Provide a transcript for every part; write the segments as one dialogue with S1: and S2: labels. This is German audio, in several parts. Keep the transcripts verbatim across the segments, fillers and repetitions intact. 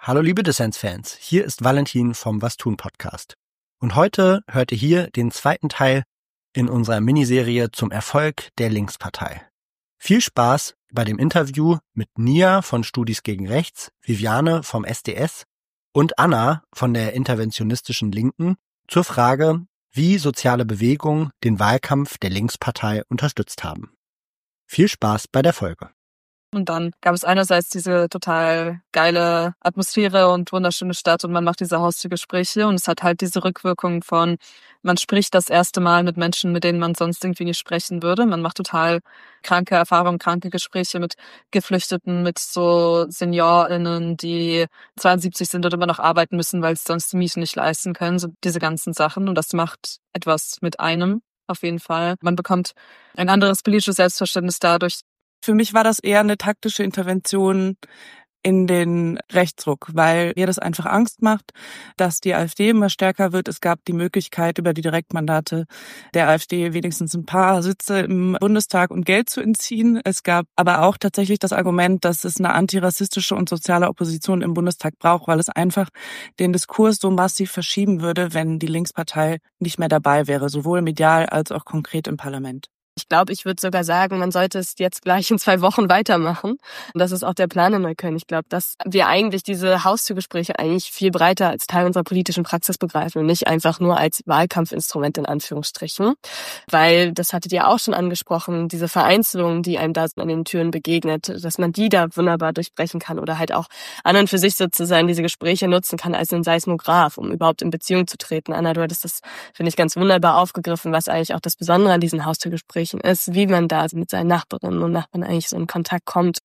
S1: Hallo liebe Dissens-Fans, hier ist Valentin vom Was tun Podcast. Und heute hört ihr hier den zweiten Teil in unserer Miniserie zum Erfolg der Linkspartei. Viel Spaß bei dem Interview mit Nia von Studis gegen Rechts, Viviane vom S D S und Anna von der interventionistischen Linken zur Frage, wie soziale Bewegungen den Wahlkampf der Linkspartei unterstützt haben. Viel Spaß bei der Folge.
S2: Und dann gab es einerseits diese total geile Atmosphäre und wunderschöne Stadt und man macht diese Haustürgespräche und es hat halt diese Rückwirkung von, man spricht das erste Mal mit Menschen, mit denen man sonst irgendwie nicht sprechen würde. Man macht total kranke Erfahrungen, kranke Gespräche mit Geflüchteten, mit so SeniorInnen, die zweiundsiebzig sind und immer noch arbeiten müssen, weil sie sonst die Miete nicht leisten können. So diese ganzen Sachen und das macht etwas mit einem auf jeden Fall. Man bekommt ein anderes politisches Selbstverständnis dadurch.
S3: Für mich war das eher eine taktische Intervention in den Rechtsruck, weil mir das einfach Angst macht, dass die AfD immer stärker wird. Es gab die Möglichkeit, über die Direktmandate der AfD wenigstens ein paar Sitze im Bundestag und Geld zu entziehen. Es gab aber auch tatsächlich das Argument, dass es eine antirassistische und soziale Opposition im Bundestag braucht, weil es einfach den Diskurs so massiv verschieben würde, wenn die Linkspartei nicht mehr dabei wäre, sowohl medial als auch konkret im Parlament.
S4: Ich glaube, ich würde sogar sagen, man sollte es jetzt gleich in zwei Wochen weitermachen. Und das ist auch der Plan in Neukölln. Ich glaube, dass wir eigentlich diese Haustürgespräche eigentlich viel breiter als Teil unserer politischen Praxis begreifen und nicht einfach nur als Wahlkampfinstrument in Anführungsstrichen. Weil, das hattet ihr auch schon angesprochen, diese Vereinzelung, die einem da an den Türen begegnet, dass man die da wunderbar durchbrechen kann oder halt auch an und für sich sozusagen diese Gespräche nutzen kann als ein Seismograph, um überhaupt in Beziehung zu treten. Anna, du hattest das, finde ich, ganz wunderbar aufgegriffen, was eigentlich auch das Besondere an diesen Haustürgesprächen ist, wie man da mit seinen Nachbarinnen und Nachbarn eigentlich so in Kontakt kommt.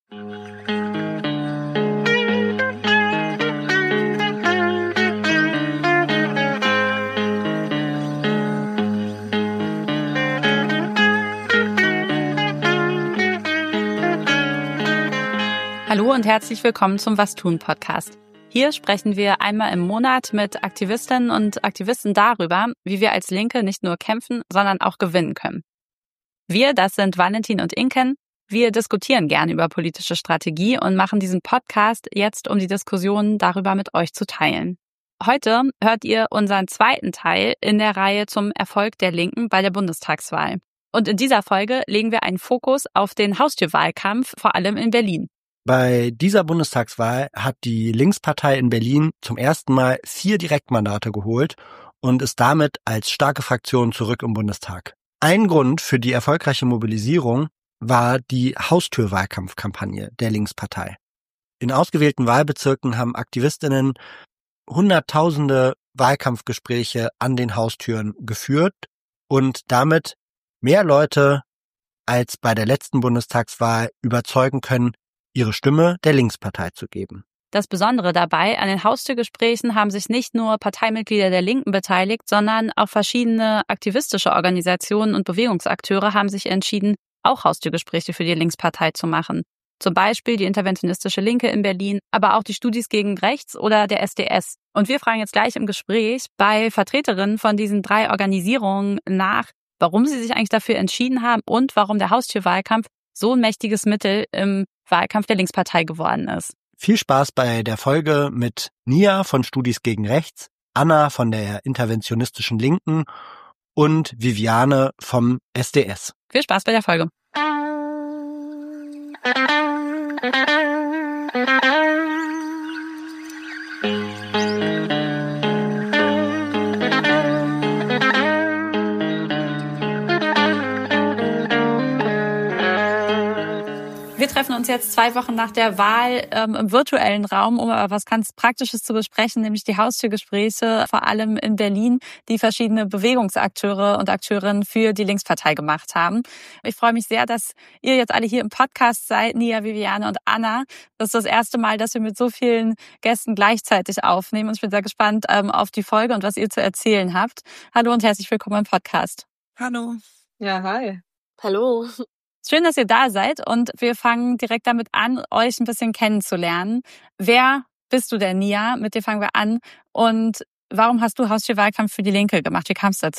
S5: Hallo und herzlich willkommen zum Was tun Podcast. Hier sprechen wir einmal im Monat mit Aktivistinnen und Aktivisten darüber, wie wir als Linke nicht nur kämpfen, sondern auch gewinnen können. Wir, das sind Valentin und Inken, wir diskutieren gerne über politische Strategie und machen diesen Podcast jetzt, um die Diskussionen darüber mit euch zu teilen. Heute hört ihr unseren zweiten Teil in der Reihe zum Erfolg der Linken bei der Bundestagswahl. Und in dieser Folge legen wir einen Fokus auf den Haustürwahlkampf, vor allem in Berlin.
S1: Bei dieser Bundestagswahl hat die Linkspartei in Berlin zum ersten Mal vier Direktmandate geholt und ist damit als starke Fraktion zurück im Bundestag. Ein Grund für die erfolgreiche Mobilisierung war die Haustürwahlkampfkampagne der Linkspartei. In ausgewählten Wahlbezirken haben Aktivistinnen hunderttausende Wahlkampfgespräche an den Haustüren geführt und damit mehr Leute als bei der letzten Bundestagswahl überzeugen können, ihre Stimme der Linkspartei zu geben.
S5: Das Besondere dabei, an den Haustürgesprächen haben sich nicht nur Parteimitglieder der Linken beteiligt, sondern auch verschiedene aktivistische Organisationen und Bewegungsakteure haben sich entschieden, auch Haustürgespräche für die Linkspartei zu machen. Zum Beispiel die interventionistische Linke in Berlin, aber auch die Studis gegen Rechts oder der S D S. Und wir fragen jetzt gleich im Gespräch bei Vertreterinnen von diesen drei Organisierungen nach, warum sie sich eigentlich dafür entschieden haben und warum der Haustürwahlkampf so ein mächtiges Mittel im Wahlkampf der Linkspartei geworden ist.
S1: Viel Spaß bei der Folge mit Nia von Studis gegen Rechts, Anna von der interventionistischen Linken und Viviane vom S D S.
S5: Viel Spaß bei der Folge. Wir treffen uns jetzt zwei Wochen nach der Wahl ähm, im virtuellen Raum, um aber was ganz Praktisches zu besprechen, nämlich die Haustürgespräche, vor allem in Berlin, die verschiedene Bewegungsakteure und Akteurinnen für die Linkspartei gemacht haben. Ich freue mich sehr, dass ihr jetzt alle hier im Podcast seid, Nia, Viviane und Anna. Das ist das erste Mal, dass wir mit so vielen Gästen gleichzeitig aufnehmen und ich bin sehr gespannt ähm, auf die Folge und was ihr zu erzählen habt. Hallo und herzlich willkommen im Podcast.
S3: Hallo.
S2: Ja, hi.
S4: Hallo.
S5: Schön, dass ihr da seid und wir fangen direkt damit an, euch ein bisschen kennenzulernen. Wer bist du denn, Nia? Mit dir fangen wir an. Und warum hast du Haustürwahlkampf für die Linke gemacht? Wie kam es dazu?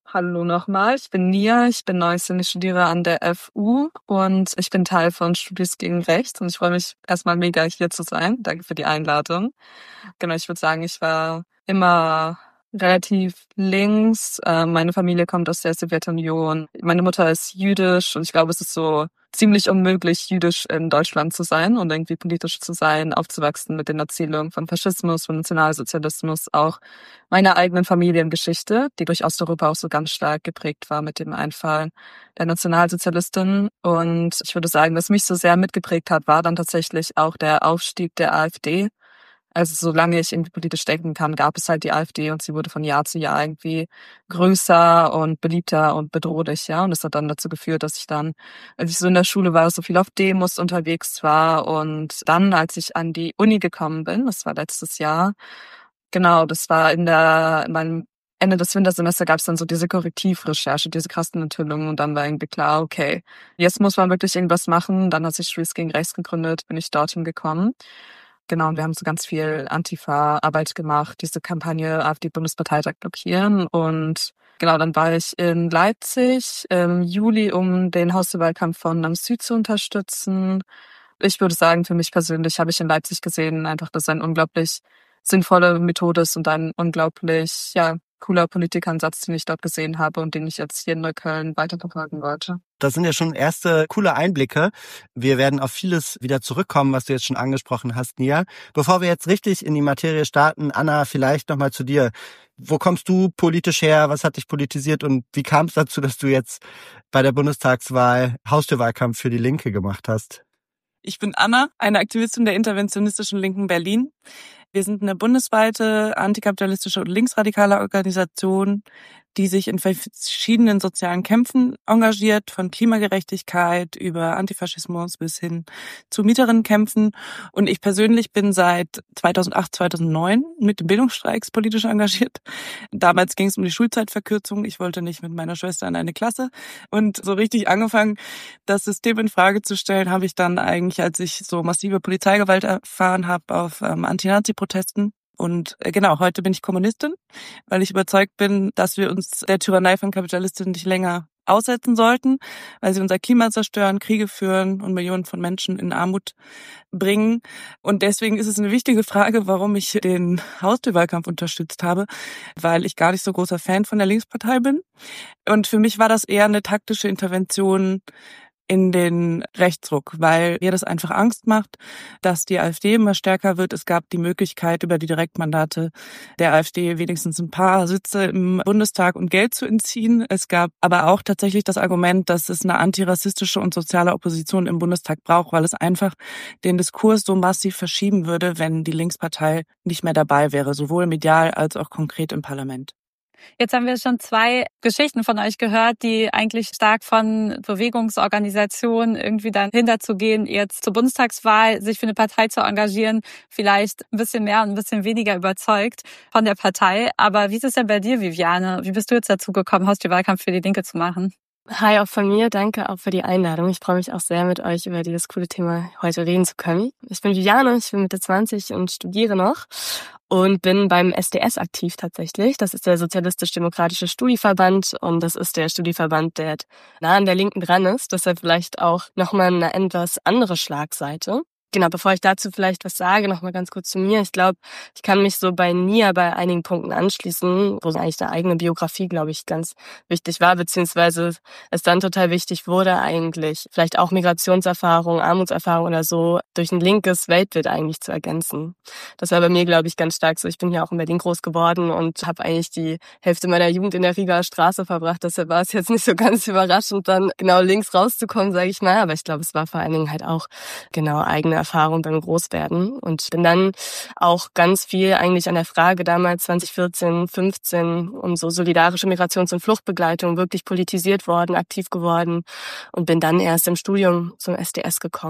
S2: Hallo nochmal, ich bin Nia, ich bin neunzehn, ich studiere an der F U und ich bin Teil von Studis gegen Rechts und ich freue mich erstmal mega hier zu sein. Danke für die Einladung. Genau, ich würde sagen, ich war immer relativ links. Äh, meine Familie kommt aus der Sowjetunion. Meine Mutter ist jüdisch und ich glaube, es ist so ziemlich unmöglich, jüdisch in Deutschland zu sein und irgendwie politisch zu sein, aufzuwachsen mit den Erzählungen von Faschismus, von Nationalsozialismus, auch meiner eigenen Familiengeschichte, die durch Osteuropa auch so ganz stark geprägt war mit dem Einfall der Nationalsozialistin. Und ich würde sagen, was mich so sehr mitgeprägt hat, war dann tatsächlich auch der Aufstieg der AfD. Also solange ich irgendwie politisch denken kann, gab es halt die AfD und sie wurde von Jahr zu Jahr irgendwie größer und beliebter und bedrohlicher. Und das hat dann dazu geführt, dass ich dann, als ich so in der Schule war, so viel auf Demos unterwegs war. Und dann, als ich an die Uni gekommen bin, das war letztes Jahr, genau, das war in der, in meinem Ende des Wintersemesters gab es dann so diese Korrektivrecherche, diese krassen Enthüllungen und dann war irgendwie klar, okay, jetzt muss man wirklich irgendwas machen. Dann hat sich Studis gegen Rechts gegründet, bin ich dorthin gekommen. Genau, und wir haben so ganz viel Antifa-Arbeit gemacht, diese Kampagne AfD-Bundesparteitag blockieren. Und genau, dann war ich in Leipzig im Juli, um den Haustürwahlkampf von Am Süd zu unterstützen. Ich würde sagen, für mich persönlich habe ich in Leipzig gesehen, einfach, dass es eine unglaublich sinnvolle Methode ist und ein unglaublich, ja, cooler Politikansatz, den ich dort gesehen habe und den ich jetzt hier in Neukölln weiterverfolgen wollte.
S1: Das sind ja schon erste coole Einblicke. Wir werden auf vieles wieder zurückkommen, was du jetzt schon angesprochen hast, Nia. Bevor wir jetzt richtig in die Materie starten, Anna, vielleicht nochmal zu dir. Wo kommst du politisch her? Was hat dich politisiert und wie kam es dazu, dass du jetzt bei der Bundestagswahl Haustürwahlkampf für die Linke gemacht hast?
S3: Ich bin Anna, eine Aktivistin der interventionistischen Linken Berlin. Wir sind eine bundesweite antikapitalistische und linksradikale Organisation, die sich in verschiedenen sozialen Kämpfen engagiert, von Klimagerechtigkeit über Antifaschismus bis hin zu Mieterinnenkämpfen. Und ich persönlich bin seit zweitausendacht, zweitausendneun mit den Bildungsstreiks politisch engagiert. Damals ging es um die Schulzeitverkürzung. Ich wollte nicht mit meiner Schwester in eine Klasse. Und so richtig angefangen, das System in Frage zu stellen, habe ich dann eigentlich, als ich so massive Polizeigewalt erfahren habe auf ähm, Anti-Nazi-Protesten. Und genau, heute bin ich Kommunistin, weil ich überzeugt bin, dass wir uns der Tyrannei von Kapitalistinnen nicht länger aussetzen sollten, weil sie unser Klima zerstören, Kriege führen und Millionen von Menschen in Armut bringen. Und deswegen ist es eine wichtige Frage, warum ich den Haustürwahlkampf unterstützt habe, weil ich gar nicht so großer Fan von der Linkspartei bin. Und für mich war das eher eine taktische Intervention in den Rechtsruck, weil mir das einfach Angst macht, dass die AfD immer stärker wird. Es gab die Möglichkeit, über die Direktmandate der AfD wenigstens ein paar Sitze im Bundestag und Geld zu entziehen. Es gab aber auch tatsächlich das Argument, dass es eine antirassistische und soziale Opposition im Bundestag braucht, weil es einfach den Diskurs so massiv verschieben würde, wenn die Linkspartei nicht mehr dabei wäre, sowohl medial als auch konkret im Parlament.
S5: Jetzt haben wir schon zwei Geschichten von euch gehört, die eigentlich stark von Bewegungsorganisationen irgendwie dann hinterzugehen, jetzt zur Bundestagswahl sich für eine Partei zu engagieren, vielleicht ein bisschen mehr und ein bisschen weniger überzeugt von der Partei. Aber wie ist es denn bei dir, Viviane? Wie bist du jetzt dazu gekommen, Haustürwahlkampf für die Linke zu machen?
S4: Hi auch von mir, danke auch für die Einladung. Ich freue mich auch sehr, mit euch über dieses coole Thema heute reden zu können. Ich bin Viviane, ich bin Mitte zwanzig und studiere noch und bin beim S D S aktiv tatsächlich. Das ist der Sozialistisch-Demokratische Studieverband und das ist der Studieverband, der nah an der Linken dran ist. Deshalb vielleicht auch nochmal eine etwas andere Schlagseite. Genau, bevor ich dazu vielleicht was sage, noch mal ganz kurz zu mir. Ich glaube, ich kann mich so bei Nia bei einigen Punkten anschließen, wo eigentlich eine eigene Biografie, glaube ich, ganz wichtig war, beziehungsweise es dann total wichtig wurde, eigentlich vielleicht auch Migrationserfahrung, Armutserfahrung oder so durch ein linkes Weltbild eigentlich zu ergänzen. Das war bei mir, glaube ich, ganz stark so. Ich bin ja auch in Berlin groß geworden und habe eigentlich die Hälfte meiner Jugend in der Rigaer Straße verbracht. Deshalb war es jetzt nicht so ganz überraschend, dann genau links rauszukommen, sage ich mal. Aber ich glaube, es war vor allen Dingen halt auch genau eigene Erfahrung beim Großwerden und bin dann auch ganz viel eigentlich an der Frage damals zwanzig vierzehn, fünfzehn um so solidarische Migrations- und Fluchtbegleitung wirklich politisiert worden, aktiv geworden und bin dann erst im Studium zum S D S gekommen.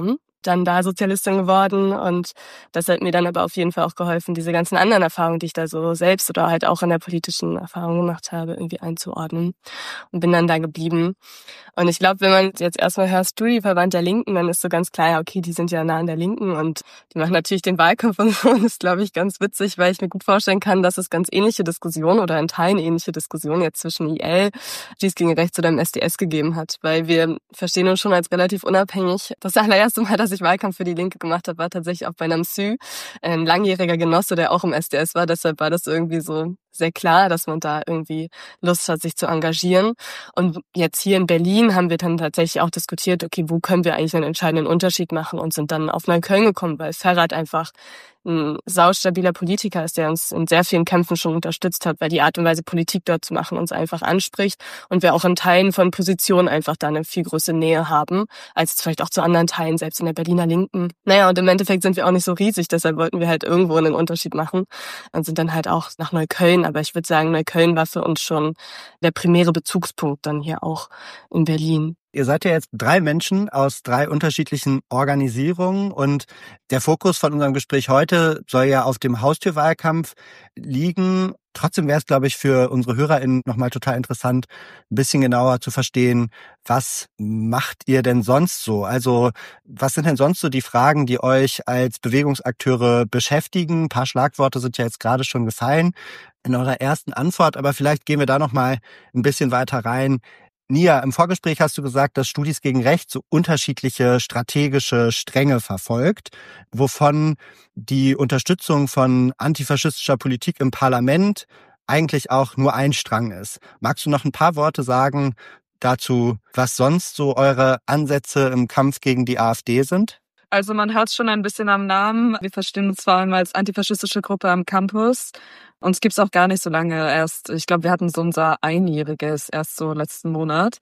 S4: dann da Sozialistin geworden und das hat mir dann aber auf jeden Fall auch geholfen, diese ganzen anderen Erfahrungen, die ich da so selbst oder halt auch in der politischen Erfahrung gemacht habe, irgendwie einzuordnen und bin dann da geblieben. Und ich glaube, wenn man jetzt erstmal hört, Studieverband der Linken, dann ist so ganz klar, ja, okay, die sind ja nah an der Linken und die machen natürlich den Wahlkampf und so. Und das ist, glaube ich, ganz witzig, weil ich mir gut vorstellen kann, dass es ganz ähnliche Diskussionen oder in Teilen ähnliche Diskussionen jetzt zwischen I L, Dies gegen Rechts oder dem S D S gegeben hat. Weil wir verstehen uns schon als relativ unabhängig. Das allererste Mal, dass ich Wahlkampf für die Linke gemacht habe, war tatsächlich auch bei Namsü, ein langjähriger Genosse, der auch im S D S war. Deshalb war das irgendwie so sehr klar, dass man da irgendwie Lust hat, sich zu engagieren. Und jetzt hier in Berlin haben wir dann tatsächlich auch diskutiert, okay, wo können wir eigentlich einen entscheidenden Unterschied machen und sind dann auf Neukölln gekommen, weil Ferhat einfach ein saustabiler Politiker ist, der uns in sehr vielen Kämpfen schon unterstützt hat, weil die Art und Weise, Politik dort zu machen, uns einfach anspricht und wir auch in Teilen von Positionen einfach da eine viel größere Nähe haben, als vielleicht auch zu anderen Teilen, selbst in der Berliner Linken. Naja, und im Endeffekt sind wir auch nicht so riesig, deshalb wollten wir halt irgendwo einen Unterschied machen und sind dann halt auch nach Neukölln, aber ich würde sagen, Neukölln war für uns schon der primäre Bezugspunkt dann hier auch in Berlin.
S1: Ihr seid ja jetzt drei Menschen aus drei unterschiedlichen Organisierungen und der Fokus von unserem Gespräch heute soll ja auf dem Haustürwahlkampf liegen. Trotzdem wäre es, glaube ich, für unsere HörerInnen nochmal total interessant, ein bisschen genauer zu verstehen, was macht ihr denn sonst so? Also was sind denn sonst so die Fragen, die euch als Bewegungsakteure beschäftigen? Ein paar Schlagworte sind ja jetzt gerade schon gefallen in eurer ersten Antwort, aber vielleicht gehen wir da nochmal ein bisschen weiter rein. Nia, im Vorgespräch hast du gesagt, dass Studis gegen Rechts so unterschiedliche strategische Stränge verfolgt, wovon die Unterstützung von antifaschistischer Politik im Parlament eigentlich auch nur ein Strang ist. Magst du noch ein paar Worte sagen dazu, was sonst so eure Ansätze im Kampf gegen die AfD sind?
S2: Also man hört schon ein bisschen am Namen. Wir verstehen uns vor allem als antifaschistische Gruppe am Campus. Uns gibt's auch gar nicht so lange erst. Ich glaube, wir hatten so unser Einjähriges erst so letzten Monat.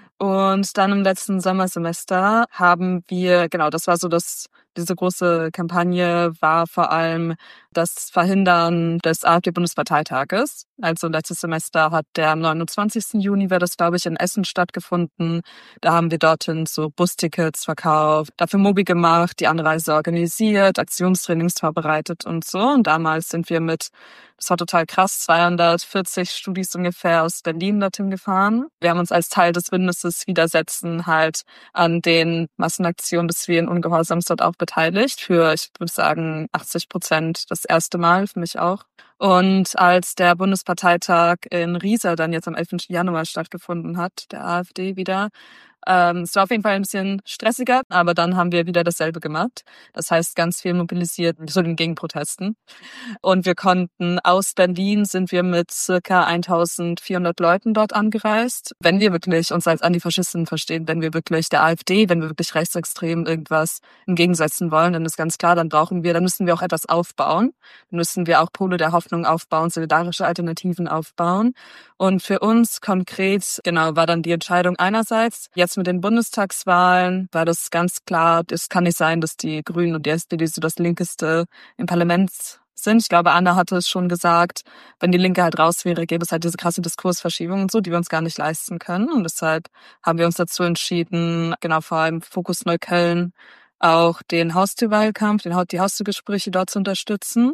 S2: Und dann im letzten Sommersemester haben wir, genau, das war so das, diese große Kampagne war vor allem das Verhindern des AfD-Bundesparteitages. Also letztes Semester hat der am neunundzwanzigsten Juni war das, glaube ich, in Essen stattgefunden. Da haben wir dorthin so Bustickets verkauft, dafür Mobi gemacht, die Anreise organisiert, Aktionstrainings vorbereitet und so. Und damals sind wir mit, das war total krass, zweihundertvierzig Studis ungefähr aus Berlin dorthin gefahren. Wir haben uns als Teil des Bündnisses Widersetzen halt an den Massenaktionen des zivilen Ungehorsams dort auch beteiligt. Für, ich würde sagen, achtzig Prozent das erste Mal, für mich auch. Und als der Bundesparteitag in Riesa dann jetzt am elften Januar stattgefunden hat, der AfD wieder, Ähm, es war auf jeden Fall ein bisschen stressiger, aber dann haben wir wieder dasselbe gemacht. Das heißt, ganz viel mobilisiert zu den Gegenprotesten. Und wir konnten aus Berlin sind wir mit circa eintausendvierhundert Leuten dort angereist. Wenn wir wirklich uns als Antifaschisten verstehen, wenn wir wirklich der AfD, wenn wir wirklich rechtsextrem irgendwas entgegensetzen wollen, dann ist ganz klar, dann brauchen wir, dann müssen wir auch etwas aufbauen. Dann müssen wir auch Pole der Hoffnung aufbauen, solidarische Alternativen aufbauen. Und für uns konkret, genau, war dann die Entscheidung einerseits, jetzt mit den Bundestagswahlen war das ganz klar, es kann nicht sein, dass die Grünen und die S P D so das Linkeste im Parlament sind. Ich glaube, Anna hatte es schon gesagt, wenn die Linke halt raus wäre, gäbe es halt diese krasse Diskursverschiebung und so, die wir uns gar nicht leisten können. Und deshalb haben wir uns dazu entschieden, genau vor allem Fokus Neukölln, auch den Haustürwahlkampf, den, die Haustürgespräche dort zu unterstützen.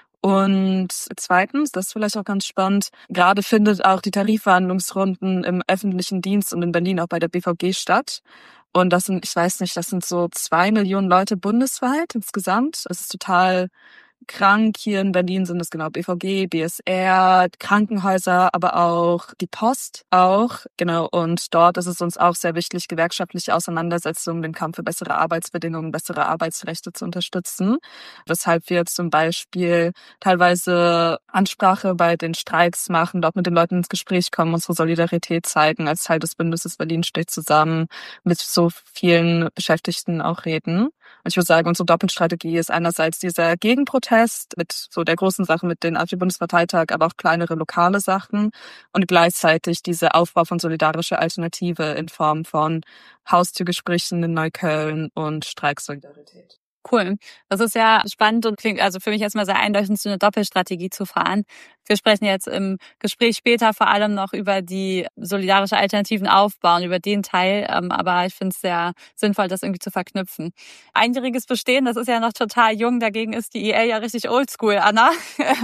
S2: Und zweitens, das ist vielleicht auch ganz spannend, gerade findet auch die Tarifverhandlungsrunden im öffentlichen Dienst und in Berlin auch bei der B V G statt. Und das sind, ich weiß nicht, das sind so zwei Millionen Leute bundesweit insgesamt. Es ist total krank. Hier in Berlin sind es genau B V G, B S R, Krankenhäuser, aber auch die Post auch. Genau. Und dort ist es uns auch sehr wichtig, gewerkschaftliche Auseinandersetzungen, den Kampf für bessere Arbeitsbedingungen, bessere Arbeitsrechte zu unterstützen. Weshalb wir zum Beispiel teilweise Ansprache bei den Streiks machen, dort mit den Leuten ins Gespräch kommen, unsere Solidarität zeigen. Als Teil des Bündnisses Berlin steht zusammen, mit so vielen Beschäftigten auch reden. Und ich würde sagen, unsere Doppelstrategie ist einerseits dieser Gegenprotest mit so der großen Sache mit den AfD-Bundesparteitag, aber auch kleinere lokale Sachen und gleichzeitig diese Aufbau von solidarischer Alternative in Form von Haustürgesprächen in Neukölln und Streiksolidarität.
S5: Cool. Das ist ja spannend und klingt also für mich erstmal sehr eindeutig, so eine Doppelstrategie zu fahren. Wir sprechen jetzt im Gespräch später vor allem noch über die solidarische Alternativen aufbauen, über den Teil. Aber ich finde es sehr sinnvoll, das irgendwie zu verknüpfen. Einjähriges Bestehen, das ist ja noch total jung. Dagegen ist die I L ja richtig oldschool, Anna.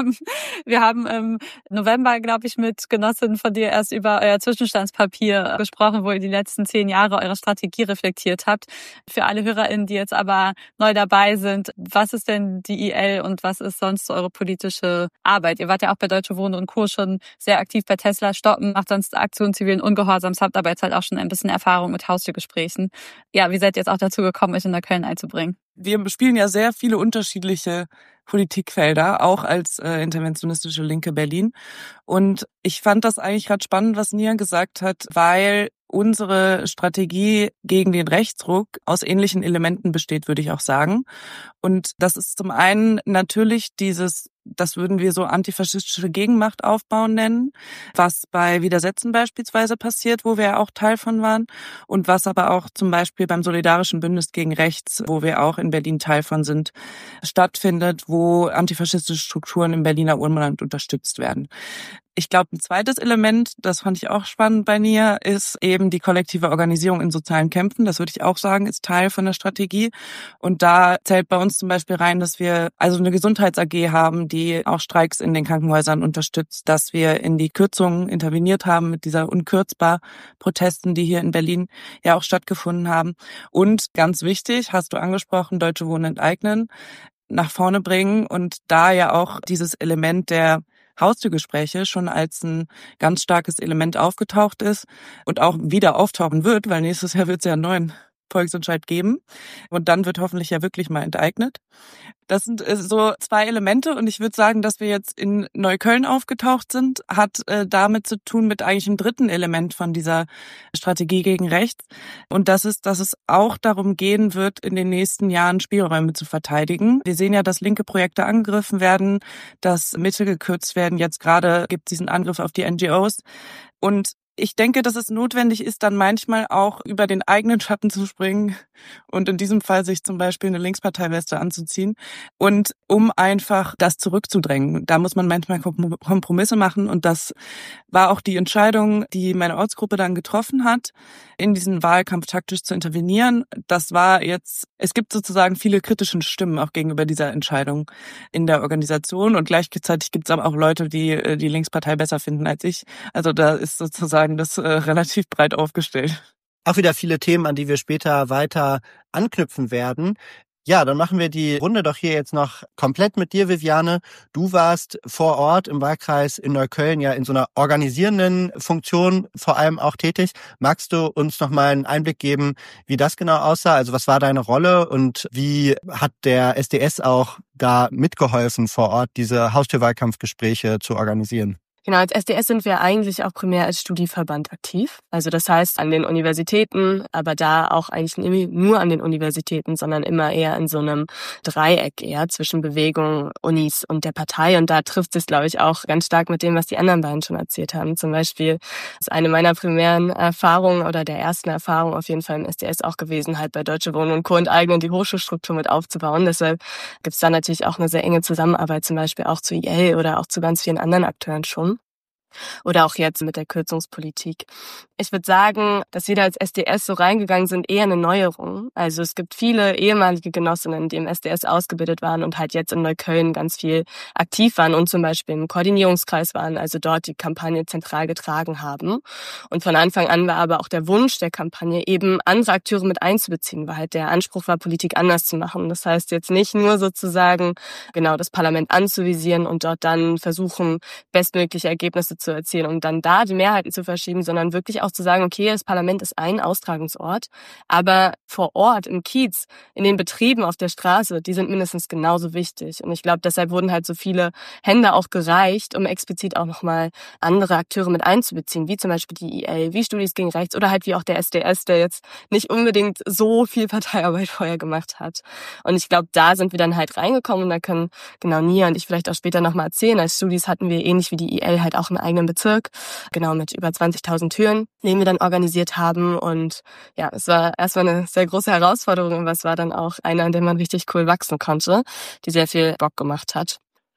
S5: Wir haben im November, glaube ich, mit Genossinnen von dir erst über euer Zwischenstandspapier gesprochen, wo ihr die letzten zehn Jahre eure Strategie reflektiert habt. Für alle HörerInnen, die jetzt aber neu dabei sind, was ist denn die I L und was ist sonst eure politische Arbeit? Ihr wart ja auch bei Deutsche Wohnen und Co. schon sehr aktiv bei Tesla stoppen, macht sonst Aktion zivilen Ungehorsams, habt aber jetzt halt auch schon ein bisschen Erfahrung mit Haustürgesprächen. Ja, wie seid ihr jetzt auch dazu gekommen, euch in Neukölln einzubringen?
S3: Wir bespielen ja sehr viele unterschiedliche Politikfelder, auch als äh, interventionistische Linke Berlin. Und ich fand das eigentlich gerade spannend, was Nia gesagt hat, weil unsere Strategie gegen den Rechtsruck aus ähnlichen Elementen besteht, würde ich auch sagen. Und das ist zum einen natürlich dieses, das würden wir so antifaschistische Gegenmacht aufbauen nennen, was bei Widersetzen beispielsweise passiert, wo wir ja auch Teil von waren, und was aber auch zum Beispiel beim Solidarischen Bündnis gegen Rechts, wo wir auch in Berlin Teil von sind, stattfindet, wo antifaschistische Strukturen im Berliner Umland unterstützt werden. Ich glaube, ein zweites Element, das fand ich auch spannend bei Nia, ist eben die kollektive Organisierung in sozialen Kämpfen. Das würde ich auch sagen, ist Teil von der Strategie. Und da zählt bei uns zum Beispiel rein, dass wir also eine Gesundheits-A G haben, die auch Streiks in den Krankenhäusern unterstützt, dass wir in die Kürzungen interveniert haben mit dieser unkürzbar Protesten, die hier in Berlin ja auch stattgefunden haben. Und ganz wichtig, hast du angesprochen, Deutsche Wohnen enteignen, nach vorne bringen und da ja auch dieses Element der Haustürgespräche schon als ein ganz starkes Element aufgetaucht ist und auch wieder auftauchen wird, weil nächstes Jahr wird es ja einen neuen Volksentscheid geben und dann wird hoffentlich ja wirklich mal enteignet. Das sind so zwei Elemente und ich würde sagen, dass wir jetzt in Neukölln aufgetaucht sind, hat äh, damit zu tun mit eigentlich einem dritten Element von dieser Strategie gegen Rechts, und das ist, dass es auch darum gehen wird, in den nächsten Jahren Spielräume zu verteidigen. Wir sehen ja, dass linke Projekte angegriffen werden, dass Mittel gekürzt werden. Jetzt gerade gibt es diesen Angriff auf die N G Os und ich denke, dass es notwendig ist, dann manchmal auch über den eigenen Schatten zu springen und in diesem Fall sich zum Beispiel eine Linksparteiweste anzuziehen und um einfach das zurückzudrängen. Da muss man manchmal Kompromisse machen und das war auch die Entscheidung, die meine Ortsgruppe dann getroffen hat, in diesen Wahlkampf taktisch zu intervenieren. Das war jetzt, es gibt sozusagen viele kritische Stimmen auch gegenüber dieser Entscheidung in der Organisation und gleichzeitig gibt es aber auch Leute, die die Linkspartei besser finden als ich. Also da ist sozusagen das äh, relativ breit aufgestellt.
S1: Auch wieder viele Themen, an die wir später weiter anknüpfen werden. Ja, dann machen wir die Runde doch hier jetzt noch komplett mit dir, Viviane. Du warst vor Ort im Wahlkreis in Neukölln ja in so einer organisierenden Funktion vor allem auch tätig. Magst du uns noch mal einen Einblick geben, wie das genau aussah? Also was war deine Rolle und wie hat der S D S auch da mitgeholfen vor Ort, diese Haustürwahlkampfgespräche zu organisieren?
S4: Genau, als S D S sind wir eigentlich auch primär als Studieverband aktiv. Also das heißt an den Universitäten, aber da auch eigentlich nicht nur an den Universitäten, sondern immer eher in so einem Dreieck eher zwischen Bewegung, Unis und der Partei. Und da trifft es, glaube ich, auch ganz stark mit dem, was die anderen beiden schon erzählt haben. Zum Beispiel ist eine meiner primären Erfahrungen oder der ersten Erfahrung auf jeden Fall im S D S auch gewesen, halt bei Deutsche Wohnen und Co. enteignen die Hochschulstruktur mit aufzubauen. Deshalb gibt es da natürlich auch eine sehr enge Zusammenarbeit, zum Beispiel auch zu I L oder auch zu ganz vielen anderen Akteuren schon. Oder auch jetzt mit der Kürzungspolitik. Ich würde sagen, dass wir da als S D S so reingegangen sind, eher eine Neuerung. Also es gibt viele ehemalige Genossinnen, die im S D S ausgebildet waren und halt jetzt in Neukölln ganz viel aktiv waren und zum Beispiel im Koordinierungskreis waren, also dort die Kampagne zentral getragen haben. Und von Anfang an war aber auch der Wunsch der Kampagne, eben andere Akteure mit einzubeziehen, weil halt der Anspruch war, Politik anders zu machen. Das heißt jetzt nicht nur sozusagen genau das Parlament anzuvisieren und dort dann versuchen, bestmögliche Ergebnisse zu erzielen und dann da die Mehrheiten zu verschieben, sondern wirklich auch zu sagen, okay, das Parlament ist ein Austragungsort, aber vor Ort, im Kiez, in den Betrieben, auf der Straße, die sind mindestens genauso wichtig. Und ich glaube, deshalb wurden halt so viele Hände auch gereicht, um explizit auch nochmal andere Akteure mit einzubeziehen, wie zum Beispiel die I L, wie Studis gegen Rechts oder halt wie auch der S D S, der jetzt nicht unbedingt so viel Parteiarbeit vorher gemacht hat. Und ich glaube, da sind wir dann halt reingekommen und da können genau Nia und ich vielleicht auch später nochmal erzählen. Als Studis hatten wir ähnlich wie die I L halt auch einen eigenen Bezirk, genau mit über zwanzigtausend Türen, den wir dann organisiert haben. Und ja, es war erstmal eine sehr große Herausforderung, aber es war dann auch einer, an dem man richtig cool wachsen konnte, die sehr viel Bock gemacht hat.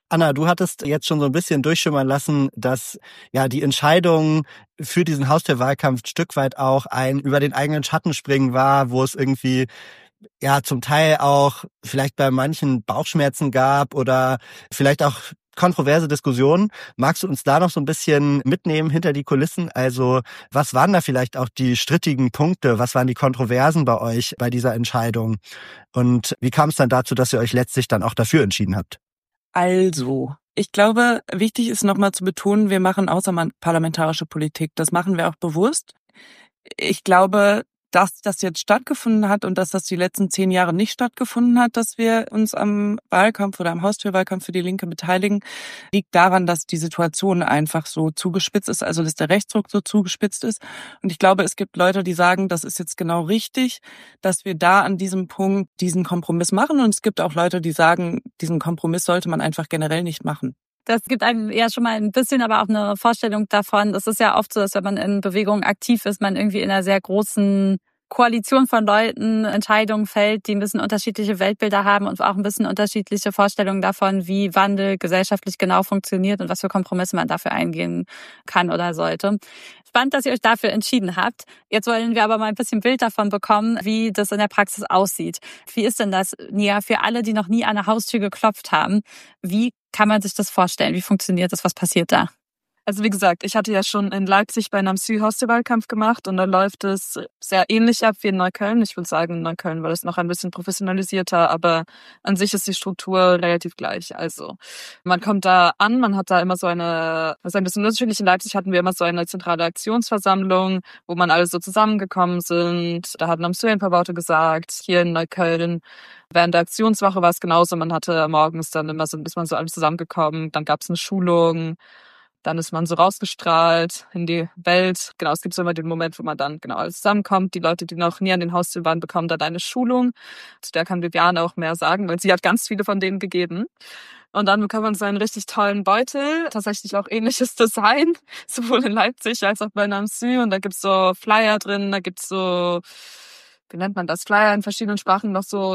S1: Anna, du hattest jetzt schon so ein bisschen durchschimmern lassen, dass ja die Entscheidung für diesen Haustürwahlkampf ein Stück weit auch ein über den eigenen Schatten springen war, wo es irgendwie ja zum Teil auch vielleicht bei manchen Bauchschmerzen gab oder vielleicht auch kontroverse Diskussionen. Magst du uns da noch so ein bisschen mitnehmen hinter die Kulissen? Also was waren da vielleicht auch die strittigen Punkte? Was waren die Kontroversen bei euch bei dieser Entscheidung? Und wie kam es dann dazu, dass ihr euch letztlich dann auch dafür entschieden habt?
S3: Also, ich glaube, wichtig ist nochmal zu betonen, wir machen außerparlamentarische Politik. Das machen wir auch bewusst. Ich glaube, dass das jetzt stattgefunden hat und dass das die letzten zehn Jahre nicht stattgefunden hat, dass wir uns am Wahlkampf oder am Haustürwahlkampf für die Linke beteiligen, liegt daran, dass die Situation einfach so zugespitzt ist, also dass der Rechtsruck so zugespitzt ist. Und ich glaube, es gibt Leute, die sagen, das ist jetzt genau richtig, dass wir da an diesem Punkt diesen Kompromiss machen. Und es gibt auch Leute, die sagen, diesen Kompromiss sollte man einfach generell nicht machen.
S5: Das gibt einem ja schon mal ein bisschen aber auch eine Vorstellung davon. Es ist ja oft so, dass wenn man in Bewegungen aktiv ist, man irgendwie in einer sehr großen Koalition von Leuten Entscheidungen fällt, die ein bisschen unterschiedliche Weltbilder haben und auch ein bisschen unterschiedliche Vorstellungen davon, wie Wandel gesellschaftlich genau funktioniert und was für Kompromisse man dafür eingehen kann oder sollte. Spannend, dass ihr euch dafür entschieden habt. Jetzt wollen wir aber mal ein bisschen Bild davon bekommen, wie das in der Praxis aussieht. Wie ist denn das, Nia, für alle, die noch nie an eine Haustür geklopft haben? Wie kann man sich das vorstellen? Wie funktioniert das? Was passiert da?
S2: Also wie gesagt, ich hatte ja schon in Leipzig bei Namsü Haustürwahlkampf gemacht und da läuft es sehr ähnlich ab wie in Neukölln. Ich würde sagen, in Neukölln war das noch ein bisschen professionalisierter, aber an sich ist die Struktur relativ gleich. Also man kommt da an, man hat da immer so eine, was ein bisschen unterschiedlich, in Leipzig hatten wir immer so eine zentrale Aktionsversammlung, wo man alle so zusammengekommen sind. Da hat Namsü ein paar Worte gesagt. Hier in Neukölln während der Aktionswoche war es genauso. Man hatte morgens dann immer so, ist man so alle zusammengekommen, dann gab es eine Schulung. Dann ist man so rausgestrahlt in die Welt. Genau, es gibt so immer den Moment, wo man dann genau alles zusammenkommt. Die Leute, die noch nie an den Haustüren waren, bekommen dann eine Schulung. Zu der kann Viviane auch mehr sagen, weil sie hat ganz viele von denen gegeben. Und dann bekommt man so einen richtig tollen Beutel. Tatsächlich auch ähnliches Design, sowohl in Leipzig als auch bei Namsü. Und da gibt's so Flyer drin, da gibt's so, wie nennt man das, Flyer in verschiedenen Sprachen, noch so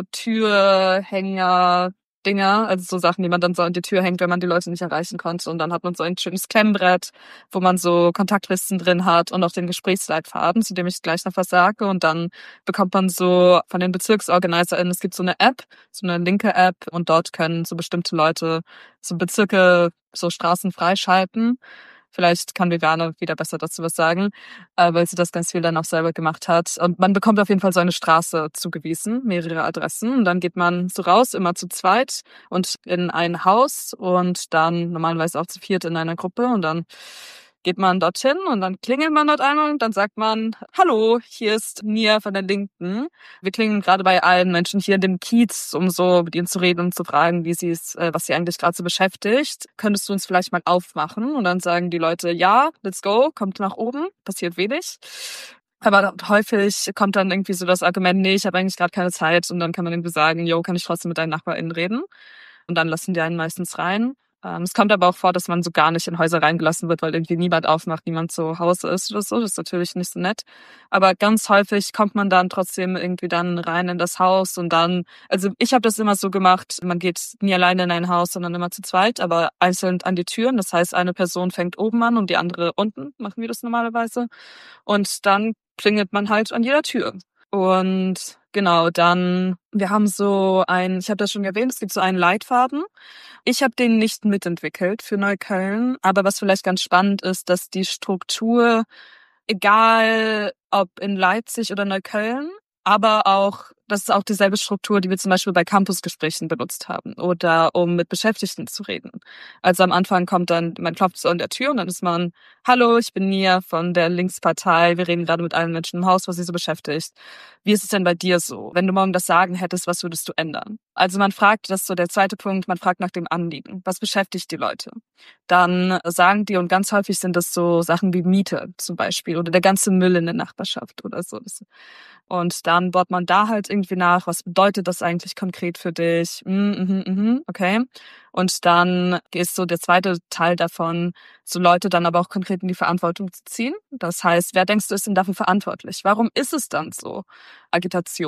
S2: Türhänger, Dinger, also so Sachen, die man dann so an die Tür hängt, wenn man die Leute nicht erreichen konnte. Und dann hat man so ein schönes Klemmbrett, wo man so Kontaktlisten drin hat und auch den Gesprächsleitfaden, zu dem ich gleich noch was sage. Und dann bekommt man so von den BezirksorganisierInnen, es gibt so eine App, so eine linke App, und dort können so bestimmte Leute so Bezirke, so Straßen freischalten. Vielleicht kann Viviane wieder besser dazu was sagen, äh, weil sie das ganz viel dann auch selber gemacht hat. Und man bekommt auf jeden Fall so eine Straße zugewiesen, mehrere Adressen. Und dann geht man so raus, immer zu zweit und in ein Haus und dann normalerweise auch zu viert in einer Gruppe. Und dann geht man dorthin und dann klingelt man dort einmal und dann sagt man, hallo, hier ist Nia von der Linken. Wir klingeln gerade bei allen Menschen hier in dem Kiez, um so mit ihnen zu reden und zu fragen, wie sie es, was sie eigentlich gerade so beschäftigt. Könntest du uns vielleicht mal aufmachen? Und dann sagen die Leute, ja, let's go, kommt nach oben, passiert wenig. Aber häufig kommt dann irgendwie so das Argument, nee, ich habe eigentlich gerade keine Zeit. Und dann kann man irgendwie sagen, jo, kann ich trotzdem mit deinen NachbarInnen reden? Und dann lassen die einen meistens rein. Es kommt aber auch vor, dass man so gar nicht in Häuser reingelassen wird, weil irgendwie niemand aufmacht, niemand zu Hause ist oder so. Das ist natürlich nicht so nett. Aber ganz häufig kommt man dann trotzdem irgendwie dann rein in das Haus und dann, also ich habe das immer so gemacht, man geht nie alleine in ein Haus, sondern immer zu zweit, aber einzeln an die Türen. Das heißt, eine Person fängt oben an und die andere unten, machen wir das normalerweise. Und dann klingelt man halt an jeder Tür. Und genau, dann, wir haben so ein, ich habe das schon erwähnt, es gibt so einen Leitfaden. Ich habe den nicht mitentwickelt für Neukölln, aber was vielleicht ganz spannend ist, dass die Struktur, egal ob in Leipzig oder Neukölln, aber auch, das ist auch dieselbe Struktur, die wir zum Beispiel bei Campusgesprächen benutzt haben oder um mit Beschäftigten zu reden. Also am Anfang kommt dann, man klopft so an der Tür und dann ist man, hallo, ich bin Nia von der Linkspartei, wir reden gerade mit allen Menschen im Haus, was sie so beschäftigt. Wie ist es denn bei dir so? Wenn du morgen das Sagen hättest, was würdest du ändern? Also man fragt, das ist so der zweite Punkt, man fragt nach dem Anliegen. Was beschäftigt die Leute? Dann sagen die, und ganz häufig sind das so Sachen wie Miete zum Beispiel oder der ganze Müll in der Nachbarschaft oder so. Und dann bohrt man da halt irgendwie nach, was bedeutet das eigentlich konkret für dich? Mhm, mhm, okay. Und dann ist so der zweite Teil davon, so Leute dann aber auch konkret in die Verantwortung zu ziehen. Das heißt, wer denkst du ist denn dafür verantwortlich? Warum ist es dann so? Agitation.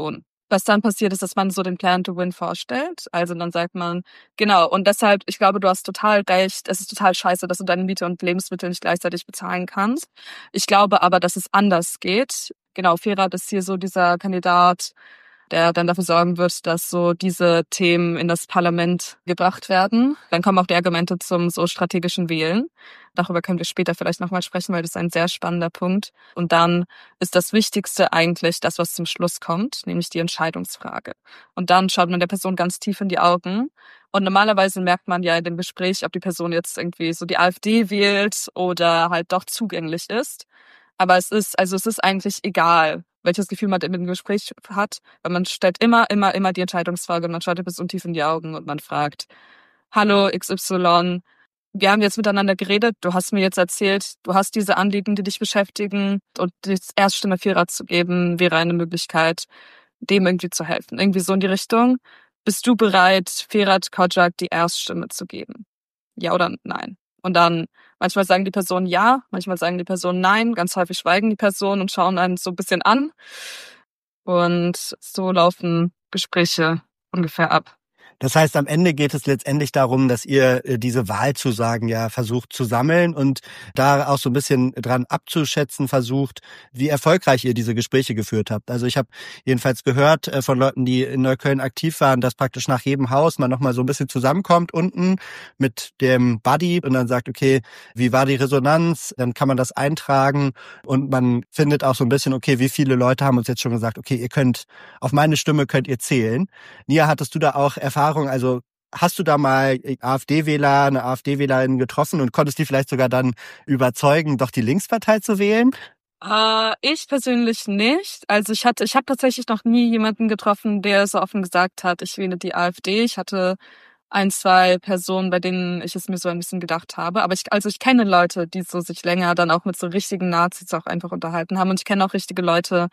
S2: Was dann passiert ist, dass man so den Plan to Win vorstellt. Also dann sagt man, genau, und deshalb, ich glaube, du hast total recht, es ist total scheiße, dass du deine Miete und Lebensmittel nicht gleichzeitig bezahlen kannst. Ich glaube aber, dass es anders geht. Genau, Ferat ist hier so dieser Kandidat, der dann dafür sorgen wird, dass so diese Themen in das Parlament gebracht werden. Dann kommen auch die Argumente zum so strategischen Wählen. Darüber können wir später vielleicht nochmal sprechen, weil das ist ein sehr spannender Punkt. Und dann ist das Wichtigste eigentlich das, was zum Schluss kommt, nämlich die Entscheidungsfrage. Und dann schaut man der Person ganz tief in die Augen. Und normalerweise merkt man ja in dem Gespräch, ob die Person jetzt irgendwie so die AfD wählt oder halt doch zugänglich ist. Aber es ist, also es ist eigentlich egal, welches Gefühl man in dem Gespräch hat, weil man stellt immer, immer, immer die Entscheidungsfrage und man schaut der Person tief in die Augen und man fragt, hallo X Y, wir haben jetzt miteinander geredet, du hast mir jetzt erzählt, du hast diese Anliegen, die dich beschäftigen, und die Erststimme Ferat zu geben, wäre eine Möglichkeit, dem irgendwie zu helfen. Irgendwie so in die Richtung. Bist du bereit, Ferat Kocak die Erststimme zu geben? Ja oder nein? Und dann, manchmal sagen die Personen ja, manchmal sagen die Personen nein, ganz häufig schweigen die Personen und schauen einen so ein bisschen an. Und so laufen Gespräche ungefähr ab.
S1: Das heißt, am Ende geht es letztendlich darum, dass ihr äh, diese Wahlzusagen ja versucht zu sammeln und da auch so ein bisschen dran abzuschätzen versucht, wie erfolgreich ihr diese Gespräche geführt habt. Also ich habe jedenfalls gehört äh, von Leuten, die in Neukölln aktiv waren, dass praktisch nach jedem Haus man nochmal so ein bisschen zusammenkommt unten mit dem Buddy und dann sagt, okay, wie war die Resonanz? Dann kann man das eintragen und man findet auch so ein bisschen, okay, wie viele Leute haben uns jetzt schon gesagt, okay, ihr könnt, auf meine Stimme könnt ihr zählen. Nia, hattest du da auch Erfahrung? Also hast du da mal AfD-Wähler, eine AfD-Wählerin getroffen und konntest die vielleicht sogar dann überzeugen, doch die Linkspartei zu wählen?
S2: Äh, ich persönlich nicht. Also ich hatte, ich habe tatsächlich noch nie jemanden getroffen, der so offen gesagt hat, ich wähle die AfD. Ich hatte ein, zwei Personen, bei denen ich es mir so ein bisschen gedacht habe. Aber ich, also ich kenne Leute, die so sich länger dann auch mit so richtigen Nazis auch einfach unterhalten haben. Und ich kenne auch richtige Leute,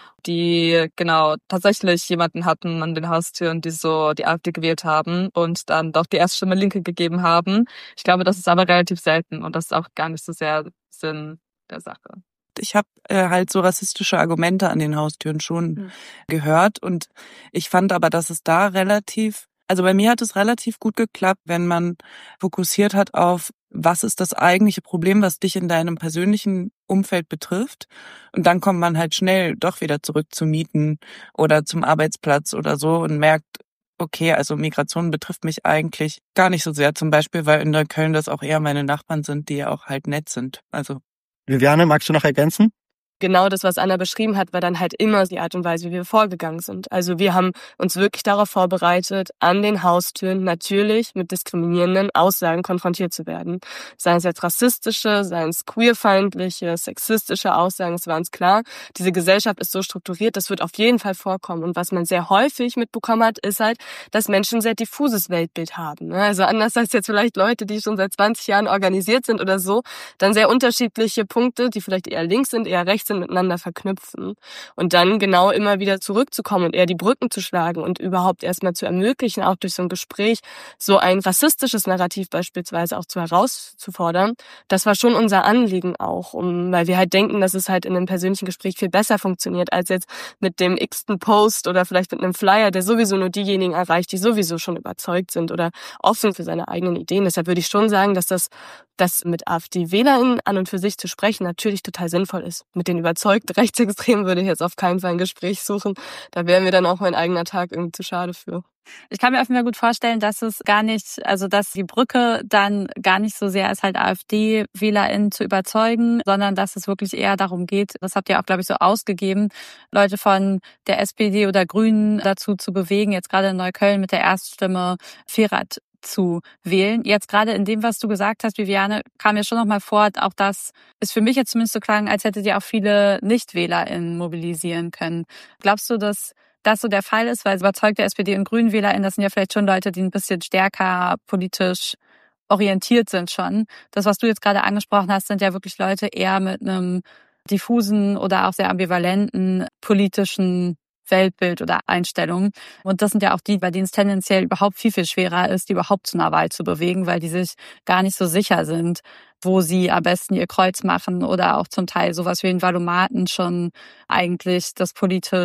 S2: die genau tatsächlich jemanden hatten an den Haustüren, die so die AfD gewählt haben und dann doch die Erststimme Linke gegeben haben. Ich glaube, das ist aber relativ selten und das ist auch gar nicht so sehr Sinn der Sache.
S3: Ich habe äh, halt so rassistische Argumente an den Haustüren schon mhm. gehört und ich fand aber, dass es da relativ, also bei mir hat es relativ gut geklappt, wenn man fokussiert hat auf, was ist das eigentliche Problem, was dich in deinem persönlichen Umfeld betrifft. Und dann kommt man halt schnell doch wieder zurück zu Mieten oder zum Arbeitsplatz oder so und merkt, okay, also Migration betrifft mich eigentlich gar nicht so sehr. Zum Beispiel, weil in Neukölln das auch eher meine Nachbarn sind, die ja auch halt nett sind. Also
S1: Viviane, magst du noch ergänzen?
S4: Genau das, was Anna beschrieben hat, war dann halt immer die Art und Weise, wie wir vorgegangen sind. Also wir haben uns wirklich darauf vorbereitet, an den Haustüren natürlich mit diskriminierenden Aussagen konfrontiert zu werden. Seien es jetzt rassistische, seien es queerfeindliche, sexistische Aussagen, es war uns klar, diese Gesellschaft ist so strukturiert, das wird auf jeden Fall vorkommen. Und was man sehr häufig mitbekommen hat, ist halt, dass Menschen ein sehr diffuses Weltbild haben. Also anders als jetzt vielleicht Leute, die schon seit zwanzig Jahren organisiert sind oder so, dann sehr unterschiedliche Punkte, die vielleicht eher links sind, eher rechts sind, miteinander verknüpfen und dann genau immer wieder zurückzukommen und eher die Brücken zu schlagen und überhaupt erstmal zu ermöglichen, auch durch so ein Gespräch so ein rassistisches Narrativ beispielsweise auch zu herauszufordern. Das war schon unser Anliegen auch, um, weil wir halt denken, dass es halt in einem persönlichen Gespräch viel besser funktioniert, als jetzt mit dem x-ten Post oder vielleicht mit einem Flyer, der sowieso nur diejenigen erreicht, die sowieso schon überzeugt sind oder offen für seine eigenen Ideen. Deshalb würde ich schon sagen, dass das, das mit AfD-WählerInnen an und für sich zu sprechen natürlich total sinnvoll ist. Mit den überzeugten Rechtsextremen würde ich jetzt auf keinen Fall ein Gespräch suchen. Da wäre mir dann auch mein eigener Tag irgendwie zu schade für.
S5: Ich kann mir auf jeden Fall gut vorstellen, dass es gar nicht, also dass die Brücke dann gar nicht so sehr ist, halt AfD-WählerInnen zu überzeugen, sondern dass es wirklich eher darum geht, das habt ihr auch, glaube ich, so ausgegeben, Leute von der S P D oder Grünen dazu zu bewegen, jetzt gerade in Neukölln mit der Erststimme Ferat zu wählen. Jetzt gerade in dem, was du gesagt hast, Viviane, kam mir schon noch mal vor, auch das ist für mich jetzt zumindest so klang, als hättet ihr auch viele NichtwählerInnen mobilisieren können. Glaubst du, dass das so der Fall ist? Weil überzeugte S P D- und GrünenwählerInnen, das sind ja vielleicht schon Leute, die ein bisschen stärker politisch orientiert sind schon. Das, was du jetzt gerade angesprochen hast, sind ja wirklich Leute eher mit einem diffusen oder auch sehr ambivalenten politischen Weltbild oder Einstellung. Und das sind ja auch die, bei denen es tendenziell überhaupt viel, viel schwerer ist, die überhaupt zu einer Wahl zu bewegen, weil die sich gar nicht so sicher sind, wo sie am besten ihr Kreuz machen oder auch zum Teil sowas wie in Valomaten schon eigentlich das politisch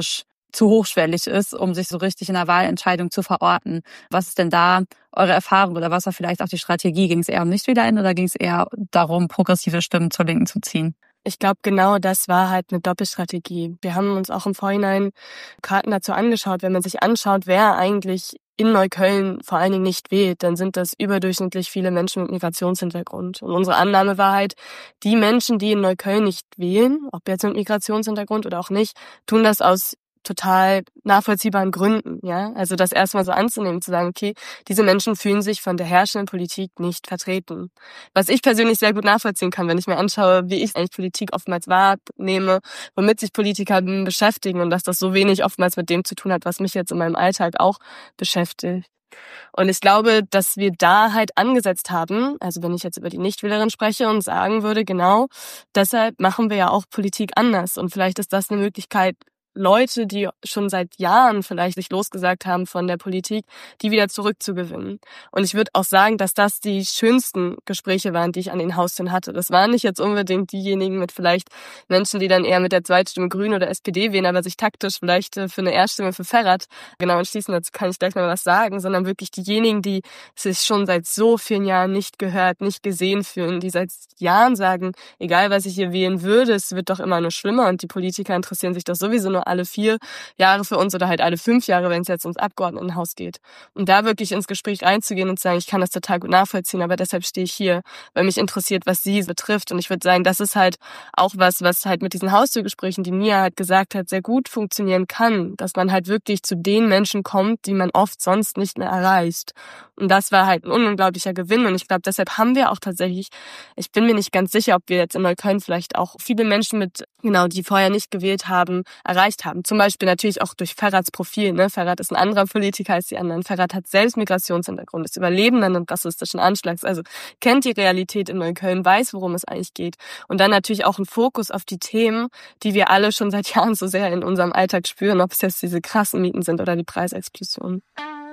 S5: zu hochschwellig ist, um sich so richtig in der Wahlentscheidung zu verorten. Was ist denn da eure Erfahrung oder was war vielleicht auch die Strategie? Ging es eher um Nichtwählerinnen oder ging es eher darum, progressive Stimmen zur Linken zu ziehen?
S4: Ich glaube, genau das war halt eine Doppelstrategie. Wir haben uns auch im Vorhinein Karten dazu angeschaut. Wenn man sich anschaut, wer eigentlich in Neukölln vor allen Dingen nicht wählt, dann sind das überdurchschnittlich viele Menschen mit Migrationshintergrund. Und unsere Annahme war halt, die Menschen, die in Neukölln nicht wählen, ob jetzt mit Migrationshintergrund oder auch nicht, tun das aus total nachvollziehbaren Gründen, ja. Also das erstmal so anzunehmen, zu sagen, okay, diese Menschen fühlen sich von der herrschenden Politik nicht vertreten. Was ich persönlich sehr gut nachvollziehen kann, wenn ich mir anschaue, wie ich eigentlich Politik oftmals wahrnehme, womit sich Politiker beschäftigen und dass das so wenig oftmals mit dem zu tun hat, was mich jetzt in meinem Alltag auch beschäftigt. Und ich glaube, dass wir da halt angesetzt haben, also wenn ich jetzt über die Nichtwählerin spreche und sagen würde, genau, deshalb machen wir ja auch Politik anders. Und vielleicht ist das eine Möglichkeit, Leute, die schon seit Jahren vielleicht sich losgesagt haben von der Politik, die wieder zurückzugewinnen. Und ich würde auch sagen, dass das die schönsten Gespräche waren, die ich an den Haustüren hatte. Das waren nicht jetzt unbedingt diejenigen mit vielleicht Menschen, die dann eher mit der Zweitstimme Grün oder S P D wählen, aber sich taktisch vielleicht für eine Erststimme für Ferhat genau entschließen, dazu kann ich gleich mal was sagen, sondern wirklich diejenigen, die sich schon seit so vielen Jahren nicht gehört, nicht gesehen fühlen, die seit Jahren sagen, egal was ich hier wählen würde, es wird doch immer nur schlimmer und die Politiker interessieren sich doch sowieso nur alle vier Jahre für uns oder halt alle fünf Jahre, wenn es jetzt ums Abgeordnetenhaus geht. Und da wirklich ins Gespräch einzugehen und zu sagen, ich kann das total gut nachvollziehen, aber deshalb stehe ich hier, weil mich interessiert, was sie betrifft. Und ich würde sagen, das ist halt auch was, was halt mit diesen Haustürgesprächen, die Mia halt gesagt hat, sehr gut funktionieren kann, dass man halt wirklich zu den Menschen kommt, die man oft sonst nicht mehr erreicht. Und das war halt ein unglaublicher Gewinn. Und ich glaube, deshalb haben wir auch tatsächlich, ich bin mir nicht ganz sicher, ob wir jetzt in Neukölln vielleicht auch viele Menschen mit, genau, die vorher nicht gewählt haben, erreicht haben. Zum Beispiel natürlich auch durch Ferhats Profil. Ne? Ferhat ist ein anderer Politiker als die anderen. Ferhat hat selbst Migrationshintergrund, ist Überlebender eines rassistischen Anschlags, also kennt die Realität in Neukölln, weiß, worum es eigentlich geht. Und dann natürlich auch ein Fokus auf die Themen, die wir alle schon seit Jahren so sehr in unserem Alltag spüren, ob es jetzt diese krassen Mieten sind oder die Preisexplosion.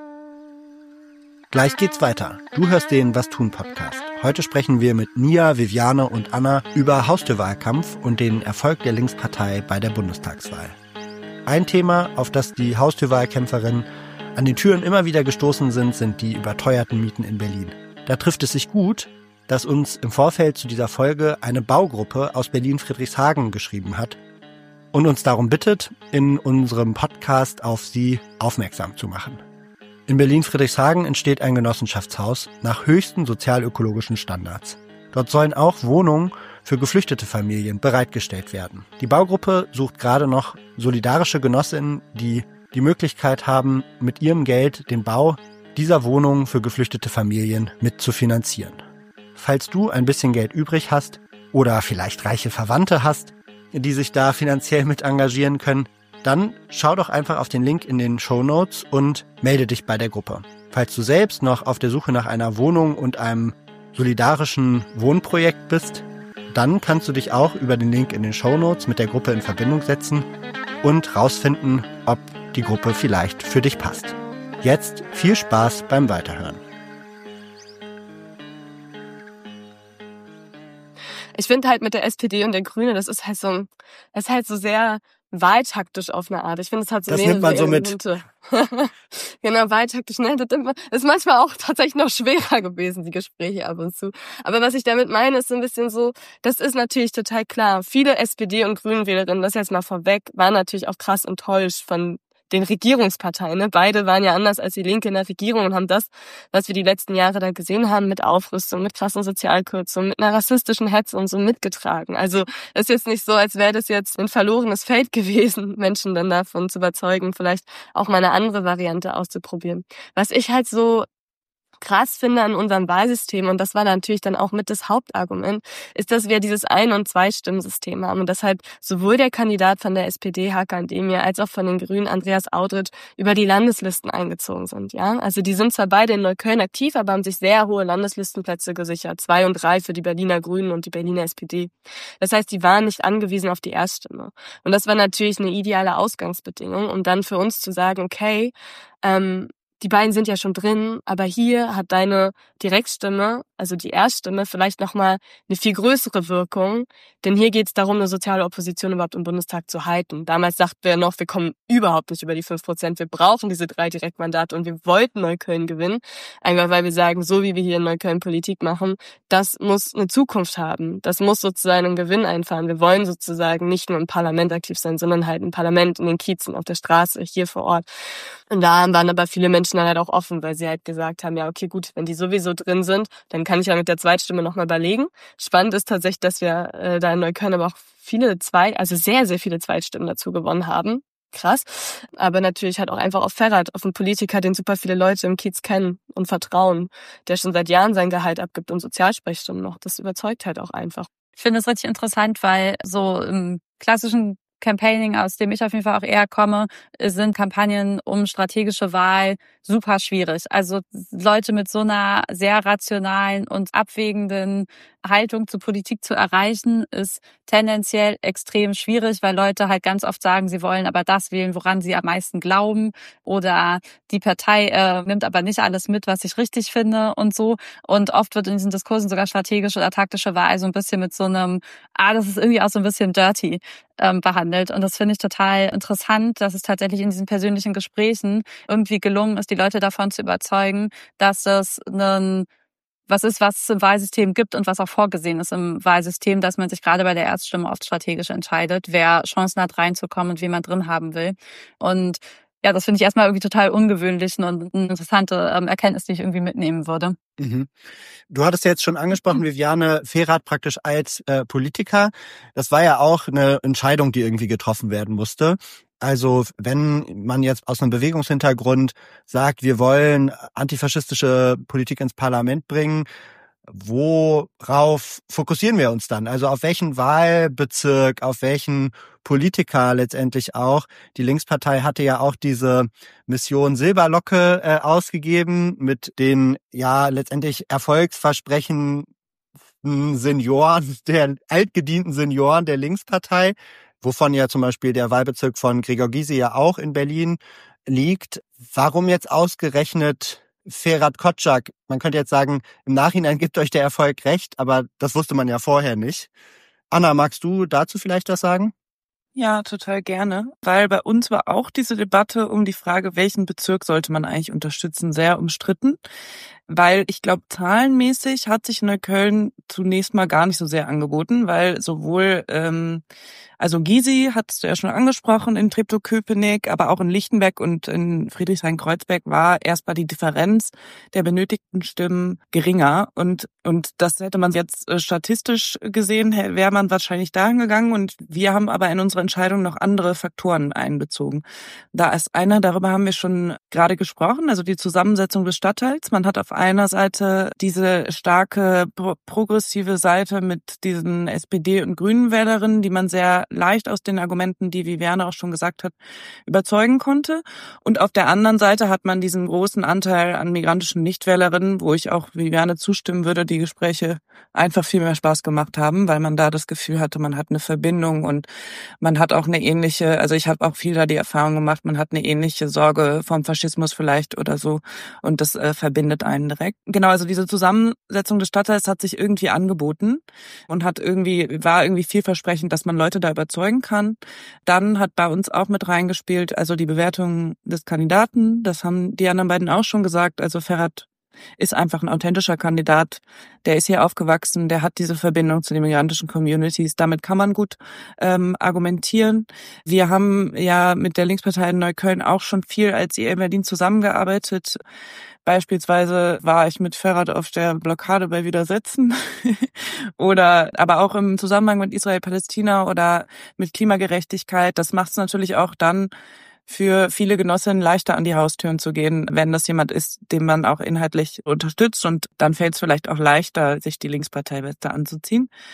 S1: Gleich geht's weiter. Du hörst den Was tun Podcast. Heute sprechen wir mit Nia, Viviane und Anna über Haustürwahlkampf und den Erfolg der Linkspartei bei der Bundestagswahl. Ein Thema, auf das die Haustürwahlkämpferinnen an den Türen immer wieder gestoßen sind, sind die überteuerten Mieten in Berlin. Da trifft es sich gut, dass uns im Vorfeld zu dieser Folge eine Baugruppe aus Berlin-Friedrichshagen geschrieben hat und uns darum bittet, in unserem Podcast auf sie aufmerksam zu machen. In Berlin-Friedrichshagen entsteht ein Genossenschaftshaus nach höchsten sozialökologischen Standards. Dort sollen auch Wohnungen für geflüchtete Familien bereitgestellt werden. Die Baugruppe sucht gerade noch solidarische Genossinnen, die die Möglichkeit haben, mit ihrem Geld den Bau dieser Wohnungen für geflüchtete Familien mitzufinanzieren. Falls du ein bisschen Geld übrig hast oder vielleicht reiche Verwandte hast, die sich da finanziell mit engagieren können, dann schau doch einfach auf den Link in den Shownotes und melde dich bei der Gruppe. Falls du selbst noch auf der Suche nach einer Wohnung und einem solidarischen Wohnprojekt bist, dann kannst du dich auch über den Link in den Shownotes mit der Gruppe in Verbindung setzen und rausfinden, ob die Gruppe vielleicht für dich passt. Jetzt viel Spaß beim Weiterhören.
S4: Ich finde halt mit der S P D und der Grüne, das ist halt so, das ist halt so sehr wahltaktisch auf eine Art. Ich finde, es hat so
S1: das
S4: mehrere
S1: nimmt man so
S4: Elemente. Genau, wahltaktisch. Ne? Das ist manchmal auch tatsächlich noch schwerer gewesen, die Gespräche ab und zu. Aber was ich damit meine, ist so ein bisschen so, das ist natürlich total klar. Viele S P D- und Grünen-Wählerinnen, das jetzt mal vorweg, waren natürlich auch krass enttäuscht von den Regierungsparteien. Ne? Beide waren ja anders als die Linke in der Regierung und haben das, was wir die letzten Jahre da gesehen haben, mit Aufrüstung, mit krassen Sozialkürzungen, mit einer rassistischen Hetze und so mitgetragen. Also es ist jetzt nicht so, als wäre das jetzt ein verlorenes Feld gewesen, Menschen dann davon zu überzeugen, vielleicht auch mal eine andere Variante auszuprobieren. Was ich halt so krass finde an unserem Wahlsystem, und das war natürlich dann auch mit das Hauptargument, ist, dass wir dieses Ein- und Zwei-Stimmensystem haben und deshalb sowohl der Kandidat von der S P D, Hakan Demir, als auch von den Grünen, Andreas Audritt, über die Landeslisten eingezogen sind. Ja, also die sind zwar beide in Neukölln aktiv, aber haben sich sehr hohe Landeslistenplätze gesichert, zwei und drei für die Berliner Grünen und die Berliner S P D. Das heißt, die waren nicht angewiesen auf die Erststimme. Und das war natürlich eine ideale Ausgangsbedingung, um dann für uns zu sagen, okay, ähm, die beiden sind ja schon drin, aber hier hat deine Direktstimme, also die Erststimme, vielleicht nochmal eine viel größere Wirkung. Denn hier geht es darum, eine soziale Opposition überhaupt im Bundestag zu halten. Damals sagten wir noch, wir kommen überhaupt nicht über die fünf Prozent. Wir brauchen diese drei Direktmandate und wir wollten Neukölln gewinnen. Einfach weil wir sagen, so wie wir hier in Neukölln Politik machen, das muss eine Zukunft haben. Das muss sozusagen einen Gewinn einfahren. Wir wollen sozusagen nicht nur im Parlament aktiv sein, sondern halt im Parlament, in den Kiezen, auf der Straße, hier vor Ort. Und da waren aber viele Menschen dann halt auch offen, weil sie halt gesagt haben, ja, okay, gut, wenn die sowieso drin sind, dann kann ich ja mit der Zweitstimme nochmal überlegen. Spannend ist tatsächlich, dass wir äh, da in Neukölln aber auch viele zwei, also sehr, sehr viele Zweitstimmen dazu gewonnen haben. Krass. Aber natürlich halt auch einfach auf Ferhat, auf einen Politiker, den super viele Leute im Kiez kennen und vertrauen, der schon seit Jahren sein Gehalt abgibt und Sozialsprechstunden noch. Das überzeugt halt auch einfach.
S5: Ich finde es richtig interessant, weil so im klassischen Campaigning, aus dem ich auf jeden Fall auch eher komme, sind Kampagnen um strategische Wahl super schwierig. Also Leute mit so einer sehr rationalen und abwägenden Haltung zur Politik zu erreichen, ist tendenziell extrem schwierig, weil Leute halt ganz oft sagen, sie wollen aber das wählen, woran sie am meisten glauben, oder die Partei äh, nimmt aber nicht alles mit, was ich richtig finde und so. Und oft wird in diesen Diskursen sogar strategische oder taktische Wahl so ein bisschen mit so einem, ah, das ist irgendwie auch so ein bisschen dirty ähm, behandelt. Und das finde ich total interessant, dass es tatsächlich in diesen persönlichen Gesprächen irgendwie gelungen ist, die Leute davon zu überzeugen, dass es ein was ist, was es im Wahlsystem gibt und was auch vorgesehen ist im Wahlsystem, dass man sich gerade bei der Erststimme oft strategisch entscheidet, wer Chancen hat reinzukommen und wen man drin haben will. Und ja, das finde ich erstmal irgendwie total ungewöhnlich und eine interessante ähm, Erkenntnis, die ich irgendwie mitnehmen würde.
S1: Mhm. Du hattest ja jetzt schon angesprochen, Viviane Ferhat praktisch als äh, Politiker. Das war ja auch eine Entscheidung, die irgendwie getroffen werden musste. Also wenn man jetzt aus einem Bewegungshintergrund sagt, wir wollen antifaschistische Politik ins Parlament bringen, worauf fokussieren wir uns dann? Also auf welchen Wahlbezirk, auf welchen Politiker letztendlich auch? Die Linkspartei hatte ja auch diese Mission Silberlocke äh, ausgegeben mit den ja letztendlich erfolgsversprechenden Senioren, der altgedienten Senioren der Linkspartei, wovon ja zum Beispiel der Wahlbezirk von Gregor Gysi ja auch in Berlin liegt. Warum jetzt ausgerechnet Ferhat Kotschak? Man könnte jetzt sagen, im Nachhinein gibt euch der Erfolg recht, aber das wusste man ja vorher nicht. Anna, magst du dazu vielleicht was sagen?
S3: Ja, total gerne, weil bei uns war auch diese Debatte um die Frage, welchen Bezirk sollte man eigentlich unterstützen, sehr umstritten. Weil ich glaube, zahlenmäßig hat sich Neukölln zunächst mal gar nicht so sehr angeboten, weil sowohl, ähm, also Gysi hattest du ja schon angesprochen, in Treptow-Köpenick, aber auch in Lichtenberg und in Friedrichshain-Kreuzberg war erstmal die Differenz der benötigten Stimmen geringer. Und und das hätte man jetzt äh, statistisch gesehen, wäre man wahrscheinlich dahin gegangen. Und wir haben aber in unserer Entscheidung noch andere Faktoren einbezogen. Da ist einer, darüber haben wir schon gerade gesprochen, also die Zusammensetzung des Stadtteils. Man hat auf einer Seite diese starke pro- progressive Seite mit diesen S P D- und Grünen-Wählerinnen, die man sehr leicht aus den Argumenten, die Viviane auch schon gesagt hat, überzeugen konnte. Und auf der anderen Seite hat man diesen großen Anteil an migrantischen Nichtwählerinnen, wo ich auch Viviane zustimmen würde, die Gespräche einfach viel mehr Spaß gemacht haben, weil man da das Gefühl hatte, man hat eine Verbindung und man hat auch eine ähnliche, also ich habe auch viel da die Erfahrung gemacht, man hat eine ähnliche Sorge vom Faschismus vielleicht oder so und das äh, verbindet einen direkt. Genau, also diese Zusammensetzung des Stadtteils hat sich irgendwie angeboten und hat irgendwie, war irgendwie vielversprechend, dass man Leute da überzeugen kann. Dann hat bei uns auch mit reingespielt, also die Bewertung des Kandidaten, das haben die anderen beiden auch schon gesagt, also Ferhat ist einfach ein authentischer Kandidat, der ist hier aufgewachsen, der hat diese Verbindung zu den migrantischen Communities, damit kann man gut ähm, argumentieren. Wir haben ja mit der Linkspartei in Neukölln auch schon viel als I E in Berlin zusammengearbeitet. Beispielsweise war ich mit Ferhat auf der Blockade bei Widersetzen oder aber auch im Zusammenhang mit Israel-Palästina oder mit Klimagerechtigkeit. Das macht es natürlich auch dann für viele Genossinnen leichter an die Haustüren zu gehen, wenn das jemand ist, den man auch inhaltlich unterstützt. Und dann fällt es vielleicht auch leichter, sich die Linkspartei besser anzuziehen.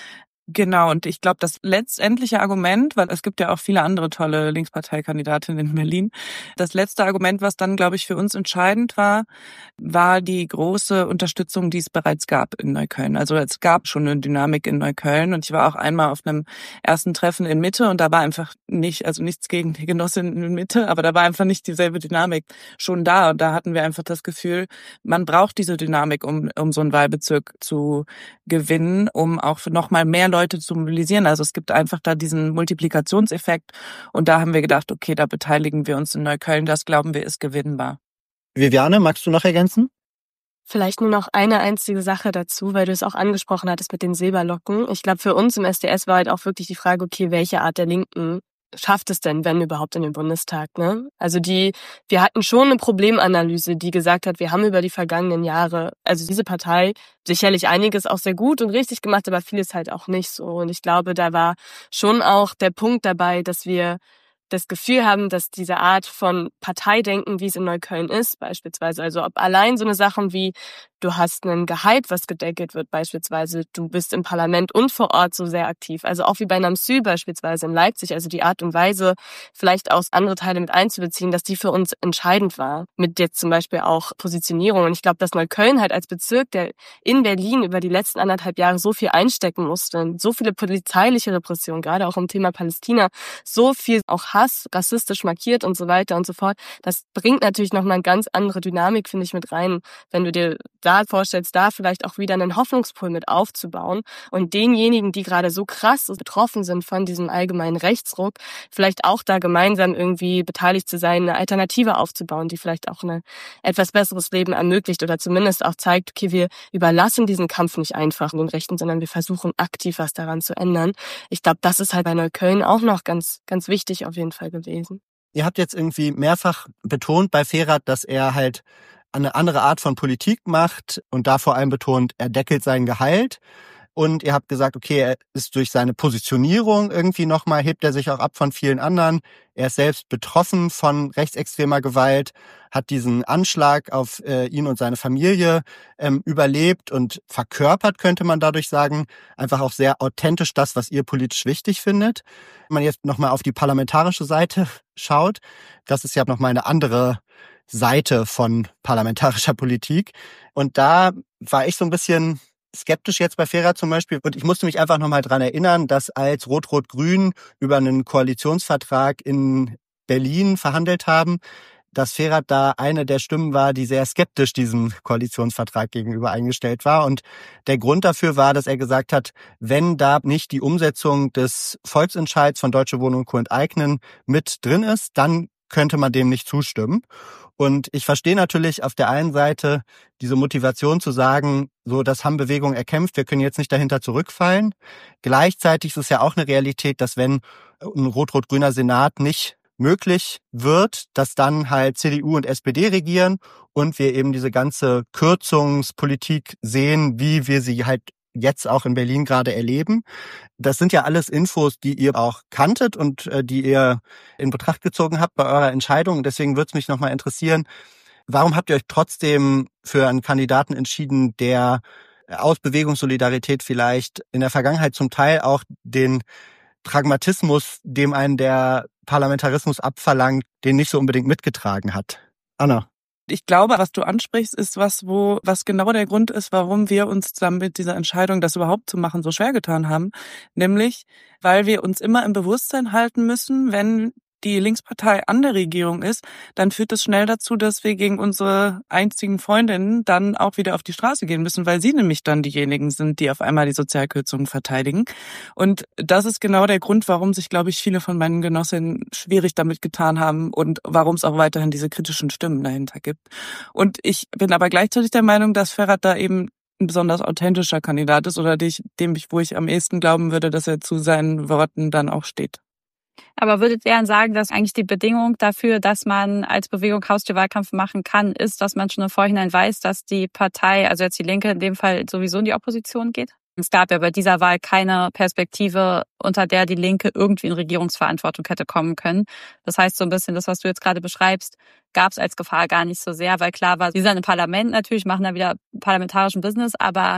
S3: Genau, und ich glaube, das letztendliche Argument, weil es gibt ja auch viele andere tolle Linksparteikandidatinnen in Berlin, das letzte Argument, was dann, glaube ich, für uns entscheidend war, war die große Unterstützung, die es bereits gab in Neukölln. Also es gab schon eine Dynamik in Neukölln und ich war auch einmal auf einem ersten Treffen in Mitte und da war einfach nicht, also nichts gegen die Genossinnen in Mitte, aber da war einfach nicht dieselbe Dynamik schon da und da hatten wir einfach das Gefühl, man braucht diese Dynamik, um, um so einen Wahlbezirk zu gewinnen, um auch für noch mal mehr Leute zu mobilisieren. Also es gibt einfach da diesen Multiplikationseffekt und da haben wir gedacht, okay, da beteiligen wir uns in Neukölln, das glauben wir ist gewinnbar.
S1: Viviane, magst du noch ergänzen?
S4: Vielleicht nur noch eine einzige Sache dazu, weil du es auch angesprochen hattest mit den Silberlocken. Ich glaube, für uns im S D S war halt auch wirklich die Frage, okay, welche Art der Linken schafft es denn, wenn überhaupt, in den Bundestag, ne? Also die, wir hatten schon eine Problemanalyse, die gesagt hat, wir haben über die vergangenen Jahre, also diese Partei, sicherlich einiges auch sehr gut und richtig gemacht, aber vieles halt auch nicht so. Und ich glaube, da war schon auch der Punkt dabei, dass wir das Gefühl haben, dass diese Art von Parteidenken, wie es in Neukölln ist, beispielsweise, also ob allein so eine Sachen wie, du hast ein Gehalt, was gedeckelt wird, beispielsweise, du bist im Parlament und vor Ort so sehr aktiv, also auch wie bei Namsü beispielsweise in Leipzig, also die Art und Weise, vielleicht auch andere Teile mit einzubeziehen, dass die für uns entscheidend war, mit jetzt zum Beispiel auch Positionierung. Und ich glaube, dass Neukölln halt als Bezirk, der in Berlin über die letzten anderthalb Jahre so viel einstecken musste, so viele polizeiliche Repressionen, gerade auch im Thema Palästina, so viel auch Hass, rassistisch markiert und so weiter und so fort, das bringt natürlich nochmal eine ganz andere Dynamik, finde ich, mit rein, wenn du dir da vorstellst, da vielleicht auch wieder einen Hoffnungspool mit aufzubauen und denjenigen, die gerade so krass betroffen sind von diesem allgemeinen Rechtsruck, vielleicht auch da gemeinsam irgendwie beteiligt zu sein, eine Alternative aufzubauen, die vielleicht auch ein etwas besseres Leben ermöglicht oder zumindest auch zeigt, okay, wir überlassen diesen Kampf nicht einfach in den Rechten, sondern wir versuchen aktiv was daran zu ändern. Ich glaube, das ist halt bei Neukölln auch noch ganz, ganz wichtig auf jeden Fall gewesen.
S1: Ihr habt jetzt irgendwie mehrfach betont bei Ferhat, dass er halt eine andere Art von Politik macht und da vor allem betont, er deckelt sein Gehalt. Und ihr habt gesagt, okay, er ist durch seine Positionierung irgendwie nochmal, hebt er sich auch ab von vielen anderen. Er ist selbst betroffen von rechtsextremer Gewalt, hat diesen Anschlag auf äh, ihn und seine Familie ähm, überlebt und verkörpert, könnte man dadurch sagen, einfach auch sehr authentisch das, was ihr politisch wichtig findet. Wenn man jetzt nochmal auf die parlamentarische Seite schaut, das ist ja nochmal eine andere Seite von parlamentarischer Politik. Und da war ich so ein bisschen skeptisch jetzt bei Ferhat zum Beispiel. Und ich musste mich einfach nochmal dran erinnern, dass als Rot-Rot-Grün über einen Koalitionsvertrag in Berlin verhandelt haben, dass Ferhat da eine der Stimmen war, die sehr skeptisch diesem Koalitionsvertrag gegenüber eingestellt war. Und der Grund dafür war, dass er gesagt hat, wenn da nicht die Umsetzung des Volksentscheids von Deutsche Wohnen und Co. enteignen mit drin ist, dann könnte man dem nicht zustimmen. Und ich verstehe natürlich auf der einen Seite diese Motivation zu sagen, so, das haben Bewegungen erkämpft, wir können jetzt nicht dahinter zurückfallen. Gleichzeitig ist es ja auch eine Realität, dass wenn ein rot-rot-grüner Senat nicht möglich wird, dass dann halt C D U und S P D regieren und wir eben diese ganze Kürzungspolitik sehen, wie wir sie halt jetzt auch in Berlin gerade erleben. Das sind ja alles Infos, die ihr auch kanntet und äh, die ihr in Betracht gezogen habt bei eurer Entscheidung. Deswegen würde es mich nochmal interessieren, warum habt ihr euch trotzdem für einen Kandidaten entschieden, der aus Bewegungssolidarität vielleicht in der Vergangenheit zum Teil auch den Pragmatismus, dem einen der Parlamentarismus abverlangt, den nicht so unbedingt mitgetragen hat? Anna.
S3: Ich glaube, was du ansprichst, ist was, wo, was genau der Grund ist, warum wir uns dann mit dieser Entscheidung, das überhaupt zu machen, so schwer getan haben. Nämlich, weil wir uns immer im Bewusstsein halten müssen, wenn die Linkspartei an der Regierung ist, dann führt das schnell dazu, dass wir gegen unsere einzigen Freundinnen dann auch wieder auf die Straße gehen müssen, weil sie nämlich dann diejenigen sind, die auf einmal die Sozialkürzungen verteidigen. Und das ist genau der Grund, warum sich, glaube ich, viele von meinen Genossinnen schwierig damit getan haben und warum es auch weiterhin diese kritischen Stimmen dahinter gibt. Und ich bin aber gleichzeitig der Meinung, dass Ferhat da eben ein besonders authentischer Kandidat ist oder dem ich, wo ich am ehesten glauben würde, dass er zu seinen Worten dann auch steht.
S5: Aber würdet ihr dann sagen, dass eigentlich die Bedingung dafür, dass man als Bewegung Haustürwahlkampf machen kann, ist, dass man schon im Vorhinein weiß, dass die Partei, also jetzt die Linke in dem Fall, sowieso in die Opposition geht? Es gab ja bei dieser Wahl keine Perspektive, unter der die Linke irgendwie in Regierungsverantwortung hätte kommen können. Das heißt, so ein bisschen das, was du jetzt gerade beschreibst, gab es als Gefahr gar nicht so sehr, weil klar war, sie sind im Parlament natürlich, machen da wieder parlamentarischen Business, aber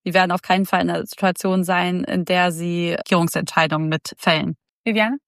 S5: die werden auf keinen Fall in einer Situation sein, in der sie Regierungsentscheidungen mitfällen. Viviane?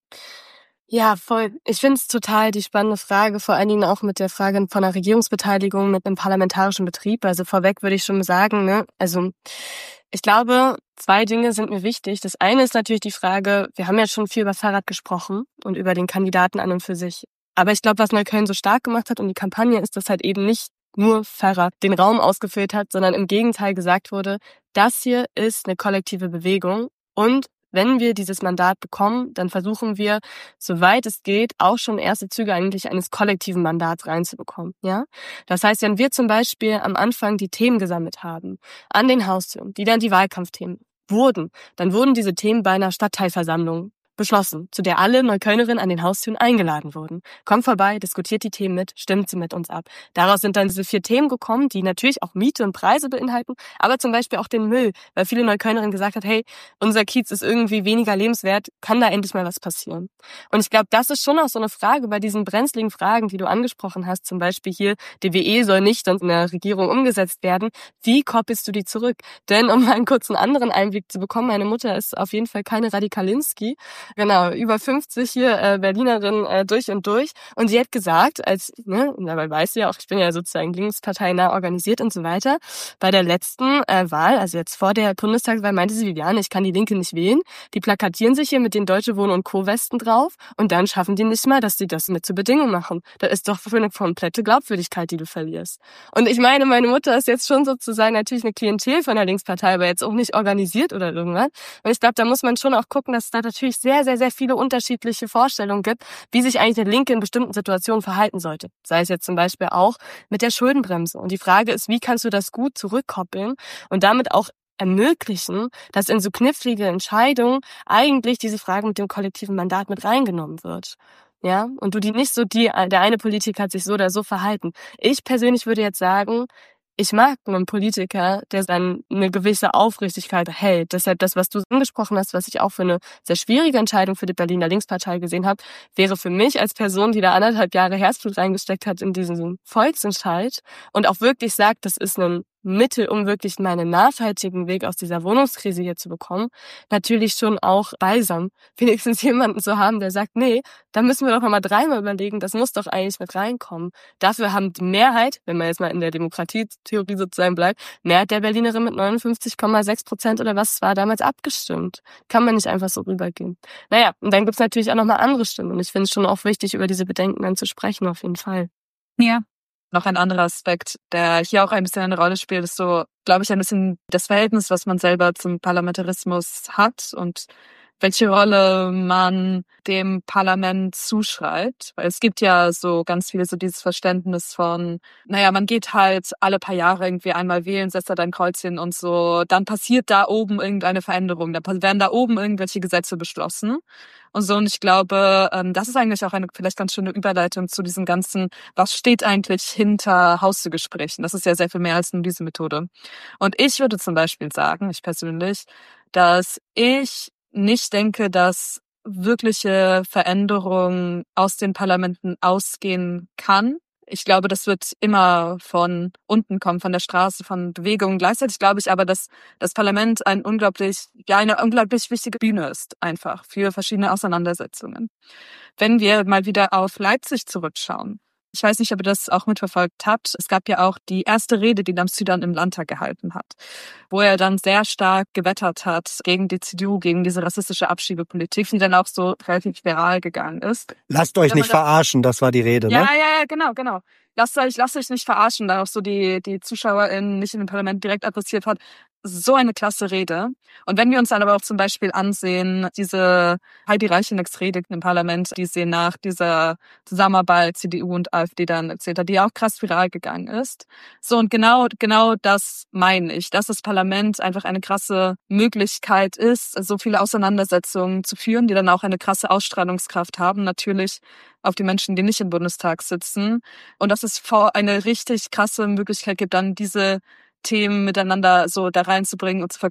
S4: Ja, voll. Ich finde es total die spannende Frage, vor allen Dingen auch mit der Frage von einer Regierungsbeteiligung mit einem parlamentarischen Betrieb. Also vorweg würde ich schon sagen, ne, also ich glaube, zwei Dinge sind mir wichtig. Das eine ist natürlich die Frage, wir haben ja schon viel über Ferhat gesprochen und über den Kandidaten an und für sich. Aber ich glaube, was Neukölln so stark gemacht hat und die Kampagne ist, dass halt eben nicht nur Ferhat den Raum ausgefüllt hat, sondern im Gegenteil gesagt wurde, das hier ist eine kollektive Bewegung und wenn wir dieses Mandat bekommen, dann versuchen wir, soweit es geht, auch schon erste Züge eigentlich eines kollektiven Mandats reinzubekommen. Ja, das heißt, wenn wir zum Beispiel am Anfang die Themen gesammelt haben, an den Haustüren, die dann die Wahlkampfthemen wurden, dann wurden diese Themen bei einer Stadtteilversammlung beschlossen, zu der alle Neuköllnerinnen an den Haustüren eingeladen wurden. Kommt vorbei, diskutiert die Themen mit, stimmt sie mit uns ab. Daraus sind dann diese vier Themen gekommen, die natürlich auch Miete und Preise beinhalten, aber zum Beispiel auch den Müll, weil viele Neuköllnerinnen gesagt hat, hey, unser Kiez ist irgendwie weniger lebenswert, kann da endlich mal was passieren? Und ich glaube, das ist schon auch so eine Frage bei diesen brenzligen Fragen, die du angesprochen hast, zum Beispiel hier, D W E soll nicht in der Regierung umgesetzt werden. Wie koppelst du die zurück? Denn um mal einen kurzen anderen Einblick zu bekommen, meine Mutter ist auf jeden Fall keine Radikalinski. Genau, über fünfzig hier äh, Berlinerin äh, durch und durch. Und sie hat gesagt, als, ne, dabei weißt du ja auch, ich bin ja sozusagen linksparteinah organisiert und so weiter, bei der letzten äh, Wahl, also jetzt vor der Bundestagswahl, meinte sie, Viviane, ich kann die Linke nicht wählen. Die plakatieren sich hier mit den Deutsche Wohnen und Co-Westen drauf und dann schaffen die nicht mal, dass sie das mit zur Bedingung machen. Das ist doch für eine komplette Glaubwürdigkeit, die du verlierst. Und ich meine, meine Mutter ist jetzt schon sozusagen natürlich eine Klientel von der Linkspartei, aber jetzt auch nicht organisiert oder irgendwas. Und ich glaube, da muss man schon auch gucken, dass es da natürlich sehr, sehr, sehr viele unterschiedliche Vorstellungen gibt, wie sich eigentlich der Linke in bestimmten Situationen verhalten sollte. Sei es jetzt zum Beispiel auch mit der Schuldenbremse. Und die Frage ist, wie kannst du das gut zurückkoppeln und damit auch ermöglichen, dass in so knifflige Entscheidungen eigentlich diese Frage mit dem kollektiven Mandat mit reingenommen wird. Ja, und du die nicht so, die, der eine Politiker hat sich so oder so verhalten. Ich persönlich würde jetzt sagen, ich mag einen Politiker, der dann eine gewisse Aufrichtigkeit hält. Deshalb das, was du angesprochen hast, was ich auch für eine sehr schwierige Entscheidung für die Berliner Linkspartei gesehen habe, wäre für mich als Person, die da anderthalb Jahre Herzblut reingesteckt hat in diesen Volksentscheid und auch wirklich sagt, das ist ein Mittel, um wirklich meinen nachhaltigen Weg aus dieser Wohnungskrise hier zu bekommen, natürlich schon auch balsam, wenigstens jemanden zu haben, der sagt, nee, da müssen wir doch nochmal dreimal überlegen, das muss doch eigentlich mit reinkommen. Dafür haben die Mehrheit, wenn man jetzt mal in der Demokratietheorie sozusagen bleibt, Mehrheit der Berlinerin mit neunundfünfzig Komma sechs Prozent oder was es war damals abgestimmt. Kann man nicht einfach so rübergehen. Naja, und dann gibt's natürlich auch nochmal andere Stimmen und ich finde es schon auch wichtig, über diese Bedenken dann zu sprechen, auf jeden Fall.
S2: Ja. Noch ein anderer Aspekt, der hier auch ein bisschen eine Rolle spielt, ist so, glaube ich, ein bisschen das Verhältnis, was man selber zum Parlamentarismus hat und welche Rolle man dem Parlament zuschreibt. Weil es gibt ja so ganz viele so dieses Verständnis von, naja, man geht halt alle paar Jahre irgendwie einmal wählen, setzt da dein Kreuzchen und so, dann passiert da oben irgendeine Veränderung, dann werden da oben irgendwelche Gesetze beschlossen und so. Und ich glaube, das ist eigentlich auch eine vielleicht ganz schöne Überleitung zu diesem ganzen, was steht eigentlich hinter Haustürgesprächen? Das ist ja sehr viel mehr als nur diese Methode. Und ich würde zum Beispiel sagen, ich persönlich, dass ich nicht denke, dass wirkliche Veränderung aus den Parlamenten ausgehen kann. Ich glaube, das wird immer von unten kommen, von der Straße, von Bewegungen. Gleichzeitig glaube ich aber, dass das Parlament ein unglaublich, ja, eine unglaublich wichtige Bühne ist, einfach für verschiedene Auseinandersetzungen. Wenn wir mal wieder auf Leipzig zurückschauen, ich weiß nicht, ob ihr das auch mitverfolgt habt. Es gab ja auch die erste Rede, die Namsudan im Landtag gehalten hat, wo er dann sehr stark gewettert hat gegen die C D U, gegen diese rassistische Abschiebepolitik, die dann auch so relativ viral gegangen ist.
S1: Lasst euch nicht verarschen, das war die Rede, ne?
S2: Ja, ja, ja, genau, genau. Lasst euch, lasst euch nicht verarschen, da auch so die, die ZuschauerInnen nicht in dem Parlament direkt adressiert hat. So eine klasse Rede. Und wenn wir uns dann aber auch zum Beispiel ansehen, diese Heidi Reicheneck's Rede im Parlament, die sie nach dieser Zusammenarbeit C D U und AfD dann erzählt hat, die auch krass viral gegangen ist. So, und genau, genau das meine ich, dass das Parlament einfach eine krasse Möglichkeit ist, so viele Auseinandersetzungen zu führen, die dann auch eine krasse Ausstrahlungskraft haben, natürlich auf die Menschen, die nicht im Bundestag sitzen. Und dass es eine richtig krasse Möglichkeit gibt, dann diese Themen miteinander so da reinzubringen und zu verknüpfen.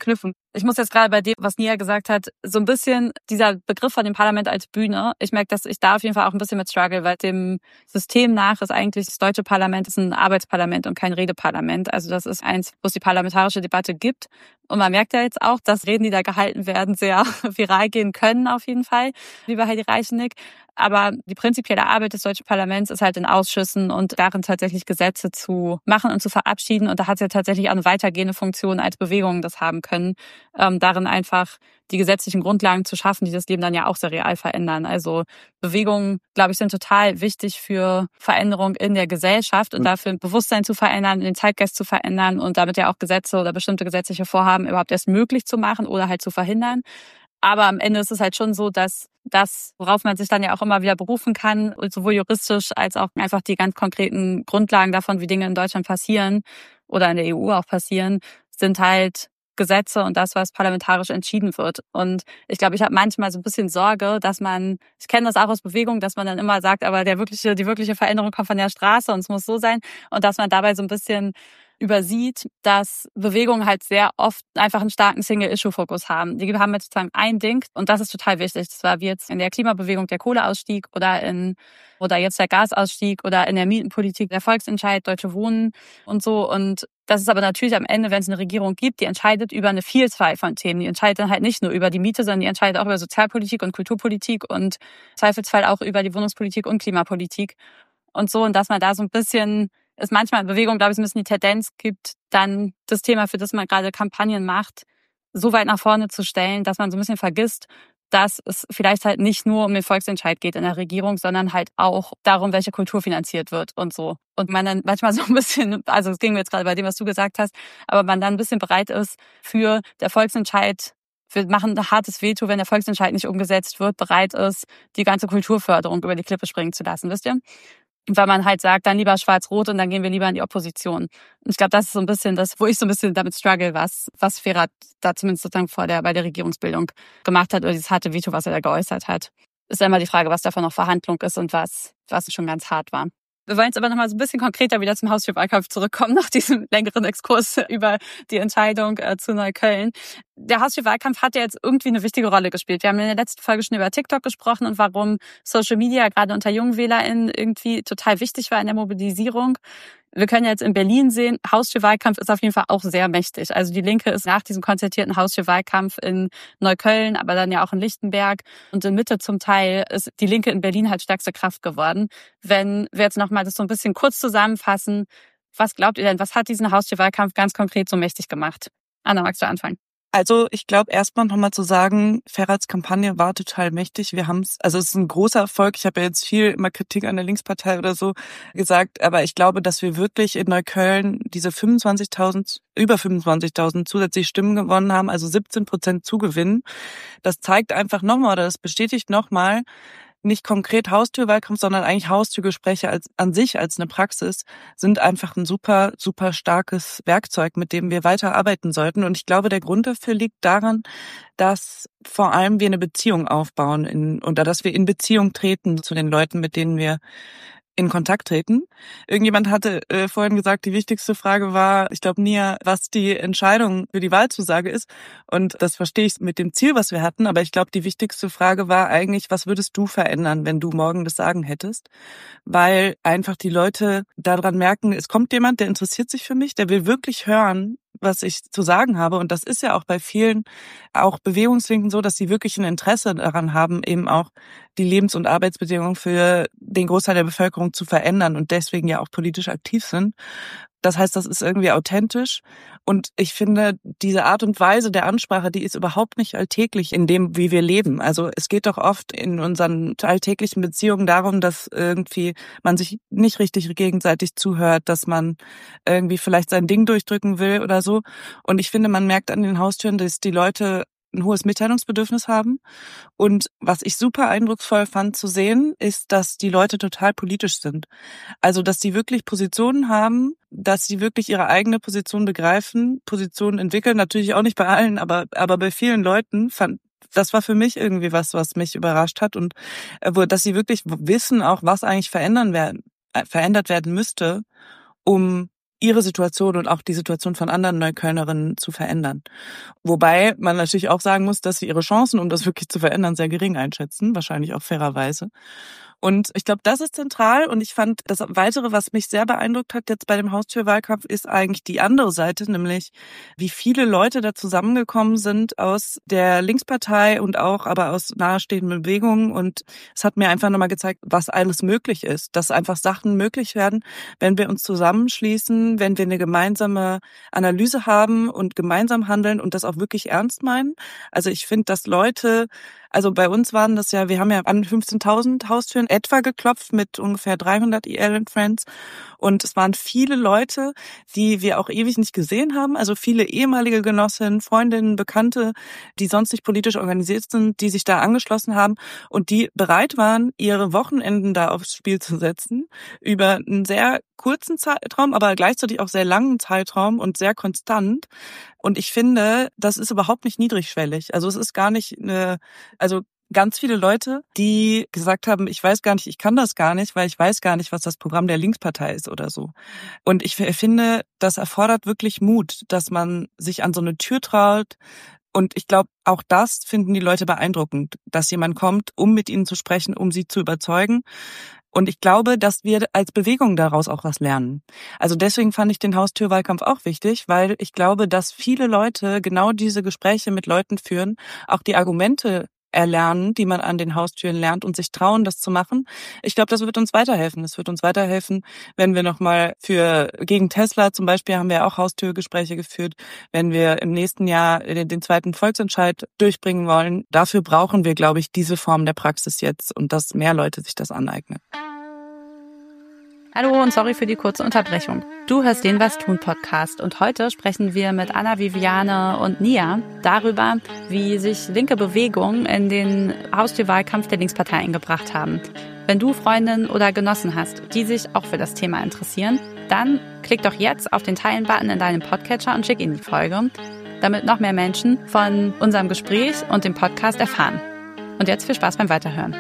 S5: Ich muss jetzt gerade bei dem, was Nia gesagt hat, so ein bisschen dieser Begriff von dem Parlament als Bühne. Ich merke, dass ich da auf jeden Fall auch ein bisschen mit struggle, weil dem System nach ist eigentlich das deutsche Parlament ist ein Arbeitsparlament und kein Redeparlament. Also das ist eins, wo es die parlamentarische Debatte gibt. Und man merkt ja jetzt auch, dass Reden, die da gehalten werden, sehr viral gehen können auf jeden Fall, wie bei Heidi Reichenick. Aber die prinzipielle Arbeit des deutschen Parlaments ist halt in Ausschüssen und darin tatsächlich Gesetze zu machen und zu verabschieden. Und da hat es ja tatsächlich auch eine weitergehende Funktion, als Bewegungen das haben können, ähm, darin einfach die gesetzlichen Grundlagen zu schaffen, die das Leben dann ja auch sehr real verändern. Also Bewegungen, glaube ich, sind total wichtig für Veränderung in der Gesellschaft und dafür ein Bewusstsein zu verändern, den Zeitgeist zu verändern und damit ja auch Gesetze oder bestimmte gesetzliche Vorhaben überhaupt erst möglich zu machen oder halt zu verhindern. Aber am Ende ist es halt schon so, dass das, worauf man sich dann ja auch immer wieder berufen kann, sowohl juristisch als auch einfach die ganz konkreten Grundlagen davon, wie Dinge in Deutschland passieren oder in der E U auch passieren, sind halt Gesetze und das, was parlamentarisch entschieden wird. Und ich glaube, ich habe manchmal so ein bisschen Sorge, dass man, ich kenne das auch aus Bewegung, dass man dann immer sagt, aber der wirkliche, die wirkliche Veränderung kommt von der Straße und es muss so sein. Und dass man dabei so ein bisschen übersieht, dass Bewegungen halt sehr oft einfach einen starken Single-Issue-Fokus haben. Die haben jetzt sozusagen ein Ding und das ist total wichtig. Das war wie jetzt in der Klimabewegung der Kohleausstieg oder in oder jetzt der Gasausstieg oder in der Mietenpolitik der Volksentscheid, Deutsche Wohnen und so. Und das ist aber natürlich am Ende, wenn es eine Regierung gibt, die entscheidet über eine Vielzahl von Themen. Die entscheidet dann halt nicht nur über die Miete, sondern die entscheidet auch über Sozialpolitik und Kulturpolitik und im Zweifelsfall auch über die Wohnungspolitik und Klimapolitik und so. Und dass man da so ein bisschen es manchmal in Bewegung, glaube ich, ein bisschen die Tendenz gibt, dann das Thema, für das man gerade Kampagnen macht, so weit nach vorne zu stellen, dass man so ein bisschen vergisst, dass es vielleicht halt nicht nur um den Volksentscheid geht in der Regierung, sondern halt auch darum, welche Kultur finanziert wird und so. Und man dann manchmal so ein bisschen, also es ging mir jetzt gerade bei dem, was du gesagt hast, aber man dann ein bisschen bereit ist für der Volksentscheid, wir machen ein hartes Veto, wenn der Volksentscheid nicht umgesetzt wird, bereit ist, die ganze Kulturförderung über die Klippe springen zu lassen, wisst ihr? Weil man halt sagt, dann lieber schwarz-rot und dann gehen wir lieber in die Opposition. Und ich glaube, das ist so ein bisschen das, wo ich so ein bisschen damit struggle, was, was Ferhat da zumindest sozusagen vor der, bei der Regierungsbildung gemacht hat oder dieses harte Veto, was er da geäußert hat. Ist ja immer die Frage, was davon noch Verhandlung ist und was, was schon ganz hart war. Wir wollen jetzt aber nochmal so ein bisschen konkreter wieder zum Haustürwahlkampf zurückkommen, nach diesem längeren Exkurs über die Entscheidung äh, zu Neukölln. Der Haustürwahlkampf hat ja jetzt irgendwie eine wichtige Rolle gespielt. Wir haben in der letzten Folge schon über TikTok gesprochen und warum Social Media gerade unter jungen WählerInnen irgendwie total wichtig war in der Mobilisierung. Wir können jetzt in Berlin sehen, Haustürwahlkampf ist auf jeden Fall auch sehr mächtig. Also die Linke ist nach diesem konzertierten Haustürwahlkampf in Neukölln, aber dann ja auch in Lichtenberg und in Mitte zum Teil ist die Linke in Berlin halt stärkste Kraft geworden. Wenn wir jetzt nochmal das so ein bisschen kurz zusammenfassen, was glaubt ihr denn, was hat diesen Haustürwahlkampf ganz konkret so mächtig gemacht? Anna, magst du anfangen?
S3: Also ich glaube, erstmal nochmal zu sagen, Ferhats Kampagne war total mächtig. Wir haben es, also es ist ein großer Erfolg. Ich habe ja jetzt viel immer Kritik an der Linkspartei oder so gesagt, aber ich glaube, dass wir wirklich in Neukölln diese fünfundzwanzigtausend, über fünfundzwanzigtausend zusätzliche Stimmen gewonnen haben, also siebzehn Prozent Zugewinn. Das zeigt einfach nochmal oder das bestätigt nochmal, nicht konkret Haustürwahlkampf, sondern eigentlich Haustürgespräche als, an sich als eine Praxis sind einfach ein super, super starkes Werkzeug, mit dem wir weiterarbeiten sollten. Und ich glaube, der Grund dafür liegt daran, dass vor allem wir eine Beziehung aufbauen in, oder dass wir in Beziehung treten zu den Leuten, mit denen wir in Kontakt treten. Irgendjemand hatte äh, vorhin gesagt, die wichtigste Frage war, ich glaube, Nia, was die Entscheidung für die Wahlzusage ist. Und das verstehe ich mit dem Ziel, was wir hatten. Aber ich glaube, die wichtigste Frage war eigentlich, was würdest du verändern, wenn du morgen das Sagen hättest? Weil einfach die Leute daran merken, es kommt jemand, der interessiert sich für mich, der will wirklich hören, was ich zu sagen habe. Und das ist ja auch bei vielen, auch Bewegungslinken so, dass sie wirklich ein Interesse daran haben, eben auch die Lebens- und Arbeitsbedingungen für den Großteil der Bevölkerung zu verändern und deswegen ja auch politisch aktiv sind. Das heißt, das ist irgendwie authentisch. Und ich finde, diese Art und Weise der Ansprache, die ist überhaupt nicht alltäglich in dem, wie wir leben. Also es geht doch oft in unseren alltäglichen Beziehungen darum, dass irgendwie man sich nicht richtig gegenseitig zuhört, dass man irgendwie vielleicht sein Ding durchdrücken will oder so. Und ich finde, man merkt an den Haustüren, dass die Leute ein hohes Mitteilungsbedürfnis haben. Und was ich super eindrucksvoll fand zu sehen, ist, dass die Leute total politisch sind. Also, dass sie wirklich Positionen haben, dass sie wirklich ihre eigene Position begreifen, Positionen entwickeln. Natürlich auch nicht bei allen, aber aber bei vielen Leuten fand das war für mich irgendwie was, was mich überrascht hat und wo, dass sie wirklich wissen auch, was eigentlich verändern werden, verändert werden müsste, um ihre Situation und auch die Situation von anderen Neuköllnerinnen zu verändern. Wobei man natürlich auch sagen muss, dass sie ihre Chancen, um das wirklich zu verändern, sehr gering einschätzen, wahrscheinlich auch fairerweise. Und ich glaube, das ist zentral. Und ich fand, das Weitere, was mich sehr beeindruckt hat jetzt bei dem Haustürwahlkampf, ist eigentlich die andere Seite, nämlich wie viele Leute da zusammengekommen sind aus der Linkspartei und auch aber aus nahestehenden Bewegungen. Und es hat mir einfach nochmal gezeigt, was alles möglich ist, dass einfach Sachen möglich werden, wenn wir uns zusammenschließen, wenn wir eine gemeinsame Analyse haben und gemeinsam handeln und das auch wirklich ernst meinen. Also ich finde, dass Leute, also bei uns waren das ja, wir haben ja an fünfzehntausend Haustüren etwa geklopft mit ungefähr dreihundert I L and Friends. Und es waren viele Leute, die wir auch ewig nicht gesehen haben. Also viele ehemalige Genossinnen, Freundinnen, Bekannte, die sonst nicht politisch organisiert sind, die sich da angeschlossen haben und die bereit waren, ihre Wochenenden da aufs Spiel zu setzen. Über einen sehr kurzen Zeitraum, aber gleichzeitig auch sehr langen Zeitraum und sehr konstant. Und ich finde, das ist überhaupt nicht niedrigschwellig. Also es ist gar nicht eine, also ganz viele Leute, die gesagt haben, ich weiß gar nicht, ich kann das gar nicht, weil ich weiß gar nicht, was das Programm der Linkspartei ist oder so. Und ich finde, das erfordert wirklich Mut, dass man sich an so eine Tür traut. Und ich glaube, auch das finden die Leute beeindruckend, dass jemand kommt, um mit ihnen zu sprechen, um sie zu überzeugen. Und ich glaube, dass wir als Bewegung daraus auch was lernen. Also deswegen fand ich den Haustürwahlkampf auch wichtig, weil ich glaube, dass viele Leute genau diese Gespräche mit Leuten führen, auch die Argumente erlernen, die man an den Haustüren lernt und sich trauen, das zu machen. Ich glaube, das wird uns weiterhelfen. Es wird uns weiterhelfen, wenn wir nochmal für gegen Tesla zum Beispiel haben wir auch Haustürgespräche geführt, wenn wir im nächsten Jahr den zweiten Volksentscheid durchbringen wollen. Dafür brauchen wir, glaube ich, diese Form der Praxis jetzt und dass mehr Leute sich das aneignen.
S5: Hallo und sorry für die kurze Unterbrechung. Du hörst den Was tun Podcast und heute sprechen wir mit Anna, Viviane und Nia darüber, wie sich linke Bewegungen in den Haustürwahlkampf der Linkspartei eingebracht haben. Wenn du Freundinnen oder Genossen hast, die sich auch für das Thema interessieren, dann klick doch jetzt auf den Teilen-Button in deinem Podcatcher und schick ihnen die Folge, damit noch mehr Menschen von unserem Gespräch und dem Podcast erfahren. Und jetzt viel Spaß beim Weiterhören.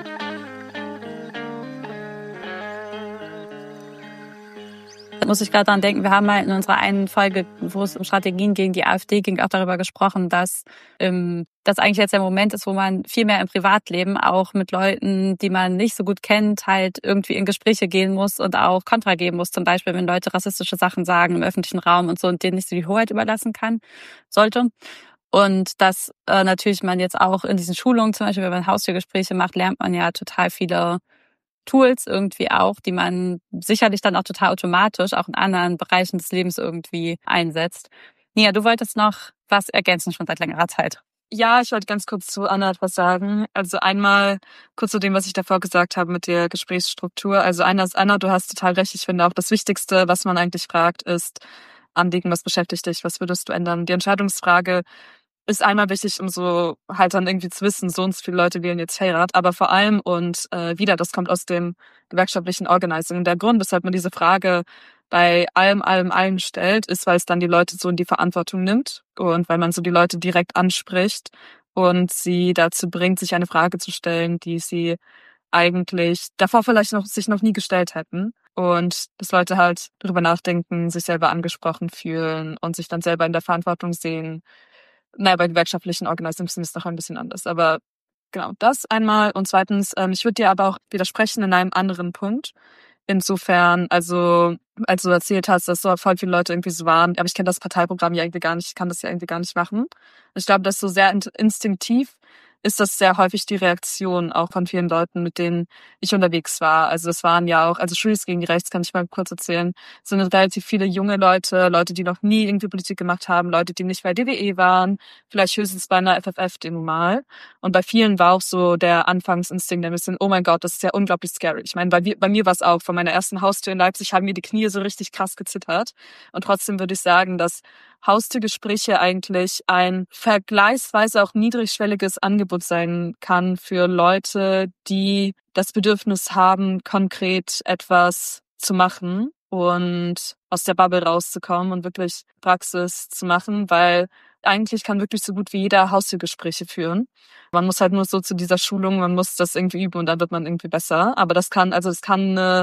S5: Muss ich gerade dran denken, wir haben mal in unserer einen Folge, wo es um Strategien gegen die AfD ging, auch darüber gesprochen, dass ähm, das eigentlich jetzt der Moment ist, wo man viel mehr im Privatleben auch mit Leuten, die man nicht so gut kennt, halt irgendwie in Gespräche gehen muss und auch Kontra geben muss. Zum Beispiel, wenn Leute rassistische Sachen sagen im öffentlichen Raum und so und denen nicht so die Hoheit überlassen kann, sollte. Und dass äh, natürlich man jetzt auch in diesen Schulungen, zum Beispiel, wenn man Haustürgespräche macht, lernt man ja total viele Tools irgendwie auch, die man sicherlich dann auch total automatisch auch in anderen Bereichen des Lebens irgendwie einsetzt. Nia, du wolltest noch was ergänzen schon seit längerer Zeit.
S2: Ja, ich wollte ganz kurz zu Anna etwas sagen. Also einmal kurz zu dem, was ich davor gesagt habe mit der Gesprächsstruktur. Also Anna, Anna, du hast total recht. Ich finde auch das Wichtigste, was man eigentlich fragt, ist Anliegen, was beschäftigt dich, was würdest du ändern? Die Entscheidungsfrage ist einmal wichtig, um so halt dann irgendwie zu wissen, so und so viele Leute wählen jetzt Heirat, aber vor allem und äh, wieder, das kommt aus dem gewerkschaftlichen Organizing. Und der Grund, weshalb man diese Frage bei allem, allem, allen stellt, ist, weil es dann die Leute so in die Verantwortung nimmt und weil man so die Leute direkt anspricht und sie dazu bringt, sich eine Frage zu stellen, die sie eigentlich davor vielleicht noch sich noch nie gestellt hätten. Und dass Leute halt darüber nachdenken, sich selber angesprochen fühlen und sich dann selber in der Verantwortung sehen. Naja, bei gewerkschaftlichen Organisationen ist es noch ein bisschen anders. Aber genau, das einmal. Und zweitens, ähm, ich würde dir aber auch widersprechen in einem anderen Punkt. Insofern, also als du erzählt hast, dass so voll viele Leute irgendwie so waren, aber ich kenne das Parteiprogramm ja irgendwie gar nicht, ich kann das ja irgendwie gar nicht machen. Ich glaube, das ist so sehr instinktiv ist das sehr häufig die Reaktion auch von vielen Leuten, mit denen ich unterwegs war. Also es waren ja auch, also Schuldiges gegen Rechts, kann ich mal kurz erzählen, es sind relativ viele junge Leute, Leute, die noch nie irgendwie Politik gemacht haben, Leute, die nicht bei D W E waren, vielleicht höchstens bei einer F F F-Demo mal. Und bei vielen war auch so der Anfangsinstinkt ein bisschen, oh mein Gott, das ist ja unglaublich scary. Ich meine, bei, bei mir war es auch, von meiner ersten Haustür in Leipzig haben mir die Knie so richtig krass gezittert. Und trotzdem würde ich sagen, dass Haustürgespräche eigentlich ein vergleichsweise auch niedrigschwelliges Angebot sein kann für Leute, die das Bedürfnis haben, konkret etwas zu machen und aus der Bubble rauszukommen und wirklich Praxis zu machen, weil eigentlich kann wirklich so gut wie jeder Haustürgespräche führen. Man muss halt nur so zu dieser Schulung, man muss das irgendwie üben und dann wird man irgendwie besser. Aber das kann, also es kann eine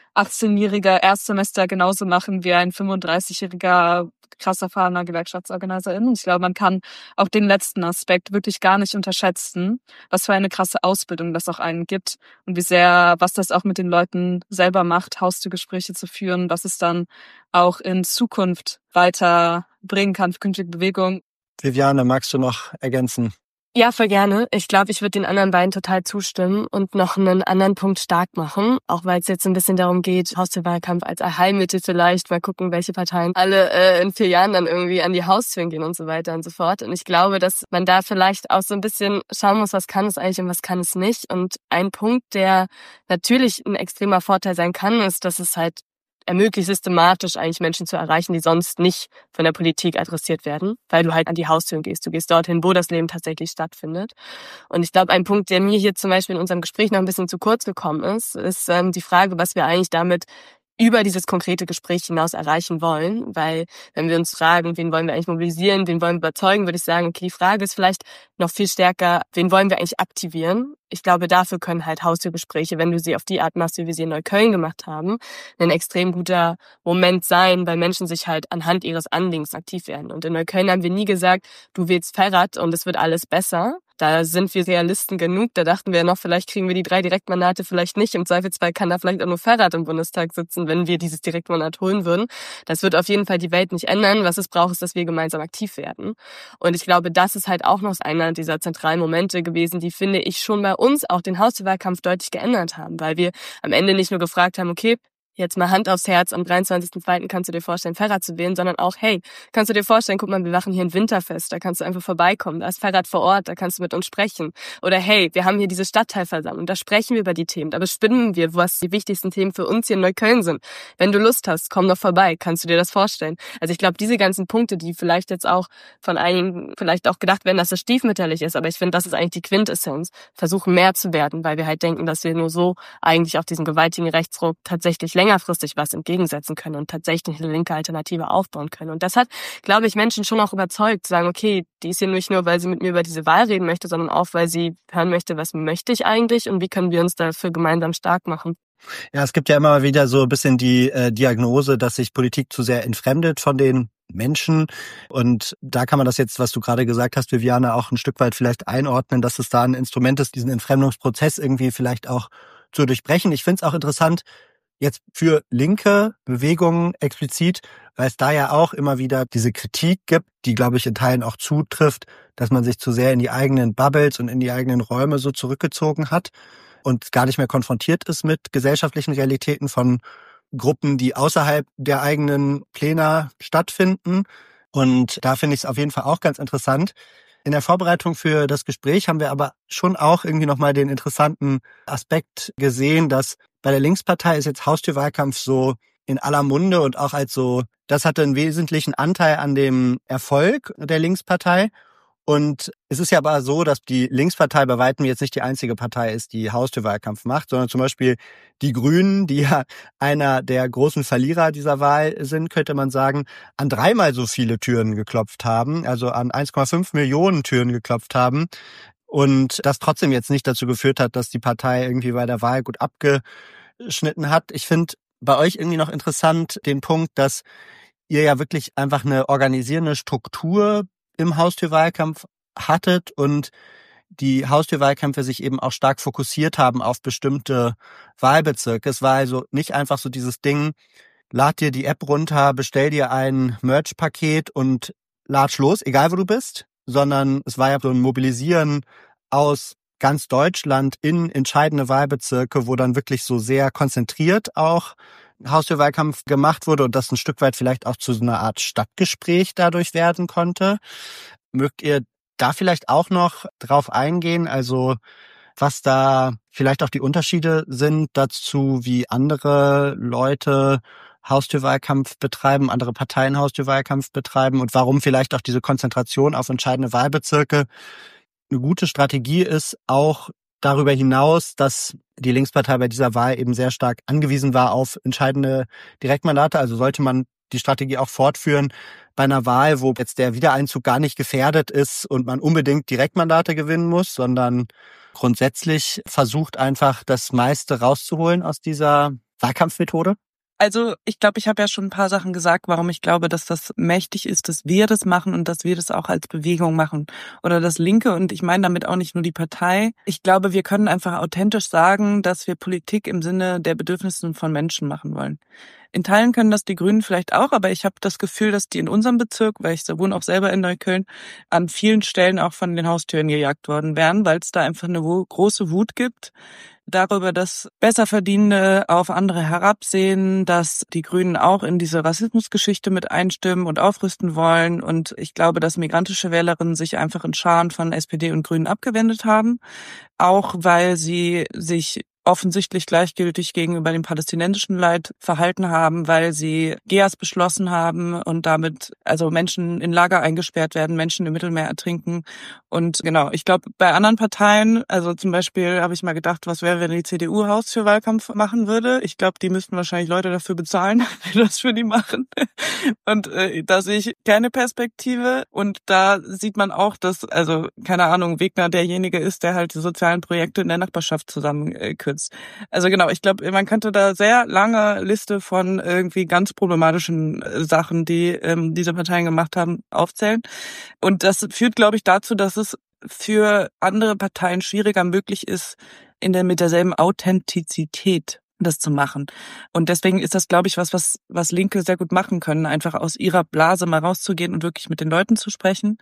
S2: achtzehnjähriger Erstsemester genauso machen wie ein fünfunddreißigjähriger krass erfahrener Gewerkschaftsorganiserin. Und ich glaube, man kann auch den letzten Aspekt wirklich gar nicht unterschätzen, was für eine krasse Ausbildung das auch einen gibt und wie sehr, was das auch mit den Leuten selber macht, Haustürgespräche zu führen, was es dann auch in Zukunft weiterbringen kann für künftige Bewegung.
S1: Viviane, magst du noch ergänzen?
S4: Ja, voll gerne. Ich glaube, ich würde den anderen beiden total zustimmen und noch einen anderen Punkt stark machen, auch weil es jetzt ein bisschen darum geht, Haustürwahlkampf als Allheilmittel vielleicht, mal gucken, welche Parteien alle äh, in vier Jahren dann irgendwie an die Haustüren gehen und so weiter und so fort. Und ich glaube, dass man da vielleicht auch so ein bisschen schauen muss, was kann es eigentlich und was kann es nicht. Und ein Punkt, der natürlich ein extremer Vorteil sein kann, ist, dass es halt ermöglicht, systematisch eigentlich Menschen zu erreichen, die sonst nicht von der Politik adressiert werden, weil du halt an die Haustüren gehst. Du gehst dorthin, wo das Leben tatsächlich stattfindet. Und ich glaube, ein Punkt, der mir hier zum Beispiel in unserem Gespräch noch ein bisschen zu kurz gekommen ist, ist ähm, die Frage, was wir eigentlich damit über dieses konkrete Gespräch hinaus erreichen wollen, weil wenn wir uns fragen, wen wollen wir eigentlich mobilisieren, wen wollen wir überzeugen, würde ich sagen, okay, die Frage ist vielleicht noch viel stärker, wen wollen wir eigentlich aktivieren? Ich glaube, dafür können halt Haustürgespräche, wenn du sie auf die Art machst, wie wir sie in Neukölln gemacht haben, ein extrem guter Moment sein, weil Menschen sich halt anhand ihres Anliegens aktiv werden. Und in Neukölln haben wir nie gesagt, du wählst Ferrat und es wird alles besser. Da sind wir Realisten genug. Da dachten wir noch, vielleicht kriegen wir die drei Direktmandate, vielleicht nicht. Im Zweifelsfall kann da vielleicht auch nur Ferrat im Bundestag sitzen, wenn wir dieses Direktmandat holen würden. Das wird auf jeden Fall die Welt nicht ändern. Was es braucht, ist, dass wir gemeinsam aktiv werden. Und ich glaube, das ist halt auch noch einer dieser zentralen Momente gewesen, die, finde ich, schon bei uns auch den Haustürwahlkampf deutlich geändert haben. Weil wir am Ende nicht nur gefragt haben, okay, jetzt mal Hand aufs Herz, am dreiundzwanzigsten zweiten kannst du dir vorstellen, Ferrat zu wählen, sondern auch, hey, kannst du dir vorstellen, guck mal, wir machen hier ein Winterfest, da kannst du einfach vorbeikommen, da ist Ferrat vor Ort, da kannst du mit uns sprechen. Oder hey, wir haben hier diese Stadtteilversammlung, da sprechen wir über die Themen, da bestimmen wir, was die wichtigsten Themen für uns hier in Neukölln sind. Wenn du Lust hast, komm doch vorbei, kannst du dir das vorstellen? Also ich glaube, diese ganzen Punkte, die vielleicht jetzt auch von einigen vielleicht auch gedacht werden, dass das stiefmütterlich ist, aber ich finde, das ist eigentlich die Quintessenz, versuchen mehr zu werden, weil wir halt denken, dass wir nur so eigentlich auf diesen gewaltigen Rechtsruck tatsächlich länger längerfristig was entgegensetzen können und tatsächlich eine linke Alternative aufbauen können. Und das hat, glaube ich, Menschen schon auch überzeugt, zu sagen, okay, die ist hier nicht nur, weil sie mit mir über diese Wahl reden möchte, sondern auch, weil sie hören möchte, was möchte ich eigentlich und wie können wir uns dafür gemeinsam stark machen.
S1: Ja, es gibt ja immer wieder so ein bisschen die äh, Diagnose, dass sich Politik zu sehr entfremdet von den Menschen. Und da kann man das jetzt, was du gerade gesagt hast, Viviane, auch ein Stück weit vielleicht einordnen, dass es da ein Instrument ist, diesen Entfremdungsprozess irgendwie vielleicht auch zu durchbrechen. Ich finde es auch interessant, jetzt für linke Bewegungen explizit, weil es da ja auch immer wieder diese Kritik gibt, die, glaube ich, in Teilen auch zutrifft, dass man sich zu sehr in die eigenen Bubbles und in die eigenen Räume so zurückgezogen hat und gar nicht mehr konfrontiert ist mit gesellschaftlichen Realitäten von Gruppen, die außerhalb der eigenen Pläne stattfinden. Und da finde ich es auf jeden Fall auch ganz interessant. In der Vorbereitung für das Gespräch haben wir aber schon auch irgendwie nochmal den interessanten Aspekt gesehen, dass bei der Linkspartei ist jetzt Haustürwahlkampf so in aller Munde und auch als so, das hatte einen wesentlichen Anteil an dem Erfolg der Linkspartei. Und es ist ja aber so, dass die Linkspartei bei weitem jetzt nicht die einzige Partei ist, die Haustürwahlkampf macht, sondern zum Beispiel die Grünen, die ja einer der großen Verlierer dieser Wahl sind, könnte man sagen, an dreimal so viele Türen geklopft haben, also an eins Komma fünf Millionen Türen geklopft haben. Und das trotzdem jetzt nicht dazu geführt hat, dass die Partei irgendwie bei der Wahl gut abgeschnitten hat. Ich finde bei euch irgendwie noch interessant den Punkt, dass ihr ja wirklich einfach eine organisierende Struktur im Haustürwahlkampf hattet und die Haustürwahlkämpfe sich eben auch stark fokussiert haben auf bestimmte Wahlbezirke. Es war also nicht einfach so dieses Ding, lad dir die App runter, bestell dir ein Merch-Paket und latsch los, egal wo du bist, sondern es war ja so ein Mobilisieren aus ganz Deutschland in entscheidende Wahlbezirke, wo dann wirklich so sehr konzentriert auch Haustürwahlkampf gemacht wurde und das ein Stück weit vielleicht auch zu so einer Art Stadtgespräch dadurch werden konnte. Mögt ihr da vielleicht auch noch drauf eingehen, also was da vielleicht auch die Unterschiede sind dazu, wie andere Leute Haustürwahlkampf betreiben, andere Parteien Haustürwahlkampf betreiben und warum vielleicht auch diese Konzentration auf entscheidende Wahlbezirke eine gute Strategie ist, auch darüber hinaus, dass die Linkspartei bei dieser Wahl eben sehr stark angewiesen war auf entscheidende Direktmandate. Also sollte man die Strategie auch fortführen bei einer Wahl, wo jetzt der Wiedereinzug gar nicht gefährdet ist und man unbedingt Direktmandate gewinnen muss, sondern grundsätzlich versucht einfach das meiste rauszuholen aus dieser Wahlkampfmethode?
S3: Also ich glaube, ich habe ja schon ein paar Sachen gesagt, warum ich glaube, dass das mächtig ist, dass wir das machen und dass wir das auch als Bewegung machen. Oder das Linke, und ich meine damit auch nicht nur die Partei. Ich glaube, wir können einfach authentisch sagen, dass wir Politik im Sinne der Bedürfnisse von Menschen machen wollen. In Teilen können das die Grünen vielleicht auch, aber ich habe das Gefühl, dass die in unserem Bezirk, weil ich wohne auch selber in Neukölln, an vielen Stellen auch von den Haustüren gejagt worden wären, weil es da einfach eine große Wut gibt darüber, dass Besserverdienende auf andere herabsehen, dass die Grünen auch in diese Rassismusgeschichte mit einstimmen und aufrüsten wollen. Und ich glaube, dass migrantische Wählerinnen sich einfach in Scharen von S P D und Grünen abgewendet haben, auch weil sie sich offensichtlich gleichgültig gegenüber dem palästinensischen Leid verhalten haben, weil sie G E A S beschlossen haben und damit also Menschen in Lager eingesperrt werden, Menschen im Mittelmeer ertrinken. Und genau, ich glaube, bei anderen Parteien, also zum Beispiel habe ich mal gedacht, was wäre, wenn die C D U Haustürwahlkampf machen würde? Ich glaube, die müssten wahrscheinlich Leute dafür bezahlen, die das für die machen. Und äh, da sehe ich keine Perspektive. Und da sieht man auch, dass, also keine Ahnung, Wegner derjenige ist, der halt die sozialen Projekte in der Nachbarschaft zusammenkürzt. Also genau, ich glaube, man könnte da sehr lange Liste von irgendwie ganz problematischen Sachen, die ähm, diese Parteien gemacht haben, aufzählen. Und das führt, glaube ich, dazu, dass es für andere Parteien schwieriger möglich ist, in der mit derselben Authentizität das zu machen. Und deswegen ist das, glaube ich, was, was, was Linke sehr gut machen können, einfach aus ihrer Blase mal rauszugehen und wirklich mit den Leuten zu sprechen.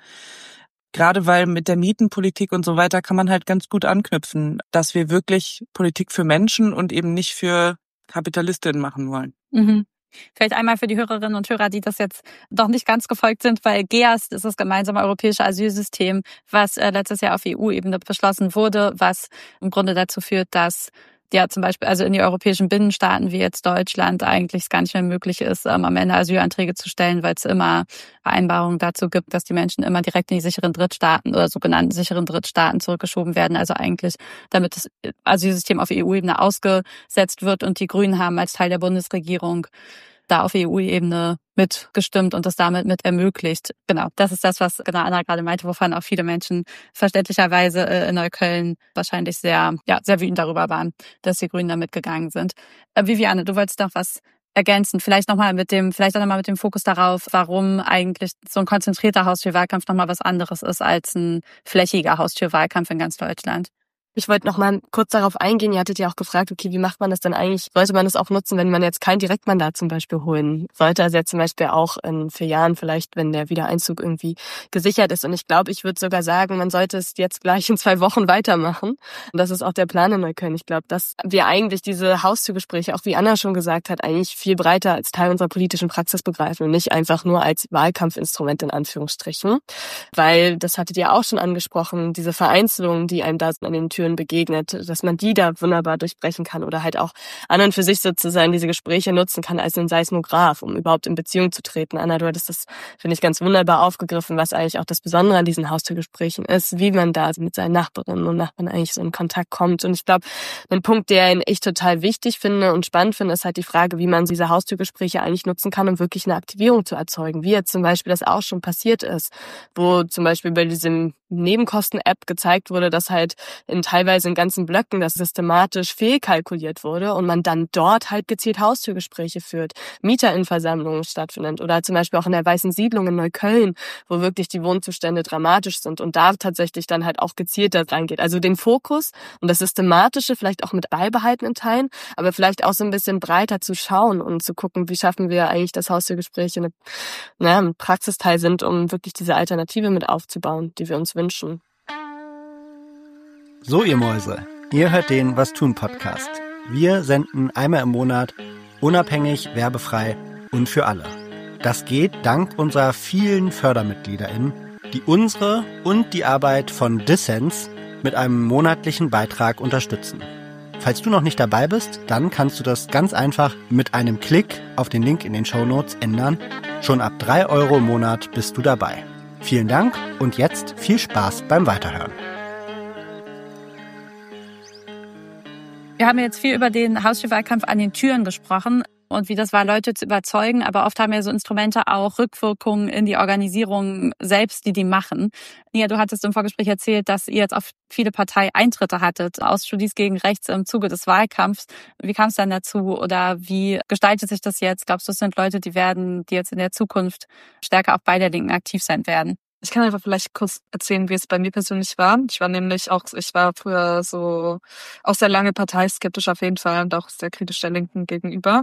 S3: Gerade weil mit der Mietenpolitik und so weiter kann man halt ganz gut anknüpfen, dass wir wirklich Politik für Menschen und eben nicht für Kapitalistinnen machen wollen.
S5: Mhm. Vielleicht einmal für die Hörerinnen und Hörer, die das jetzt doch nicht ganz gefolgt sind, weil G E A S ist das gemeinsame europäische Asylsystem, was äh, letztes Jahr auf E U-Ebene beschlossen wurde, was im Grunde dazu führt, dass ja zum Beispiel also in die europäischen Binnenstaaten wie jetzt Deutschland eigentlich es gar nicht mehr möglich ist, ähm, am Ende Asylanträge zu stellen, weil es immer Vereinbarungen dazu gibt, dass die Menschen immer direkt in die sicheren Drittstaaten oder sogenannten sicheren Drittstaaten zurückgeschoben werden. Also eigentlich, damit das Asylsystem auf E U-Ebene ausgesetzt wird, und die Grünen haben als Teil der Bundesregierung da auf E U-Ebene mitgestimmt und das damit mit ermöglicht. Genau, das ist das, was genau Anna gerade meinte, wovon auch viele Menschen verständlicherweise in Neukölln wahrscheinlich sehr, ja, sehr wütend darüber waren, dass die Grünen da mitgegangen sind. Äh, Viviane, du wolltest noch was ergänzen, vielleicht nochmal mit dem, vielleicht auch nochmal mit dem Fokus darauf, warum eigentlich so ein konzentrierter Haustürwahlkampf nochmal was anderes ist als ein flächiger Haustürwahlkampf in ganz Deutschland.
S4: Ich wollte noch mal kurz darauf eingehen. Ihr hattet ja auch gefragt, okay, wie macht man das denn eigentlich? Sollte man das auch nutzen, wenn man jetzt kein Direktmandat zum Beispiel holen sollte? Also jetzt zum Beispiel auch in vier Jahren vielleicht, wenn der Wiedereinzug irgendwie gesichert ist. Und ich glaube, ich würde sogar sagen, man sollte es jetzt gleich in zwei Wochen weitermachen. Und das ist auch der Plan in Neukölln. Ich glaube, dass wir eigentlich diese Haustürgespräche, auch wie Anna schon gesagt hat, eigentlich viel breiter als Teil unserer politischen Praxis begreifen und nicht einfach nur als Wahlkampfinstrument in Anführungsstrichen. Weil, das hattet ihr auch schon angesprochen, diese Vereinzelungen, die einem da an den Türen begegnet, dass man die da wunderbar durchbrechen kann oder halt auch an und für sich sozusagen diese Gespräche nutzen kann als ein Seismograph, um überhaupt in Beziehung zu treten. Anna, du hattest das, finde ich, ganz wunderbar aufgegriffen, was eigentlich auch das Besondere an diesen Haustürgesprächen ist, wie man da mit seinen Nachbarinnen und Nachbarn eigentlich so in Kontakt kommt. Und ich glaube, ein Punkt, den ich total wichtig finde und spannend finde, ist halt die Frage, wie man diese Haustürgespräche eigentlich nutzen kann, um wirklich eine Aktivierung zu erzeugen, wie jetzt zum Beispiel das auch schon passiert ist, wo zum Beispiel bei diesem Nebenkosten-App gezeigt wurde, dass halt in teilweise in ganzen Blöcken das systematisch fehlkalkuliert wurde und man dann dort halt gezielt Haustürgespräche führt, MieterInnenversammlungen stattfindet oder zum Beispiel auch in der Weißen Siedlung in Neukölln, wo wirklich die Wohnzustände dramatisch sind und da tatsächlich dann halt auch gezielt da reingeht. Also den Fokus und das Systematische vielleicht auch mit beibehalten in Teilen, aber vielleicht auch so ein bisschen breiter zu schauen und zu gucken, wie schaffen wir eigentlich, dass Haustürgespräche eine, naja, ein Praxisteil sind, um wirklich diese Alternative mit aufzubauen, die wir uns wünschen.
S1: So, ihr Mäuse, ihr hört den Was tun Podcast. Wir senden einmal im Monat, unabhängig, werbefrei und für alle. Das geht dank unserer vielen FördermitgliederInnen, die unsere und die Arbeit von Dissens mit einem monatlichen Beitrag unterstützen. Falls du noch nicht dabei bist, dann kannst du das ganz einfach mit einem Klick auf den Link in den Shownotes ändern. Schon ab drei Euro im Monat bist du dabei. Vielen Dank und jetzt viel Spaß beim Weiterhören.
S5: Wir haben jetzt viel über den Haustürwahlkampf an den Türen gesprochen. und wie das war, Leute zu überzeugen. Aber oft haben ja so Instrumente auch Rückwirkungen in die Organisierung selbst, die die machen. Nia, du hattest im Vorgespräch erzählt, dass ihr jetzt auf viele Parteieintritte hattet aus Studis gegen Rechts im Zuge des Wahlkampfs. Wie kam es dann dazu oder wie gestaltet sich das jetzt? Glaubst du, es sind Leute, die werden, die jetzt in der Zukunft stärker auch bei der Linken aktiv sein werden?
S2: Ich kann einfach vielleicht kurz erzählen, wie es bei mir persönlich war. Ich war nämlich auch, ich war früher so auch sehr lange parteiskeptisch auf jeden Fall und auch sehr kritisch der Linken gegenüber.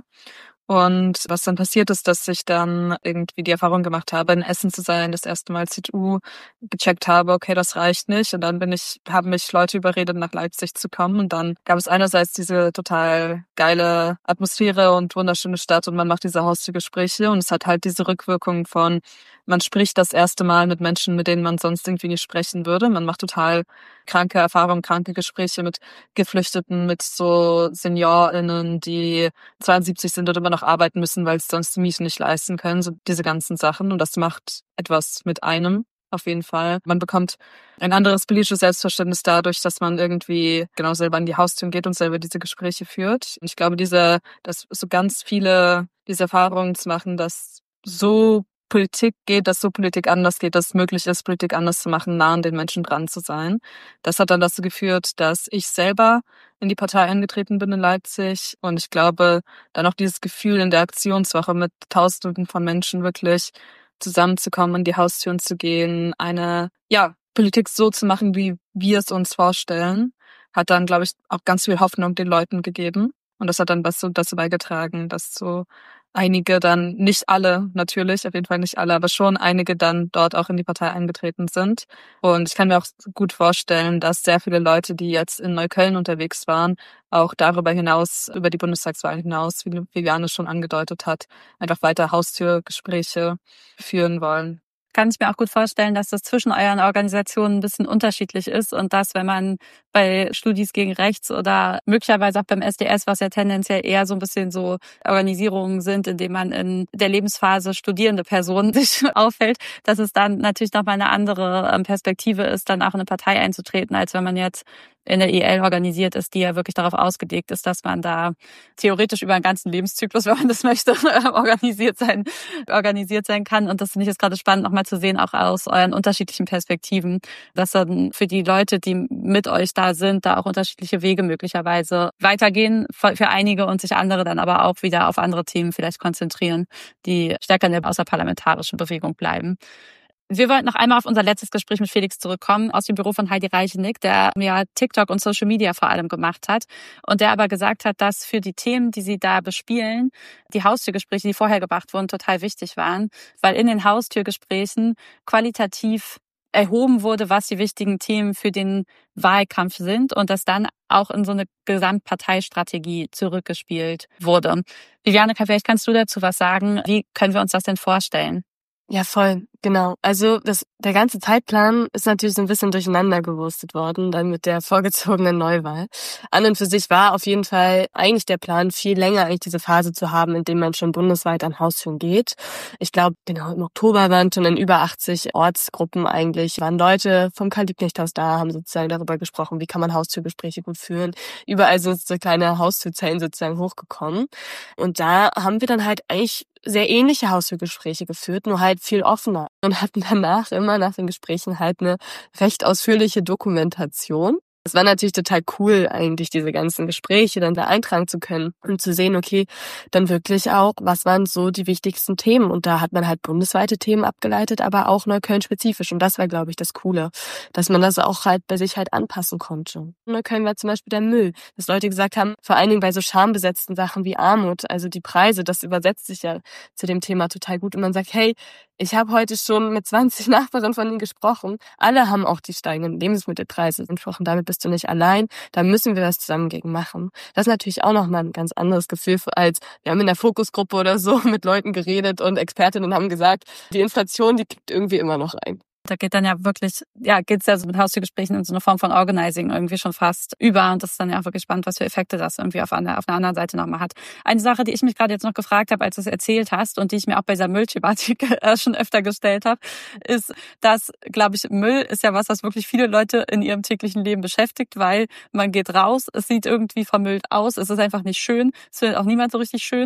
S2: Und was dann passiert ist, dass ich dann irgendwie die Erfahrung gemacht habe, in Essen zu sein, das erste Mal C D U gecheckt habe, okay, das reicht nicht. Und dann bin ich, haben mich Leute überredet, nach Leipzig zu kommen. Und dann gab es einerseits diese total geile Atmosphäre und wunderschöne Stadt und man macht diese Haustürgespräche und es hat halt diese Rückwirkung von, man spricht das erste Mal mit Menschen, mit denen man sonst irgendwie nicht sprechen würde. Man macht total kranke Erfahrungen, kranke Gespräche mit Geflüchteten, mit so SeniorInnen, die zweiundsiebzig sind und immer noch arbeiten müssen, weil sie sonst die Miete nicht leisten können. So diese ganzen Sachen. Und das macht etwas mit einem. Auf jeden Fall. Man bekommt ein anderes politisches Selbstverständnis dadurch, dass man irgendwie genau selber an die Haustüren geht und selber diese Gespräche führt. Und ich glaube, diese, dass so ganz viele diese Erfahrungen zu machen, dass so Politik geht, dass so Politik anders geht, dass es möglich ist, Politik anders zu machen, nah an den Menschen dran zu sein. Das hat dann dazu geführt, dass ich selber in die Partei eingetreten bin in Leipzig und ich glaube, dann auch dieses Gefühl in der Aktionswoche mit Tausenden von Menschen wirklich zusammenzukommen, in die Haustüren zu gehen, eine, ja, Politik so zu machen, wie wir es uns vorstellen, hat dann, glaube ich, auch ganz viel Hoffnung den Leuten gegeben. Und das hat dann was so dazu beigetragen, dass so einige dann, nicht alle natürlich, auf jeden Fall nicht alle, aber schon einige dann dort auch in die Partei eingetreten sind. Und ich kann mir auch gut vorstellen, dass sehr viele Leute, die jetzt in Neukölln unterwegs waren, auch darüber hinaus, über die Bundestagswahl hinaus, wie Viviane schon angedeutet hat, einfach weiter Haustürgespräche führen wollen.
S5: Kann ich mir auch gut vorstellen, dass das zwischen euren Organisationen ein bisschen unterschiedlich ist und dass, wenn man bei Studis gegen Rechts oder möglicherweise auch beim S D S, was ja tendenziell eher so ein bisschen so Organisierungen sind, in denen man in der Lebensphase studierende Personen sich aufhält, dass es dann natürlich nochmal eine andere Perspektive ist, dann auch in eine Partei einzutreten, als wenn man jetzt in der E L organisiert ist, die ja wirklich darauf ausgelegt ist, dass man da theoretisch über einen ganzen Lebenszyklus, wenn man das möchte, organisiert sein, organisiert sein kann. Und das finde ich jetzt gerade spannend, nochmal zu sehen, auch aus euren unterschiedlichen Perspektiven, dass dann für die Leute, die mit euch da sind, da auch unterschiedliche Wege möglicherweise weitergehen für einige und sich andere dann aber auch wieder auf andere Themen vielleicht konzentrieren, die stärker in der außerparlamentarischen Bewegung bleiben. Wir wollten noch einmal auf unser letztes Gespräch mit Felix zurückkommen, aus dem Büro von Heidi Reichenick, der ja TikTok und Social Media vor allem gemacht hat und der aber gesagt hat, dass für die Themen, die sie da bespielen, die Haustürgespräche, die vorher gemacht wurden, total wichtig waren, weil in den Haustürgesprächen qualitativ erhoben wurde, was die wichtigen Themen für den Wahlkampf sind und das dann auch in so eine Gesamtparteistrategie zurückgespielt wurde. Viviane, vielleicht kannst du dazu was sagen. Wie können wir uns das denn vorstellen?
S4: Ja, voll, genau. Also das, der ganze Zeitplan ist natürlich so ein bisschen durcheinander gewurstet worden, dann mit der vorgezogenen Neuwahl. An und für sich war auf jeden Fall eigentlich der Plan, viel länger eigentlich diese Phase zu haben, in dem man schon bundesweit an Haustüren geht. Ich glaube, genau im Oktober waren schon in über achtzig Ortsgruppen eigentlich, waren Leute vom Karl-Liebknecht-Haus da, haben sozusagen darüber gesprochen, wie kann man Haustürgespräche gut führen. Überall sind so kleine Haustürzellen sozusagen hochgekommen. Und da haben wir dann halt eigentlich sehr ähnliche Haustürgespräche geführt, nur halt viel offener und hatten danach immer nach den Gesprächen halt eine recht ausführliche Dokumentation. Es war natürlich total cool, eigentlich diese ganzen Gespräche dann da eintragen zu können und zu sehen, okay, dann wirklich auch, was waren so die wichtigsten Themen? Und da hat man halt bundesweite Themen abgeleitet, aber auch Neukölln-spezifisch. Und das war, glaube ich, das Coole, dass man das auch halt bei sich halt anpassen konnte. Neukölln war zum Beispiel der Müll, dass Leute gesagt haben, vor allen Dingen bei so schambesetzten Sachen wie Armut, also die Preise, das übersetzt sich ja zu dem Thema total gut. Und man sagt, hey, ich habe heute schon mit zwanzig Nachbarinnen von ihnen gesprochen. Alle haben auch die steigenden Lebensmittelpreise gesprochen. Damit bist du nicht allein. Da müssen wir was zusammen gegen machen. Das ist natürlich auch nochmal ein ganz anderes Gefühl, als wir haben in der Fokusgruppe oder so mit Leuten geredet und Expertinnen haben gesagt, die Inflation, die kickt irgendwie immer noch ein.
S5: Da geht dann ja wirklich, ja, geht's ja so mit Haustürgesprächen in so eine Form von Organizing irgendwie schon fast über. Und das ist dann ja auch wirklich spannend, was für Effekte das irgendwie auf einer, auf einer anderen Seite nochmal hat. Eine Sache, die ich mich gerade jetzt noch gefragt habe, als du es erzählt hast und die ich mir auch bei dieser Müllthematik äh, schon öfter gestellt habe, ist, dass, glaube ich, Müll ist ja was, was wirklich viele Leute in ihrem täglichen Leben beschäftigt, weil man geht raus, es sieht irgendwie vermüllt aus, es ist einfach nicht schön, es findet auch niemand so richtig schön.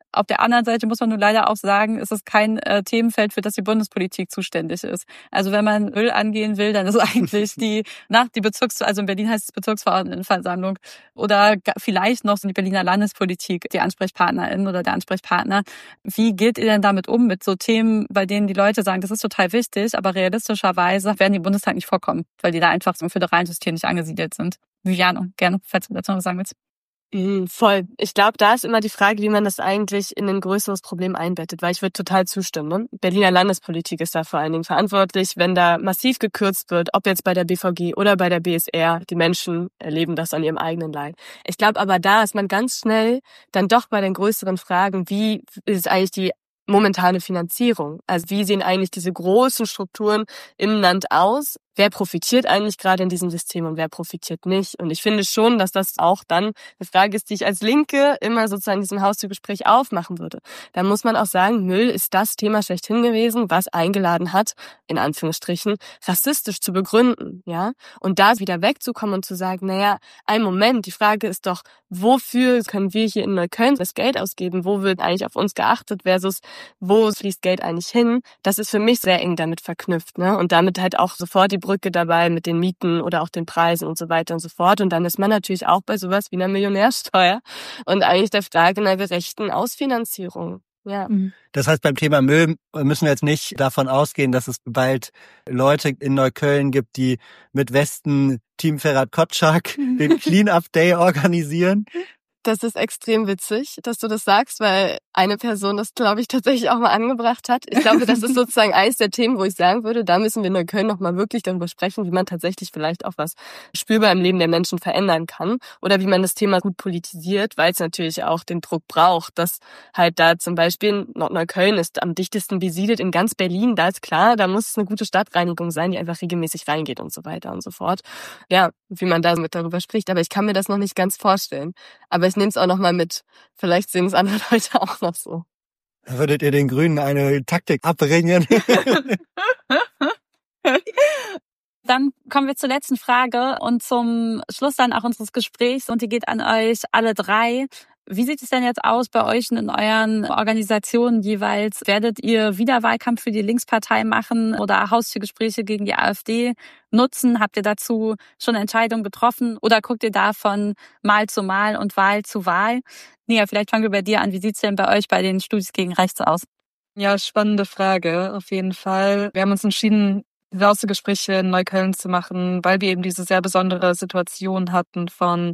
S5: Auf der anderen Seite muss man nun leider auch sagen, ist es kein äh, Themenfeld, für das die Bundespolitik zuständig ist. Also wenn man Müll angehen will, dann ist eigentlich die nach die Bezirks, also in Berlin heißt es Bezirksverordnetenversammlung oder vielleicht noch so die Berliner Landespolitik, die Ansprechpartnerin oder der Ansprechpartner. Wie geht ihr denn damit um mit so Themen, bei denen die Leute sagen, das ist total wichtig, aber realistischerweise werden die im Bundestag nicht vorkommen, weil die da einfach im föderalen System nicht angesiedelt sind? Viviane, gerne, falls du dazu noch was sagen willst.
S4: Mhm, voll. Ich glaube, da ist immer die Frage, wie man das eigentlich in ein größeres Problem einbettet, weil ich würde total zustimmen. Ne? Berliner Landespolitik ist da vor allen Dingen verantwortlich, wenn da massiv gekürzt wird, ob jetzt bei der B V G oder bei der B S R. Die Menschen erleben das an ihrem eigenen Leib. Ich glaube aber, da ist man ganz schnell dann doch bei den größeren Fragen, wie ist eigentlich die momentane Finanzierung? Also wie sehen eigentlich diese großen Strukturen im Land aus? Wer profitiert eigentlich gerade in diesem System und wer profitiert nicht? Und ich finde schon, dass das auch dann eine Frage ist, die ich als Linke immer sozusagen in diesem Haustürgespräch aufmachen würde. Da muss man auch sagen, Müll ist das Thema schlechthin gewesen, was eingeladen hat, in Anführungsstrichen, rassistisch zu begründen, ja? Und da wieder wegzukommen und zu sagen, naja, ein Moment, die Frage ist doch, wofür können wir hier in Neukölln das Geld ausgeben? Wo wird eigentlich auf uns geachtet versus wo fließt Geld eigentlich hin? Das ist für mich sehr eng damit verknüpft, ne? Und damit halt auch sofort die Brücke dabei mit den Mieten oder auch den Preisen und so weiter und so fort. Und dann ist man natürlich auch bei sowas wie einer Millionärsteuer und eigentlich der Frage einer gerechten Ausfinanzierung. Ja.
S1: Das heißt, beim Thema Müll müssen wir jetzt nicht davon ausgehen, dass es bald Leute in Neukölln gibt, die mit Westen Team Ferhat Kotschak den Clean-Up Day organisieren.
S4: Das ist extrem witzig, dass du das sagst, weil eine Person das, glaube ich, tatsächlich auch mal angebracht hat. Ich glaube, das ist sozusagen eines der Themen, wo ich sagen würde, da müssen wir in Neukölln noch mal wirklich darüber sprechen, wie man tatsächlich vielleicht auch was spürbar im Leben der Menschen verändern kann oder wie man das Thema gut politisiert, weil es natürlich auch den Druck braucht, dass halt da zum Beispiel Nordneukölln ist am dichtesten besiedelt in ganz Berlin, da ist klar, da muss es eine gute Stadtreinigung sein, die einfach regelmäßig reingeht und so weiter und so fort. Ja, wie man da mit darüber spricht, aber ich kann mir das noch nicht ganz vorstellen. Aber ich nehme es auch noch mal mit. Vielleicht sehen es andere Leute auch noch so.
S1: Würdet ihr den Grünen eine Taktik abbringen?
S5: Dann kommen wir zur letzten Frage und zum Schluss dann auch unseres Gesprächs und die geht an euch alle drei. Wie sieht es denn jetzt aus bei euch in euren Organisationen jeweils? Werdet ihr wieder Wahlkampf für die Linkspartei machen oder Haustürgespräche gegen die AfD nutzen? Habt ihr dazu schon Entscheidungen getroffen oder guckt ihr da von Mal zu Mal und Wahl zu Wahl? Nia, vielleicht fangen wir bei dir an. Wie sieht's denn bei euch bei den Studis gegen Rechts aus?
S2: Ja, spannende Frage, auf jeden Fall. Wir haben uns entschieden, diese Haustürgespräche in Neukölln zu machen, weil wir eben diese sehr besondere Situation hatten von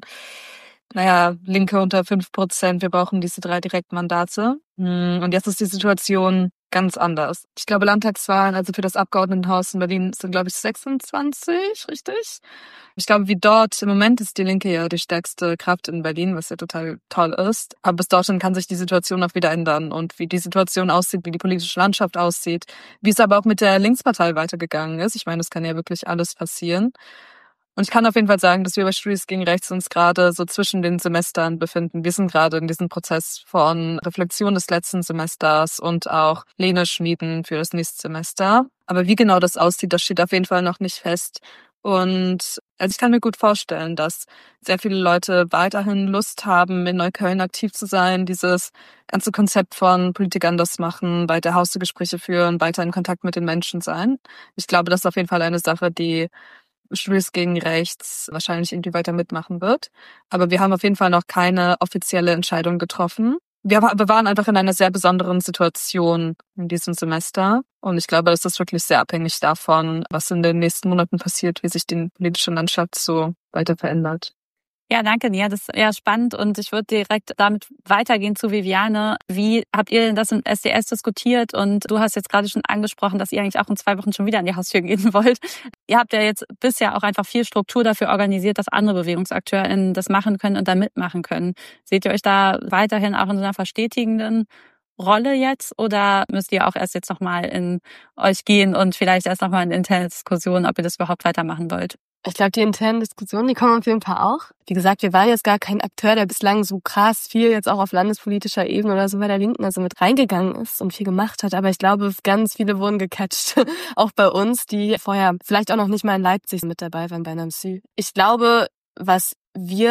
S2: naja, Linke unter fünf Prozent, wir brauchen diese drei Direktmandate. Und jetzt ist die Situation ganz anders. Ich glaube, Landtagswahlen, also für das Abgeordnetenhaus in Berlin, sind, glaube ich, sechsundzwanzig, richtig? Ich glaube, wie dort, im Moment ist die Linke ja die stärkste Kraft in Berlin, was ja total toll ist. Aber bis dorthin kann sich die Situation auch wieder ändern. Und wie die Situation aussieht, wie die politische Landschaft aussieht, wie es aber auch mit der Linkspartei weitergegangen ist. Ich meine, es kann ja wirklich alles passieren. Und ich kann auf jeden Fall sagen, dass wir bei Studis gegen Rechts uns gerade so zwischen den Semestern befinden. Wir sind gerade in diesem Prozess von Reflexion des letzten Semesters und auch Pläne schmieden für das nächste Semester. Aber wie genau das aussieht, das steht auf jeden Fall noch nicht fest. Und also ich kann mir gut vorstellen, dass sehr viele Leute weiterhin Lust haben, in Neukölln aktiv zu sein, dieses ganze Konzept von Politik anders machen, weiter Haustürgespräche führen, weiter in Kontakt mit den Menschen sein. Ich glaube, das ist auf jeden Fall eine Sache, die Studis gegen Rechts wahrscheinlich irgendwie weiter mitmachen wird. Aber wir haben auf jeden Fall noch keine offizielle Entscheidung getroffen. Wir waren einfach in einer sehr besonderen Situation in diesem Semester. Und ich glaube, das ist wirklich sehr abhängig davon, was in den nächsten Monaten passiert, wie sich die politische Landschaft so weiter verändert.
S5: Ja, danke, Nia. Das ist eher spannend und ich würde direkt damit weitergehen zu Viviane. Wie habt ihr denn das im S D S diskutiert? Und du hast jetzt gerade schon angesprochen, dass ihr eigentlich auch in zwei Wochen schon wieder an die Haustür gehen wollt. Ihr habt ja jetzt bisher auch einfach viel Struktur dafür organisiert, dass andere BewegungsakteurInnen das machen können und da mitmachen können. Seht ihr euch da weiterhin auch in so einer verstetigenden Rolle jetzt oder müsst ihr auch erst jetzt nochmal in euch gehen und vielleicht erst nochmal in interne Diskussionen, ob ihr das überhaupt weitermachen wollt?
S4: Ich glaube, die internen Diskussionen, die kommen auf jeden Fall auch. Wie gesagt, wir waren jetzt gar kein Akteur, der bislang so krass viel jetzt auch auf landespolitischer Ebene oder so bei der Linken also mit reingegangen ist und viel gemacht hat. Aber ich glaube, ganz viele wurden gecatcht, auch bei uns, die vorher vielleicht auch noch nicht mal in Leipzig mit dabei waren bei Namsü. Ich glaube, was wir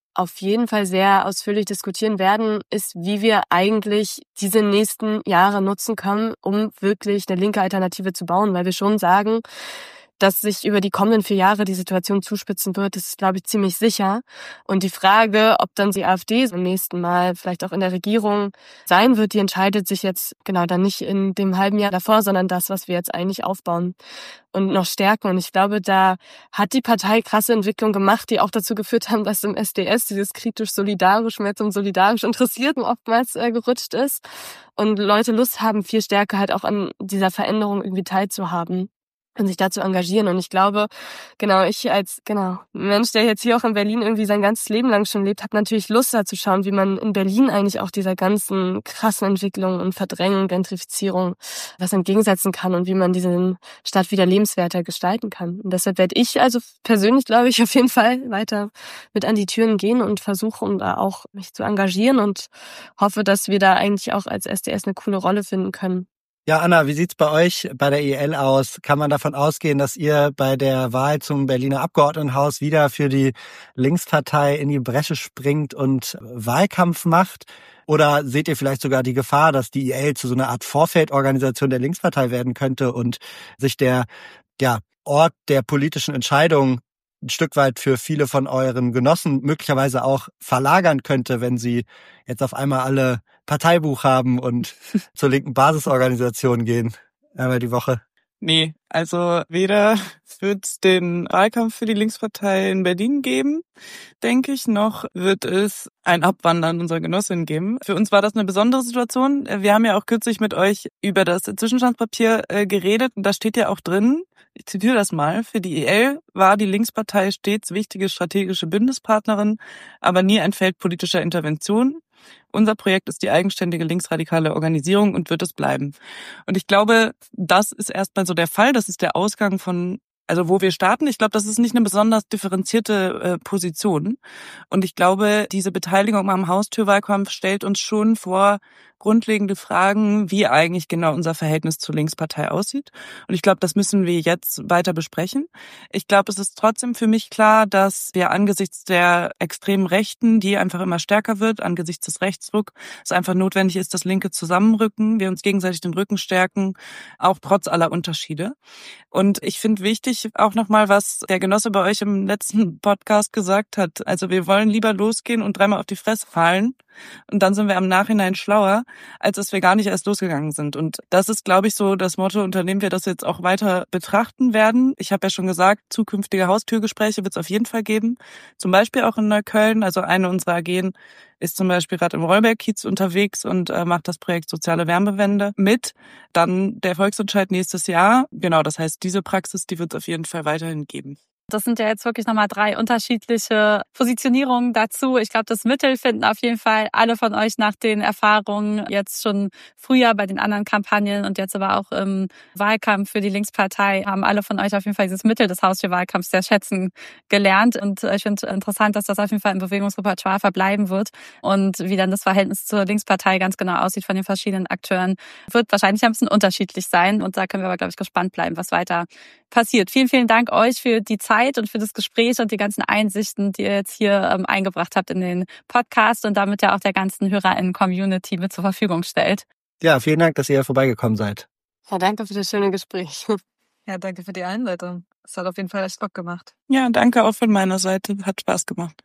S4: auf jeden Fall sehr ausführlich diskutieren werden, ist, wie wir eigentlich diese nächsten Jahre nutzen können, um wirklich eine linke Alternative zu bauen, weil wir schon sagen, dass sich über die kommenden vier Jahre die Situation zuspitzen wird, das ist, glaube ich, ziemlich sicher. Und die Frage, ob dann die AfD im nächsten Mal vielleicht auch in der Regierung sein wird, die entscheidet sich jetzt genau dann nicht in dem halben Jahr davor, sondern das, was wir jetzt eigentlich aufbauen und noch stärken. Und ich glaube, da hat die Partei krasse Entwicklungen gemacht, die auch dazu geführt haben, dass im S D S dieses kritisch-solidarisch mehr zum solidarisch Interessierten oftmals äh, gerutscht ist. Und Leute Lust haben, viel stärker halt auch an dieser Veränderung irgendwie teilzuhaben und sich dazu engagieren. Und ich glaube, genau, ich als genau Mensch, der jetzt hier auch in Berlin irgendwie sein ganzes Leben lang schon lebt, habe natürlich Lust da zu schauen, wie man in Berlin eigentlich auch dieser ganzen krassen Entwicklung und Verdrängung, Gentrifizierung was entgegensetzen kann und wie man diese Stadt wieder lebenswerter gestalten kann. Und deshalb werde ich also persönlich, glaube ich, auf jeden Fall weiter mit an die Türen gehen und versuchen, da auch mich zu engagieren und hoffe, dass wir da eigentlich auch als S D S eine coole Rolle finden können.
S1: Ja, Anna, wie sieht's bei euch bei der I L aus? Kann man davon ausgehen, dass ihr bei der Wahl zum Berliner Abgeordnetenhaus wieder für die Linkspartei in die Bresche springt und Wahlkampf macht? Oder seht ihr vielleicht sogar die Gefahr, dass die I L zu so einer Art Vorfeldorganisation der Linkspartei werden könnte und sich der, ja, Ort der politischen Entscheidung ein Stück weit für viele von euren Genossen möglicherweise auch verlagern könnte, wenn sie jetzt auf einmal alle Parteibuch haben und zur linken Basisorganisation gehen einmal die Woche?
S3: Nee, also weder wird es den Wahlkampf für die Linkspartei in Berlin geben, denke ich, noch wird es ein Abwandern unserer Genossinnen geben. Für uns war das eine besondere Situation. Wir haben ja auch kürzlich mit euch über das Zwischenstandspapier äh, geredet und da steht ja auch drin, ich zitiere das mal, für die I L war die Linkspartei stets wichtige strategische Bündnispartnerin, aber nie ein Feld politischer Intervention. Unser Projekt ist die eigenständige linksradikale Organisierung und wird es bleiben. Und ich glaube, das ist erstmal so der Fall. Das ist der Ausgang von, also wo wir starten. Ich glaube, das ist nicht eine besonders differenzierte äh, Position. Und ich glaube, diese Beteiligung am Haustürwahlkampf stellt uns schon vor grundlegende Fragen, wie eigentlich genau unser Verhältnis zur Linkspartei aussieht. Und ich glaube, das müssen wir jetzt weiter besprechen. Ich glaube, es ist trotzdem für mich klar, dass wir angesichts der extremen Rechten, die einfach immer stärker wird, angesichts des Rechtsruck, es einfach notwendig ist, dass Linke zusammenrücken, wir uns gegenseitig den Rücken stärken, auch trotz aller Unterschiede. Und ich finde wichtig auch nochmal, was der Genosse bei euch im letzten Podcast gesagt hat. Also wir wollen lieber losgehen und dreimal auf die Fresse fallen und dann sind wir am Nachhinein schlauer, als dass wir gar nicht erst losgegangen sind. Und das ist, glaube ich, so das Motto, unter dem wir das jetzt auch weiter betrachten werden. Ich habe ja schon gesagt, zukünftige Haustürgespräche wird es auf jeden Fall geben. Zum Beispiel auch in Neukölln. Also eine unserer A G ist zum Beispiel gerade im Rollberg-Kiez unterwegs und äh, macht das Projekt Soziale Wärmewende mit. Dann der Volksentscheid nächstes Jahr. Genau, das heißt, diese Praxis, die wird es auf jeden Fall weiterhin geben.
S5: Das sind ja jetzt wirklich nochmal drei unterschiedliche Positionierungen dazu. Ich glaube, das Mittel finden auf jeden Fall alle von euch nach den Erfahrungen jetzt schon früher bei den anderen Kampagnen und jetzt aber auch im Wahlkampf für die Linkspartei haben alle von euch auf jeden Fall dieses Mittel des Haustürwahlkampfs sehr schätzen gelernt. Und ich finde interessant, dass das auf jeden Fall im Bewegungsrepertoire verbleiben wird und wie dann das Verhältnis zur Linkspartei ganz genau aussieht von den verschiedenen Akteuren, wird wahrscheinlich ein bisschen unterschiedlich sein. Und da können wir aber, glaube ich, gespannt bleiben, was weiter passiert. Vielen, vielen Dank euch für die Zeit und für das Gespräch und die ganzen Einsichten, die ihr jetzt hier ähm, eingebracht habt in den Podcast und damit ja auch der ganzen HörerInnen-Community mit zur Verfügung stellt.
S1: Ja, vielen Dank, dass ihr vorbeigekommen seid.
S4: Ja, danke für das schöne Gespräch.
S2: Ja, danke für die Einleitung. Es hat auf jeden Fall echt Bock gemacht.
S3: Ja, danke auch von meiner Seite. Hat Spaß gemacht.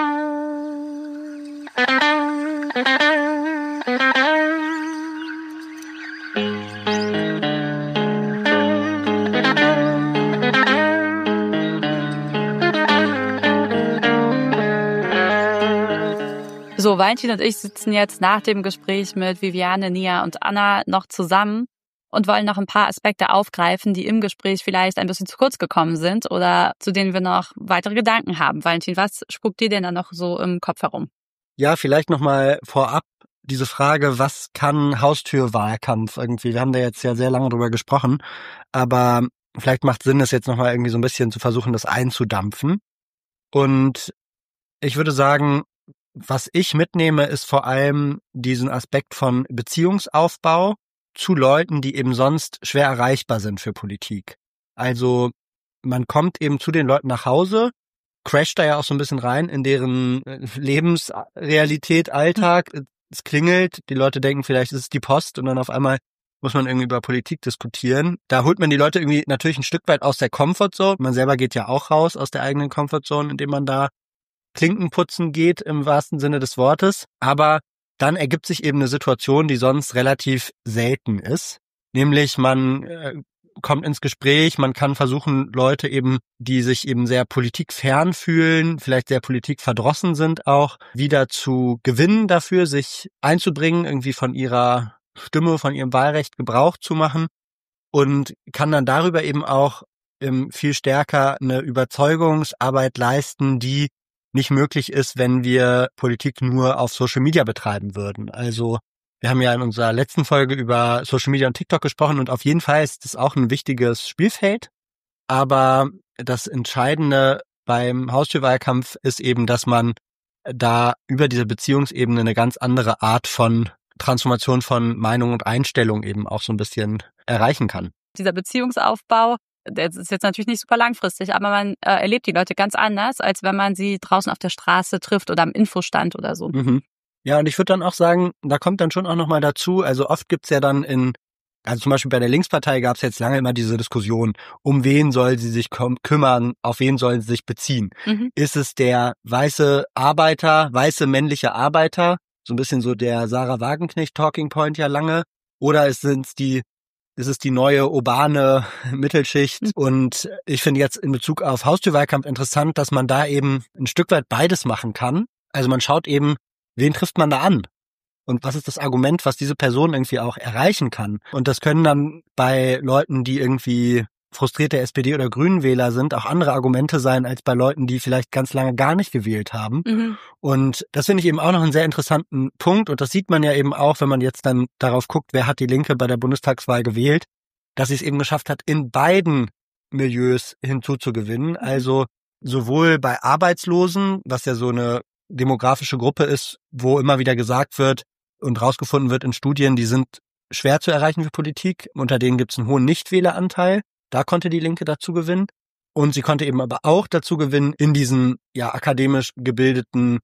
S5: So, Valentin und ich sitzen jetzt nach dem Gespräch mit Viviane, Nia und Anna noch zusammen und wollen noch ein paar Aspekte aufgreifen, die im Gespräch vielleicht ein bisschen zu kurz gekommen sind oder zu denen wir noch weitere Gedanken haben. Valentin, was spukt dir denn da noch so im Kopf herum?
S1: Ja, vielleicht nochmal vorab diese Frage, was kann Haustürwahlkampf irgendwie? Wir haben da jetzt ja sehr lange drüber gesprochen, aber vielleicht macht Sinn, es jetzt nochmal irgendwie so ein bisschen zu versuchen, das einzudampfen. Und ich würde sagen, was ich mitnehme, ist vor allem diesen Aspekt von Beziehungsaufbau zu Leuten, die eben sonst schwer erreichbar sind für Politik. Also man kommt eben zu den Leuten nach Hause, crasht da ja auch so ein bisschen rein in deren Lebensrealität, Alltag. Es klingelt, die Leute denken, vielleicht ist es die Post und dann auf einmal muss man irgendwie über Politik diskutieren. Da holt man die Leute irgendwie natürlich ein Stück weit aus der Comfortzone. Man selber geht ja auch raus aus der eigenen Comfortzone, indem man da Klinken putzen geht, im wahrsten Sinne des Wortes. Aber dann ergibt sich eben eine Situation, die sonst relativ selten ist. Nämlich man äh, kommt ins Gespräch, man kann versuchen, Leute eben, die sich eben sehr politikfern fühlen, vielleicht sehr politikverdrossen sind auch, wieder zu gewinnen dafür, sich einzubringen, irgendwie von ihrer Stimme, von ihrem Wahlrecht Gebrauch zu machen und kann dann darüber eben auch ähm, viel stärker eine Überzeugungsarbeit leisten, die nicht möglich ist, wenn wir Politik nur auf Social Media betreiben würden. Also wir haben ja in unserer letzten Folge über Social Media und TikTok gesprochen und auf jeden Fall ist das auch ein wichtiges Spielfeld. Aber das Entscheidende beim Haustürwahlkampf ist eben, dass man da über diese Beziehungsebene eine ganz andere Art von Transformation von Meinung und Einstellung eben auch so ein bisschen erreichen kann.
S5: Dieser Beziehungsaufbau, der ist jetzt natürlich nicht super langfristig, aber man äh, erlebt die Leute ganz anders, als wenn man sie draußen auf der Straße trifft oder am Infostand oder so.
S1: Mhm. Ja, und ich würde dann auch sagen, da kommt dann schon auch nochmal dazu, also oft gibt's ja dann in, also zum Beispiel bei der Linkspartei gab's jetzt lange immer diese Diskussion, um wen soll sie sich kümmern, auf wen soll sie sich beziehen. Mhm. Ist es der weiße Arbeiter, weiße männliche Arbeiter, so ein bisschen so der Sarah Wagenknecht Talking Point ja lange, oder ist es die ist es die neue urbane Mittelschicht? Mhm. Und ich finde jetzt in Bezug auf Haustürwahlkampf interessant, dass man da eben ein Stück weit beides machen kann. Also man schaut eben, wen trifft man da an? Und was ist das Argument, was diese Person irgendwie auch erreichen kann? Und das können dann bei Leuten, die irgendwie frustrierte S P D- oder Grünenwähler sind, auch andere Argumente sein, als bei Leuten, die vielleicht ganz lange gar nicht gewählt haben. Mhm. Und das finde ich eben auch noch einen sehr interessanten Punkt. Und das sieht man ja eben auch, wenn man jetzt dann darauf guckt, wer hat die Linke bei der Bundestagswahl gewählt, dass sie es eben geschafft hat, in beiden Milieus hinzuzugewinnen. Also sowohl bei Arbeitslosen, was ja so eine demografische Gruppe ist, wo immer wieder gesagt wird und rausgefunden wird in Studien, die sind schwer zu erreichen für Politik. Unter denen gibt es einen hohen Nichtwähleranteil. Da konnte die Linke dazu gewinnen. Und sie konnte eben aber auch dazu gewinnen in diesen ja akademisch gebildeten,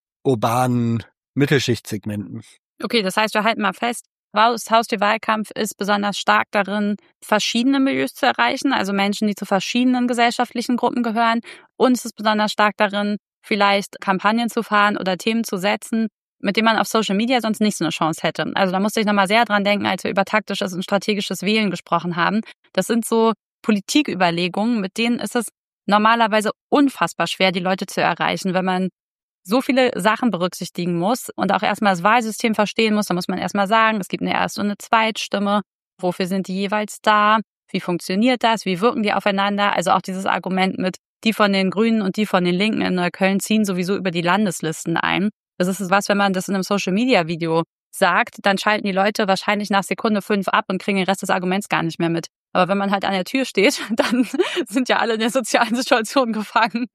S1: urbanen Mittelschichtssegmenten.
S5: Okay, das heißt, wir halten mal fest, Haustürwahlkampf ist besonders stark darin, verschiedene Milieus zu erreichen, also Menschen, die zu verschiedenen gesellschaftlichen Gruppen gehören. Und es ist besonders stark darin, vielleicht Kampagnen zu fahren oder Themen zu setzen, mit denen man auf Social Media sonst nicht so eine Chance hätte. Also da musste ich nochmal sehr dran denken, als wir über taktisches und strategisches Wählen gesprochen haben. Das sind so Politiküberlegungen, mit denen ist es normalerweise unfassbar schwer, die Leute zu erreichen, wenn man so viele Sachen berücksichtigen muss und auch erstmal das Wahlsystem verstehen muss. Da muss man erstmal sagen, es gibt eine Erst- und eine Zweitstimme. Wofür sind die jeweils da? Wie funktioniert das? Wie wirken die aufeinander? Also auch dieses Argument mit, die von den Grünen und die von den Linken in Neukölln ziehen sowieso über die Landeslisten ein. Das ist was, wenn man das in einem Social-Media-Video sagt, dann schalten die Leute wahrscheinlich nach Sekunde fünf ab und kriegen den Rest des Arguments gar nicht mehr mit. Aber wenn man halt an der Tür steht, dann sind ja alle in der sozialen Situation gefangen.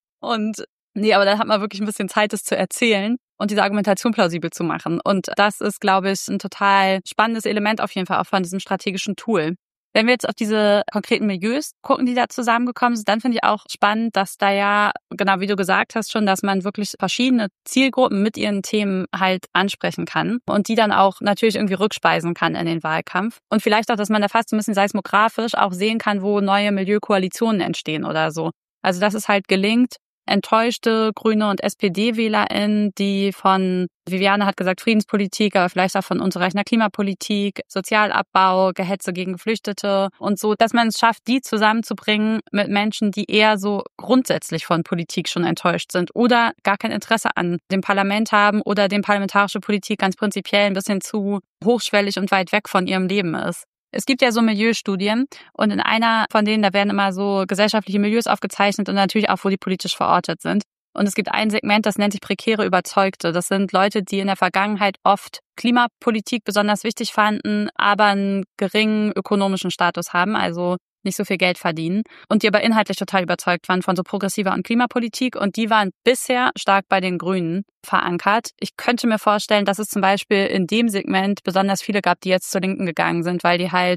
S5: Und nee, aber dann hat man wirklich ein bisschen Zeit, das zu erzählen und diese Argumentation plausibel zu machen. Und das ist, glaube ich, ein total spannendes Element auf jeden Fall auch von diesem strategischen Tool. Wenn wir jetzt auf diese konkreten Milieus gucken, die da zusammengekommen sind, dann finde ich auch spannend, dass da ja, genau wie du gesagt hast schon, dass man wirklich verschiedene Zielgruppen mit ihren Themen halt ansprechen kann und die dann auch natürlich irgendwie rückspeisen kann in den Wahlkampf. Und vielleicht auch, dass man da fast so ein bisschen seismografisch auch sehen kann, wo neue Milieukoalitionen entstehen oder so. Also dass es halt gelingt, enttäuschte Grüne und S P D-WählerInnen, die von, Viviane hat gesagt, Friedenspolitik, aber vielleicht auch von unzureichender Klimapolitik, Sozialabbau, Gehetze gegen Geflüchtete und so, dass man es schafft, die zusammenzubringen mit Menschen, die eher so grundsätzlich von Politik schon enttäuscht sind oder gar kein Interesse an dem Parlament haben oder dem parlamentarische Politik ganz prinzipiell ein bisschen zu hochschwellig und weit weg von ihrem Leben ist. Es gibt ja so Milieustudien und in einer von denen, da werden immer so gesellschaftliche Milieus aufgezeichnet und natürlich auch, wo die politisch verortet sind. Und es gibt ein Segment, das nennt sich prekäre Überzeugte. Das sind Leute, die in der Vergangenheit oft Klimapolitik besonders wichtig fanden, aber einen geringen ökonomischen Status haben, also nicht so viel Geld verdienen und die aber inhaltlich total überzeugt waren von so progressiver und Klimapolitik und die waren bisher stark bei den Grünen verankert. Ich könnte mir vorstellen, dass es zum Beispiel in dem Segment besonders viele gab, die jetzt zur Linken gegangen sind, weil die halt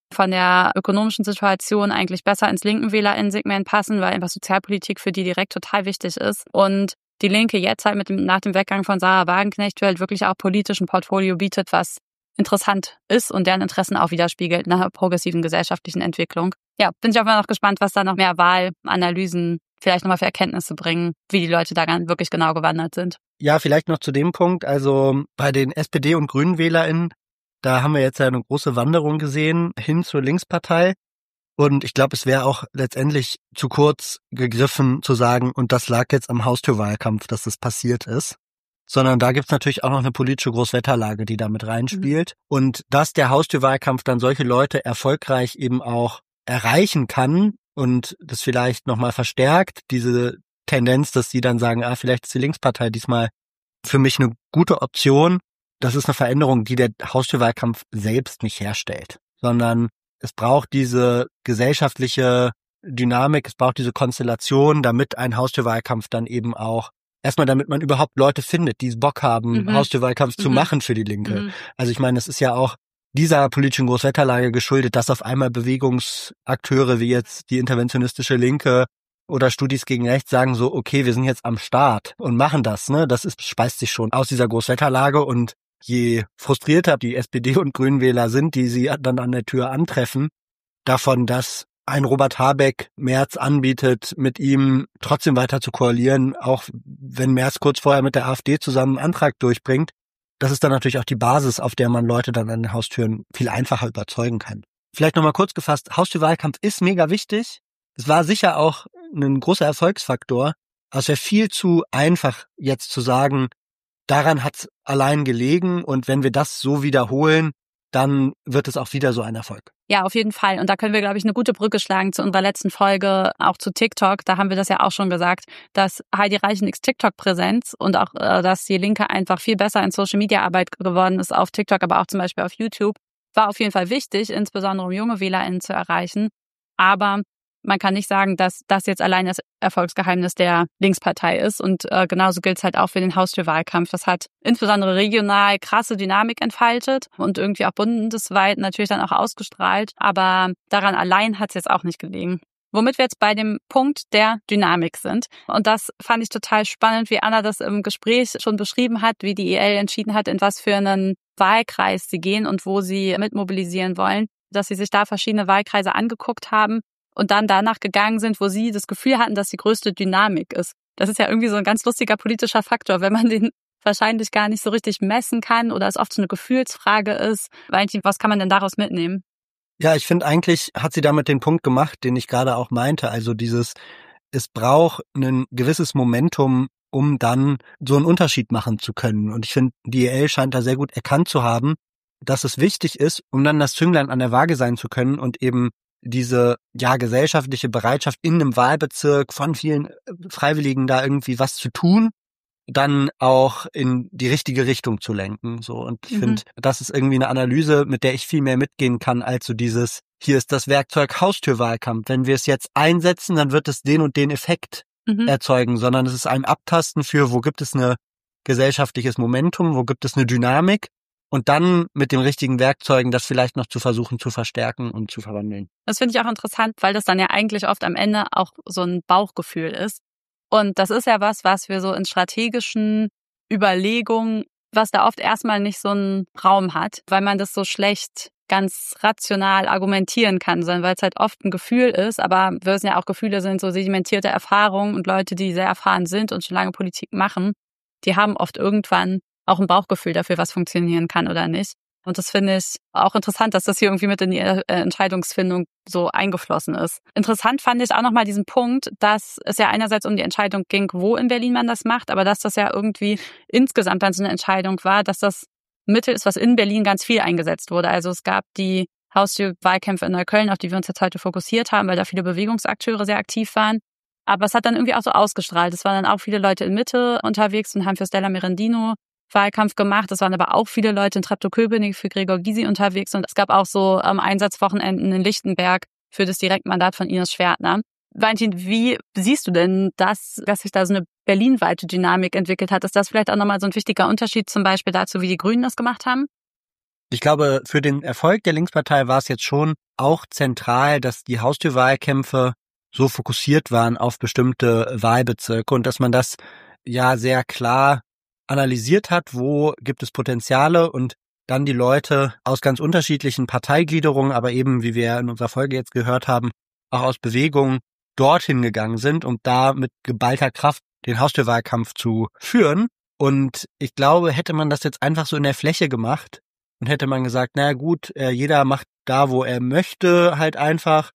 S5: von der ökonomischen Situation eigentlich besser ins linken WählerInnen-Segment passen, weil einfach Sozialpolitik für die direkt total wichtig ist. Und die Linke jetzt halt mit dem, nach dem Weggang von Sarah Wagenknecht halt wirklich auch politisch ein Portfolio bietet, was interessant ist und deren Interessen auch widerspiegelt in einer progressiven gesellschaftlichen Entwicklung. Ja, bin ich auch mal noch gespannt, was da noch mehr Wahlanalysen vielleicht nochmal für Erkenntnisse bringen, wie die Leute daran wirklich genau gewandert sind.
S1: Ja, vielleicht noch zu dem Punkt, also bei den S P D- und GrünenwählerInnen, da haben wir jetzt ja eine große Wanderung gesehen hin zur Linkspartei. Und ich glaube, es wäre auch letztendlich zu kurz gegriffen zu sagen, und das lag jetzt am Haustürwahlkampf, dass das passiert ist. Sondern da gibt's natürlich auch noch eine politische Großwetterlage, die da mit reinspielt. Mhm. Und dass der Haustürwahlkampf dann solche Leute erfolgreich eben auch erreichen kann und das vielleicht nochmal verstärkt, diese Tendenz, dass sie dann sagen, ah, vielleicht ist die Linkspartei diesmal für mich eine gute Option. Das ist eine Veränderung, die der Haustürwahlkampf selbst nicht herstellt, sondern es braucht diese gesellschaftliche Dynamik, es braucht diese Konstellation, damit ein Haustürwahlkampf dann eben auch erstmal, damit man überhaupt Leute findet, die Bock haben, mhm. Haustürwahlkampf mhm. zu machen für die Linke. Mhm. Also ich meine, es ist ja auch dieser politischen Großwetterlage geschuldet, dass auf einmal Bewegungsakteure wie jetzt die interventionistische Linke oder Studis gegen Rechts sagen so, okay, wir sind jetzt am Start und machen das. Ne, das ist, speist sich schon aus dieser Großwetterlage, und je frustrierter die S P D- und Grünenwähler sind, die sie dann an der Tür antreffen, davon, dass ein Robert Habeck Merz anbietet, mit ihm trotzdem weiter zu koalieren, auch wenn Merz kurz vorher mit der AfD zusammen einen Antrag durchbringt. Das ist dann natürlich auch die Basis, auf der man Leute dann an den Haustüren viel einfacher überzeugen kann. Vielleicht nochmal kurz gefasst, Haustürwahlkampf ist mega wichtig. Es war sicher auch ein großer Erfolgsfaktor, aber es wäre viel zu einfach jetzt zu sagen, daran hat es allein gelegen, und wenn wir das so wiederholen, dann wird es auch wieder so ein Erfolg.
S5: Ja, auf jeden Fall. Und da können wir, glaube ich, eine gute Brücke schlagen zu unserer letzten Folge, auch zu TikTok. Da haben wir das ja auch schon gesagt, dass Heidi Reichenigs TikTok-Präsenz und auch, äh, dass die Linke einfach viel besser in Social-Media-Arbeit geworden ist auf TikTok, aber auch zum Beispiel auf YouTube, war auf jeden Fall wichtig, insbesondere um junge WählerInnen zu erreichen. Aber man kann nicht sagen, dass das jetzt allein das Erfolgsgeheimnis der Linkspartei ist. Und äh, genauso gilt es halt auch für den Haustürwahlkampf. Das hat insbesondere regional krasse Dynamik entfaltet und irgendwie auch bundesweit natürlich dann auch ausgestrahlt. Aber daran allein hat es jetzt auch nicht gelegen. Womit wir jetzt bei dem Punkt der Dynamik sind. Und das fand ich total spannend, wie Anna das im Gespräch schon beschrieben hat, wie die I L entschieden hat, in was für einen Wahlkreis sie gehen und wo sie mitmobilisieren wollen. Dass sie sich da verschiedene Wahlkreise angeguckt haben und dann danach gegangen sind, wo sie das Gefühl hatten, dass die größte Dynamik ist. Das ist ja irgendwie so ein ganz lustiger politischer Faktor, wenn man den wahrscheinlich gar nicht so richtig messen kann oder es oft so eine Gefühlsfrage ist. Valentin, was kann man denn daraus mitnehmen?
S1: Ja, ich finde, eigentlich hat sie damit den Punkt gemacht, den ich gerade auch meinte. Also dieses, es braucht ein gewisses Momentum, um dann so einen Unterschied machen zu können. Und ich finde, die I L scheint da sehr gut erkannt zu haben, dass es wichtig ist, um dann das Zünglein an der Waage sein zu können und eben diese ja gesellschaftliche Bereitschaft in einem Wahlbezirk von vielen Freiwilligen da irgendwie was zu tun, dann auch in die richtige Richtung zu lenken. So, und ich mhm. finde, das ist irgendwie eine Analyse, mit der ich viel mehr mitgehen kann, als so dieses, hier ist das Werkzeug Haustürwahlkampf. Wenn wir es jetzt einsetzen, dann wird es den und den Effekt mhm. erzeugen, sondern es ist ein Abtasten für, wo gibt es ein gesellschaftliches Momentum, wo gibt es eine Dynamik, und dann mit den richtigen Werkzeugen das vielleicht noch zu versuchen zu verstärken und zu verwandeln.
S5: Das finde ich auch interessant, weil das dann ja eigentlich oft am Ende auch so ein Bauchgefühl ist. Und das ist ja was, was wir so in strategischen Überlegungen, was da oft erstmal nicht so einen Raum hat, weil man das so schlecht ganz rational argumentieren kann, sondern weil es halt oft ein Gefühl ist, aber wir wissen ja auch, Gefühle sind so sedimentierte Erfahrungen, und Leute, die sehr erfahren sind und schon lange Politik machen, die haben oft irgendwann auch ein Bauchgefühl dafür, was funktionieren kann oder nicht. Und das finde ich auch interessant, dass das hier irgendwie mit in die Entscheidungsfindung so eingeflossen ist. Interessant fand ich auch nochmal diesen Punkt, dass es ja einerseits um die Entscheidung ging, wo in Berlin man das macht, aber dass das ja irgendwie insgesamt dann so eine Entscheidung war, dass das ein Mittel ist, was in Berlin ganz viel eingesetzt wurde. Also es gab die Haustürwahlkämpfe in Neukölln, auf die wir uns jetzt heute fokussiert haben, weil da viele Bewegungsakteure sehr aktiv waren. Aber es hat dann irgendwie auch so ausgestrahlt. Es waren dann auch viele Leute in Mitte unterwegs und haben für Stella Merendino Wahlkampf gemacht. Es waren aber auch viele Leute in Treptow-Köpenick für Gregor Gysi unterwegs, und es gab auch so ähm, Einsatzwochenenden in Lichtenberg für das Direktmandat von Ines Schwertner. Valentin, wie siehst du denn das, dass sich da so eine berlinweite Dynamik entwickelt hat? Ist das vielleicht auch nochmal so ein wichtiger Unterschied zum Beispiel dazu, wie die Grünen das gemacht haben?
S1: Ich glaube, für den Erfolg der Linkspartei war es jetzt schon auch zentral, dass die Haustürwahlkämpfe so fokussiert waren auf bestimmte Wahlbezirke und dass man das ja sehr klar analysiert hat, wo gibt es Potenziale und dann die Leute aus ganz unterschiedlichen Parteigliederungen, aber eben, wie wir in unserer Folge jetzt gehört haben, auch aus Bewegungen dorthin gegangen sind, um da mit geballter Kraft den Haustürwahlkampf zu führen. Und ich glaube, hätte man das jetzt einfach so in der Fläche gemacht und hätte man gesagt, na gut, jeder macht da, wo er möchte, halt einfach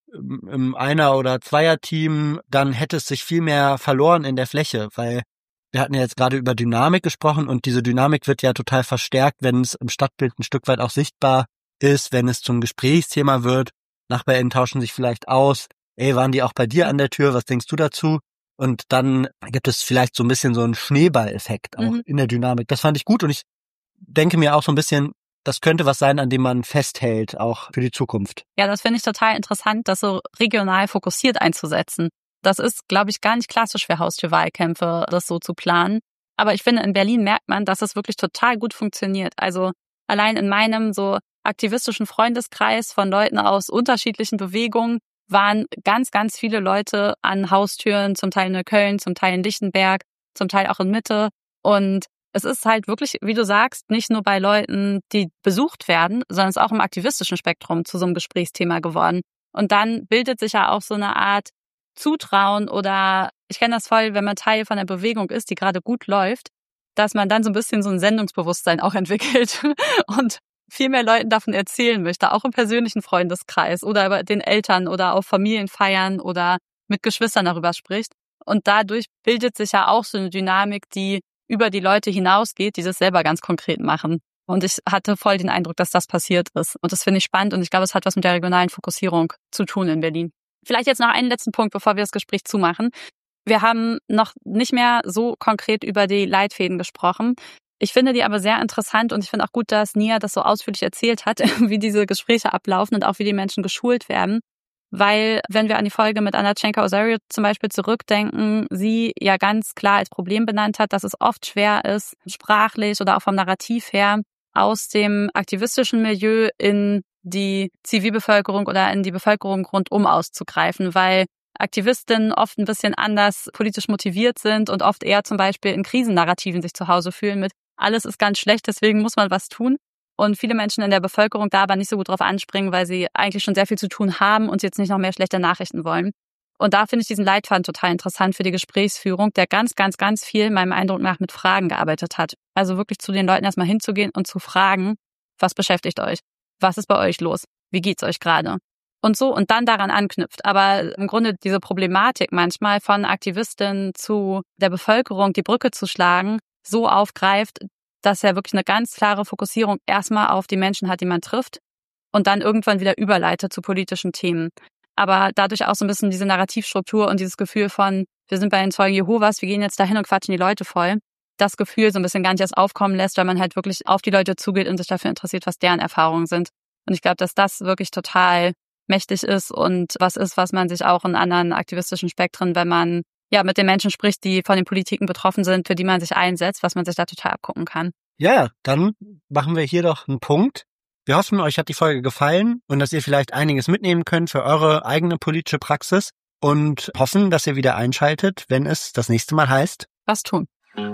S1: im Einer- oder Zweierteam, dann hätte es sich viel mehr verloren in der Fläche, weil wir hatten ja jetzt gerade über Dynamik gesprochen und diese Dynamik wird ja total verstärkt, wenn es im Stadtbild ein Stück weit auch sichtbar ist, wenn es zum Gesprächsthema wird. NachbarInnen tauschen sich vielleicht aus. Ey, waren die auch bei dir an der Tür? Was denkst du dazu? Und dann gibt es vielleicht so ein bisschen so einen Schneeball-Effekt auch mhm. in der Dynamik. Das fand ich gut und ich denke mir auch so ein bisschen, das könnte was sein, an dem man festhält, auch für die Zukunft.
S5: Ja, das finde ich total interessant, das so regional fokussiert einzusetzen. Das ist, glaube ich, gar nicht klassisch für Haustürwahlkämpfe, das so zu planen. Aber ich finde, in Berlin merkt man, dass es wirklich total gut funktioniert. Also allein in meinem so aktivistischen Freundeskreis von Leuten aus unterschiedlichen Bewegungen waren ganz, ganz viele Leute an Haustüren, zum Teil in Neukölln, zum Teil in Lichtenberg, zum Teil auch in Mitte. Und es ist halt wirklich, wie du sagst, nicht nur bei Leuten, die besucht werden, sondern es ist auch im aktivistischen Spektrum zu so einem Gesprächsthema geworden. Und dann bildet sich ja auch so eine Art Zutrauen oder ich kenne das voll, wenn man Teil von einer Bewegung ist, die gerade gut läuft, dass man dann so ein bisschen so ein Sendungsbewusstsein auch entwickelt und viel mehr Leuten davon erzählen möchte, auch im persönlichen Freundeskreis oder bei den Eltern oder auf Familienfeiern oder mit Geschwistern darüber spricht. Und dadurch bildet sich ja auch so eine Dynamik, die über die Leute hinausgeht, die das selber ganz konkret machen. Und ich hatte voll den Eindruck, dass das passiert ist. Und das finde ich spannend und ich glaube, es hat was mit der regionalen Fokussierung zu tun in Berlin. Vielleicht jetzt noch einen letzten Punkt, bevor wir das Gespräch zumachen. Wir haben noch nicht mehr so konkret über die Leitfäden gesprochen. Ich finde die aber sehr interessant und ich finde auch gut, dass Nia das so ausführlich erzählt hat, wie diese Gespräche ablaufen und auch wie die Menschen geschult werden. Weil, wenn wir an die Folge mit Anna Tschenka-Osorio zum Beispiel zurückdenken, sie ja ganz klar als Problem benannt hat, dass es oft schwer ist, sprachlich oder auch vom Narrativ her, aus dem aktivistischen Milieu in die Zivilbevölkerung oder in die Bevölkerung rundum auszugreifen, weil Aktivistinnen oft ein bisschen anders politisch motiviert sind und oft eher zum Beispiel in Krisennarrativen sich zu Hause fühlen mit alles ist ganz schlecht, deswegen muss man was tun. Und viele Menschen in der Bevölkerung da aber nicht so gut drauf anspringen, weil sie eigentlich schon sehr viel zu tun haben und jetzt nicht noch mehr schlechte Nachrichten wollen. Und da finde ich diesen Leitfaden total interessant für die Gesprächsführung, der ganz, ganz, ganz viel meinem Eindruck nach mit Fragen gearbeitet hat. Also wirklich zu den Leuten erstmal hinzugehen und zu fragen, was beschäftigt euch? Was ist bei euch los? Wie geht's euch gerade? Und so und dann daran anknüpft. Aber im Grunde diese Problematik manchmal von Aktivistinnen zu der Bevölkerung die Brücke zu schlagen, so aufgreift, dass er wirklich eine ganz klare Fokussierung erstmal auf die Menschen hat, die man trifft und dann irgendwann wieder überleitet zu politischen Themen. Aber dadurch auch so ein bisschen diese Narrativstruktur und dieses Gefühl von, wir sind bei den Zeugen Jehovas, wir gehen jetzt dahin und quatschen die Leute voll, das Gefühl so ein bisschen gar nicht erst aufkommen lässt, weil man halt wirklich auf die Leute zugeht und sich dafür interessiert, was deren Erfahrungen sind. Und ich glaube, dass das wirklich total mächtig ist und was ist, was man sich auch in anderen aktivistischen Spektren, wenn man ja mit den Menschen spricht, die von den Politiken betroffen sind, für die man sich einsetzt, was man sich da total abgucken kann.
S1: Ja, dann machen wir hier doch einen Punkt. Wir hoffen, euch hat die Folge gefallen und dass ihr vielleicht einiges mitnehmen könnt für eure eigene politische Praxis und hoffen, dass ihr wieder einschaltet, wenn es das nächste Mal heißt,
S5: was tun.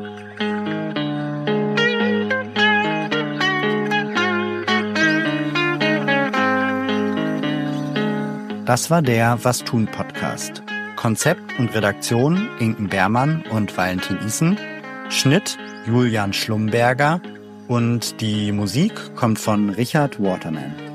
S1: Das war der Was tun Podcast. Konzept und Redaktion Inken Beermann und Valentin Isen. Schnitt Julian Schlumberger und die Musik kommt von Richard Waterman.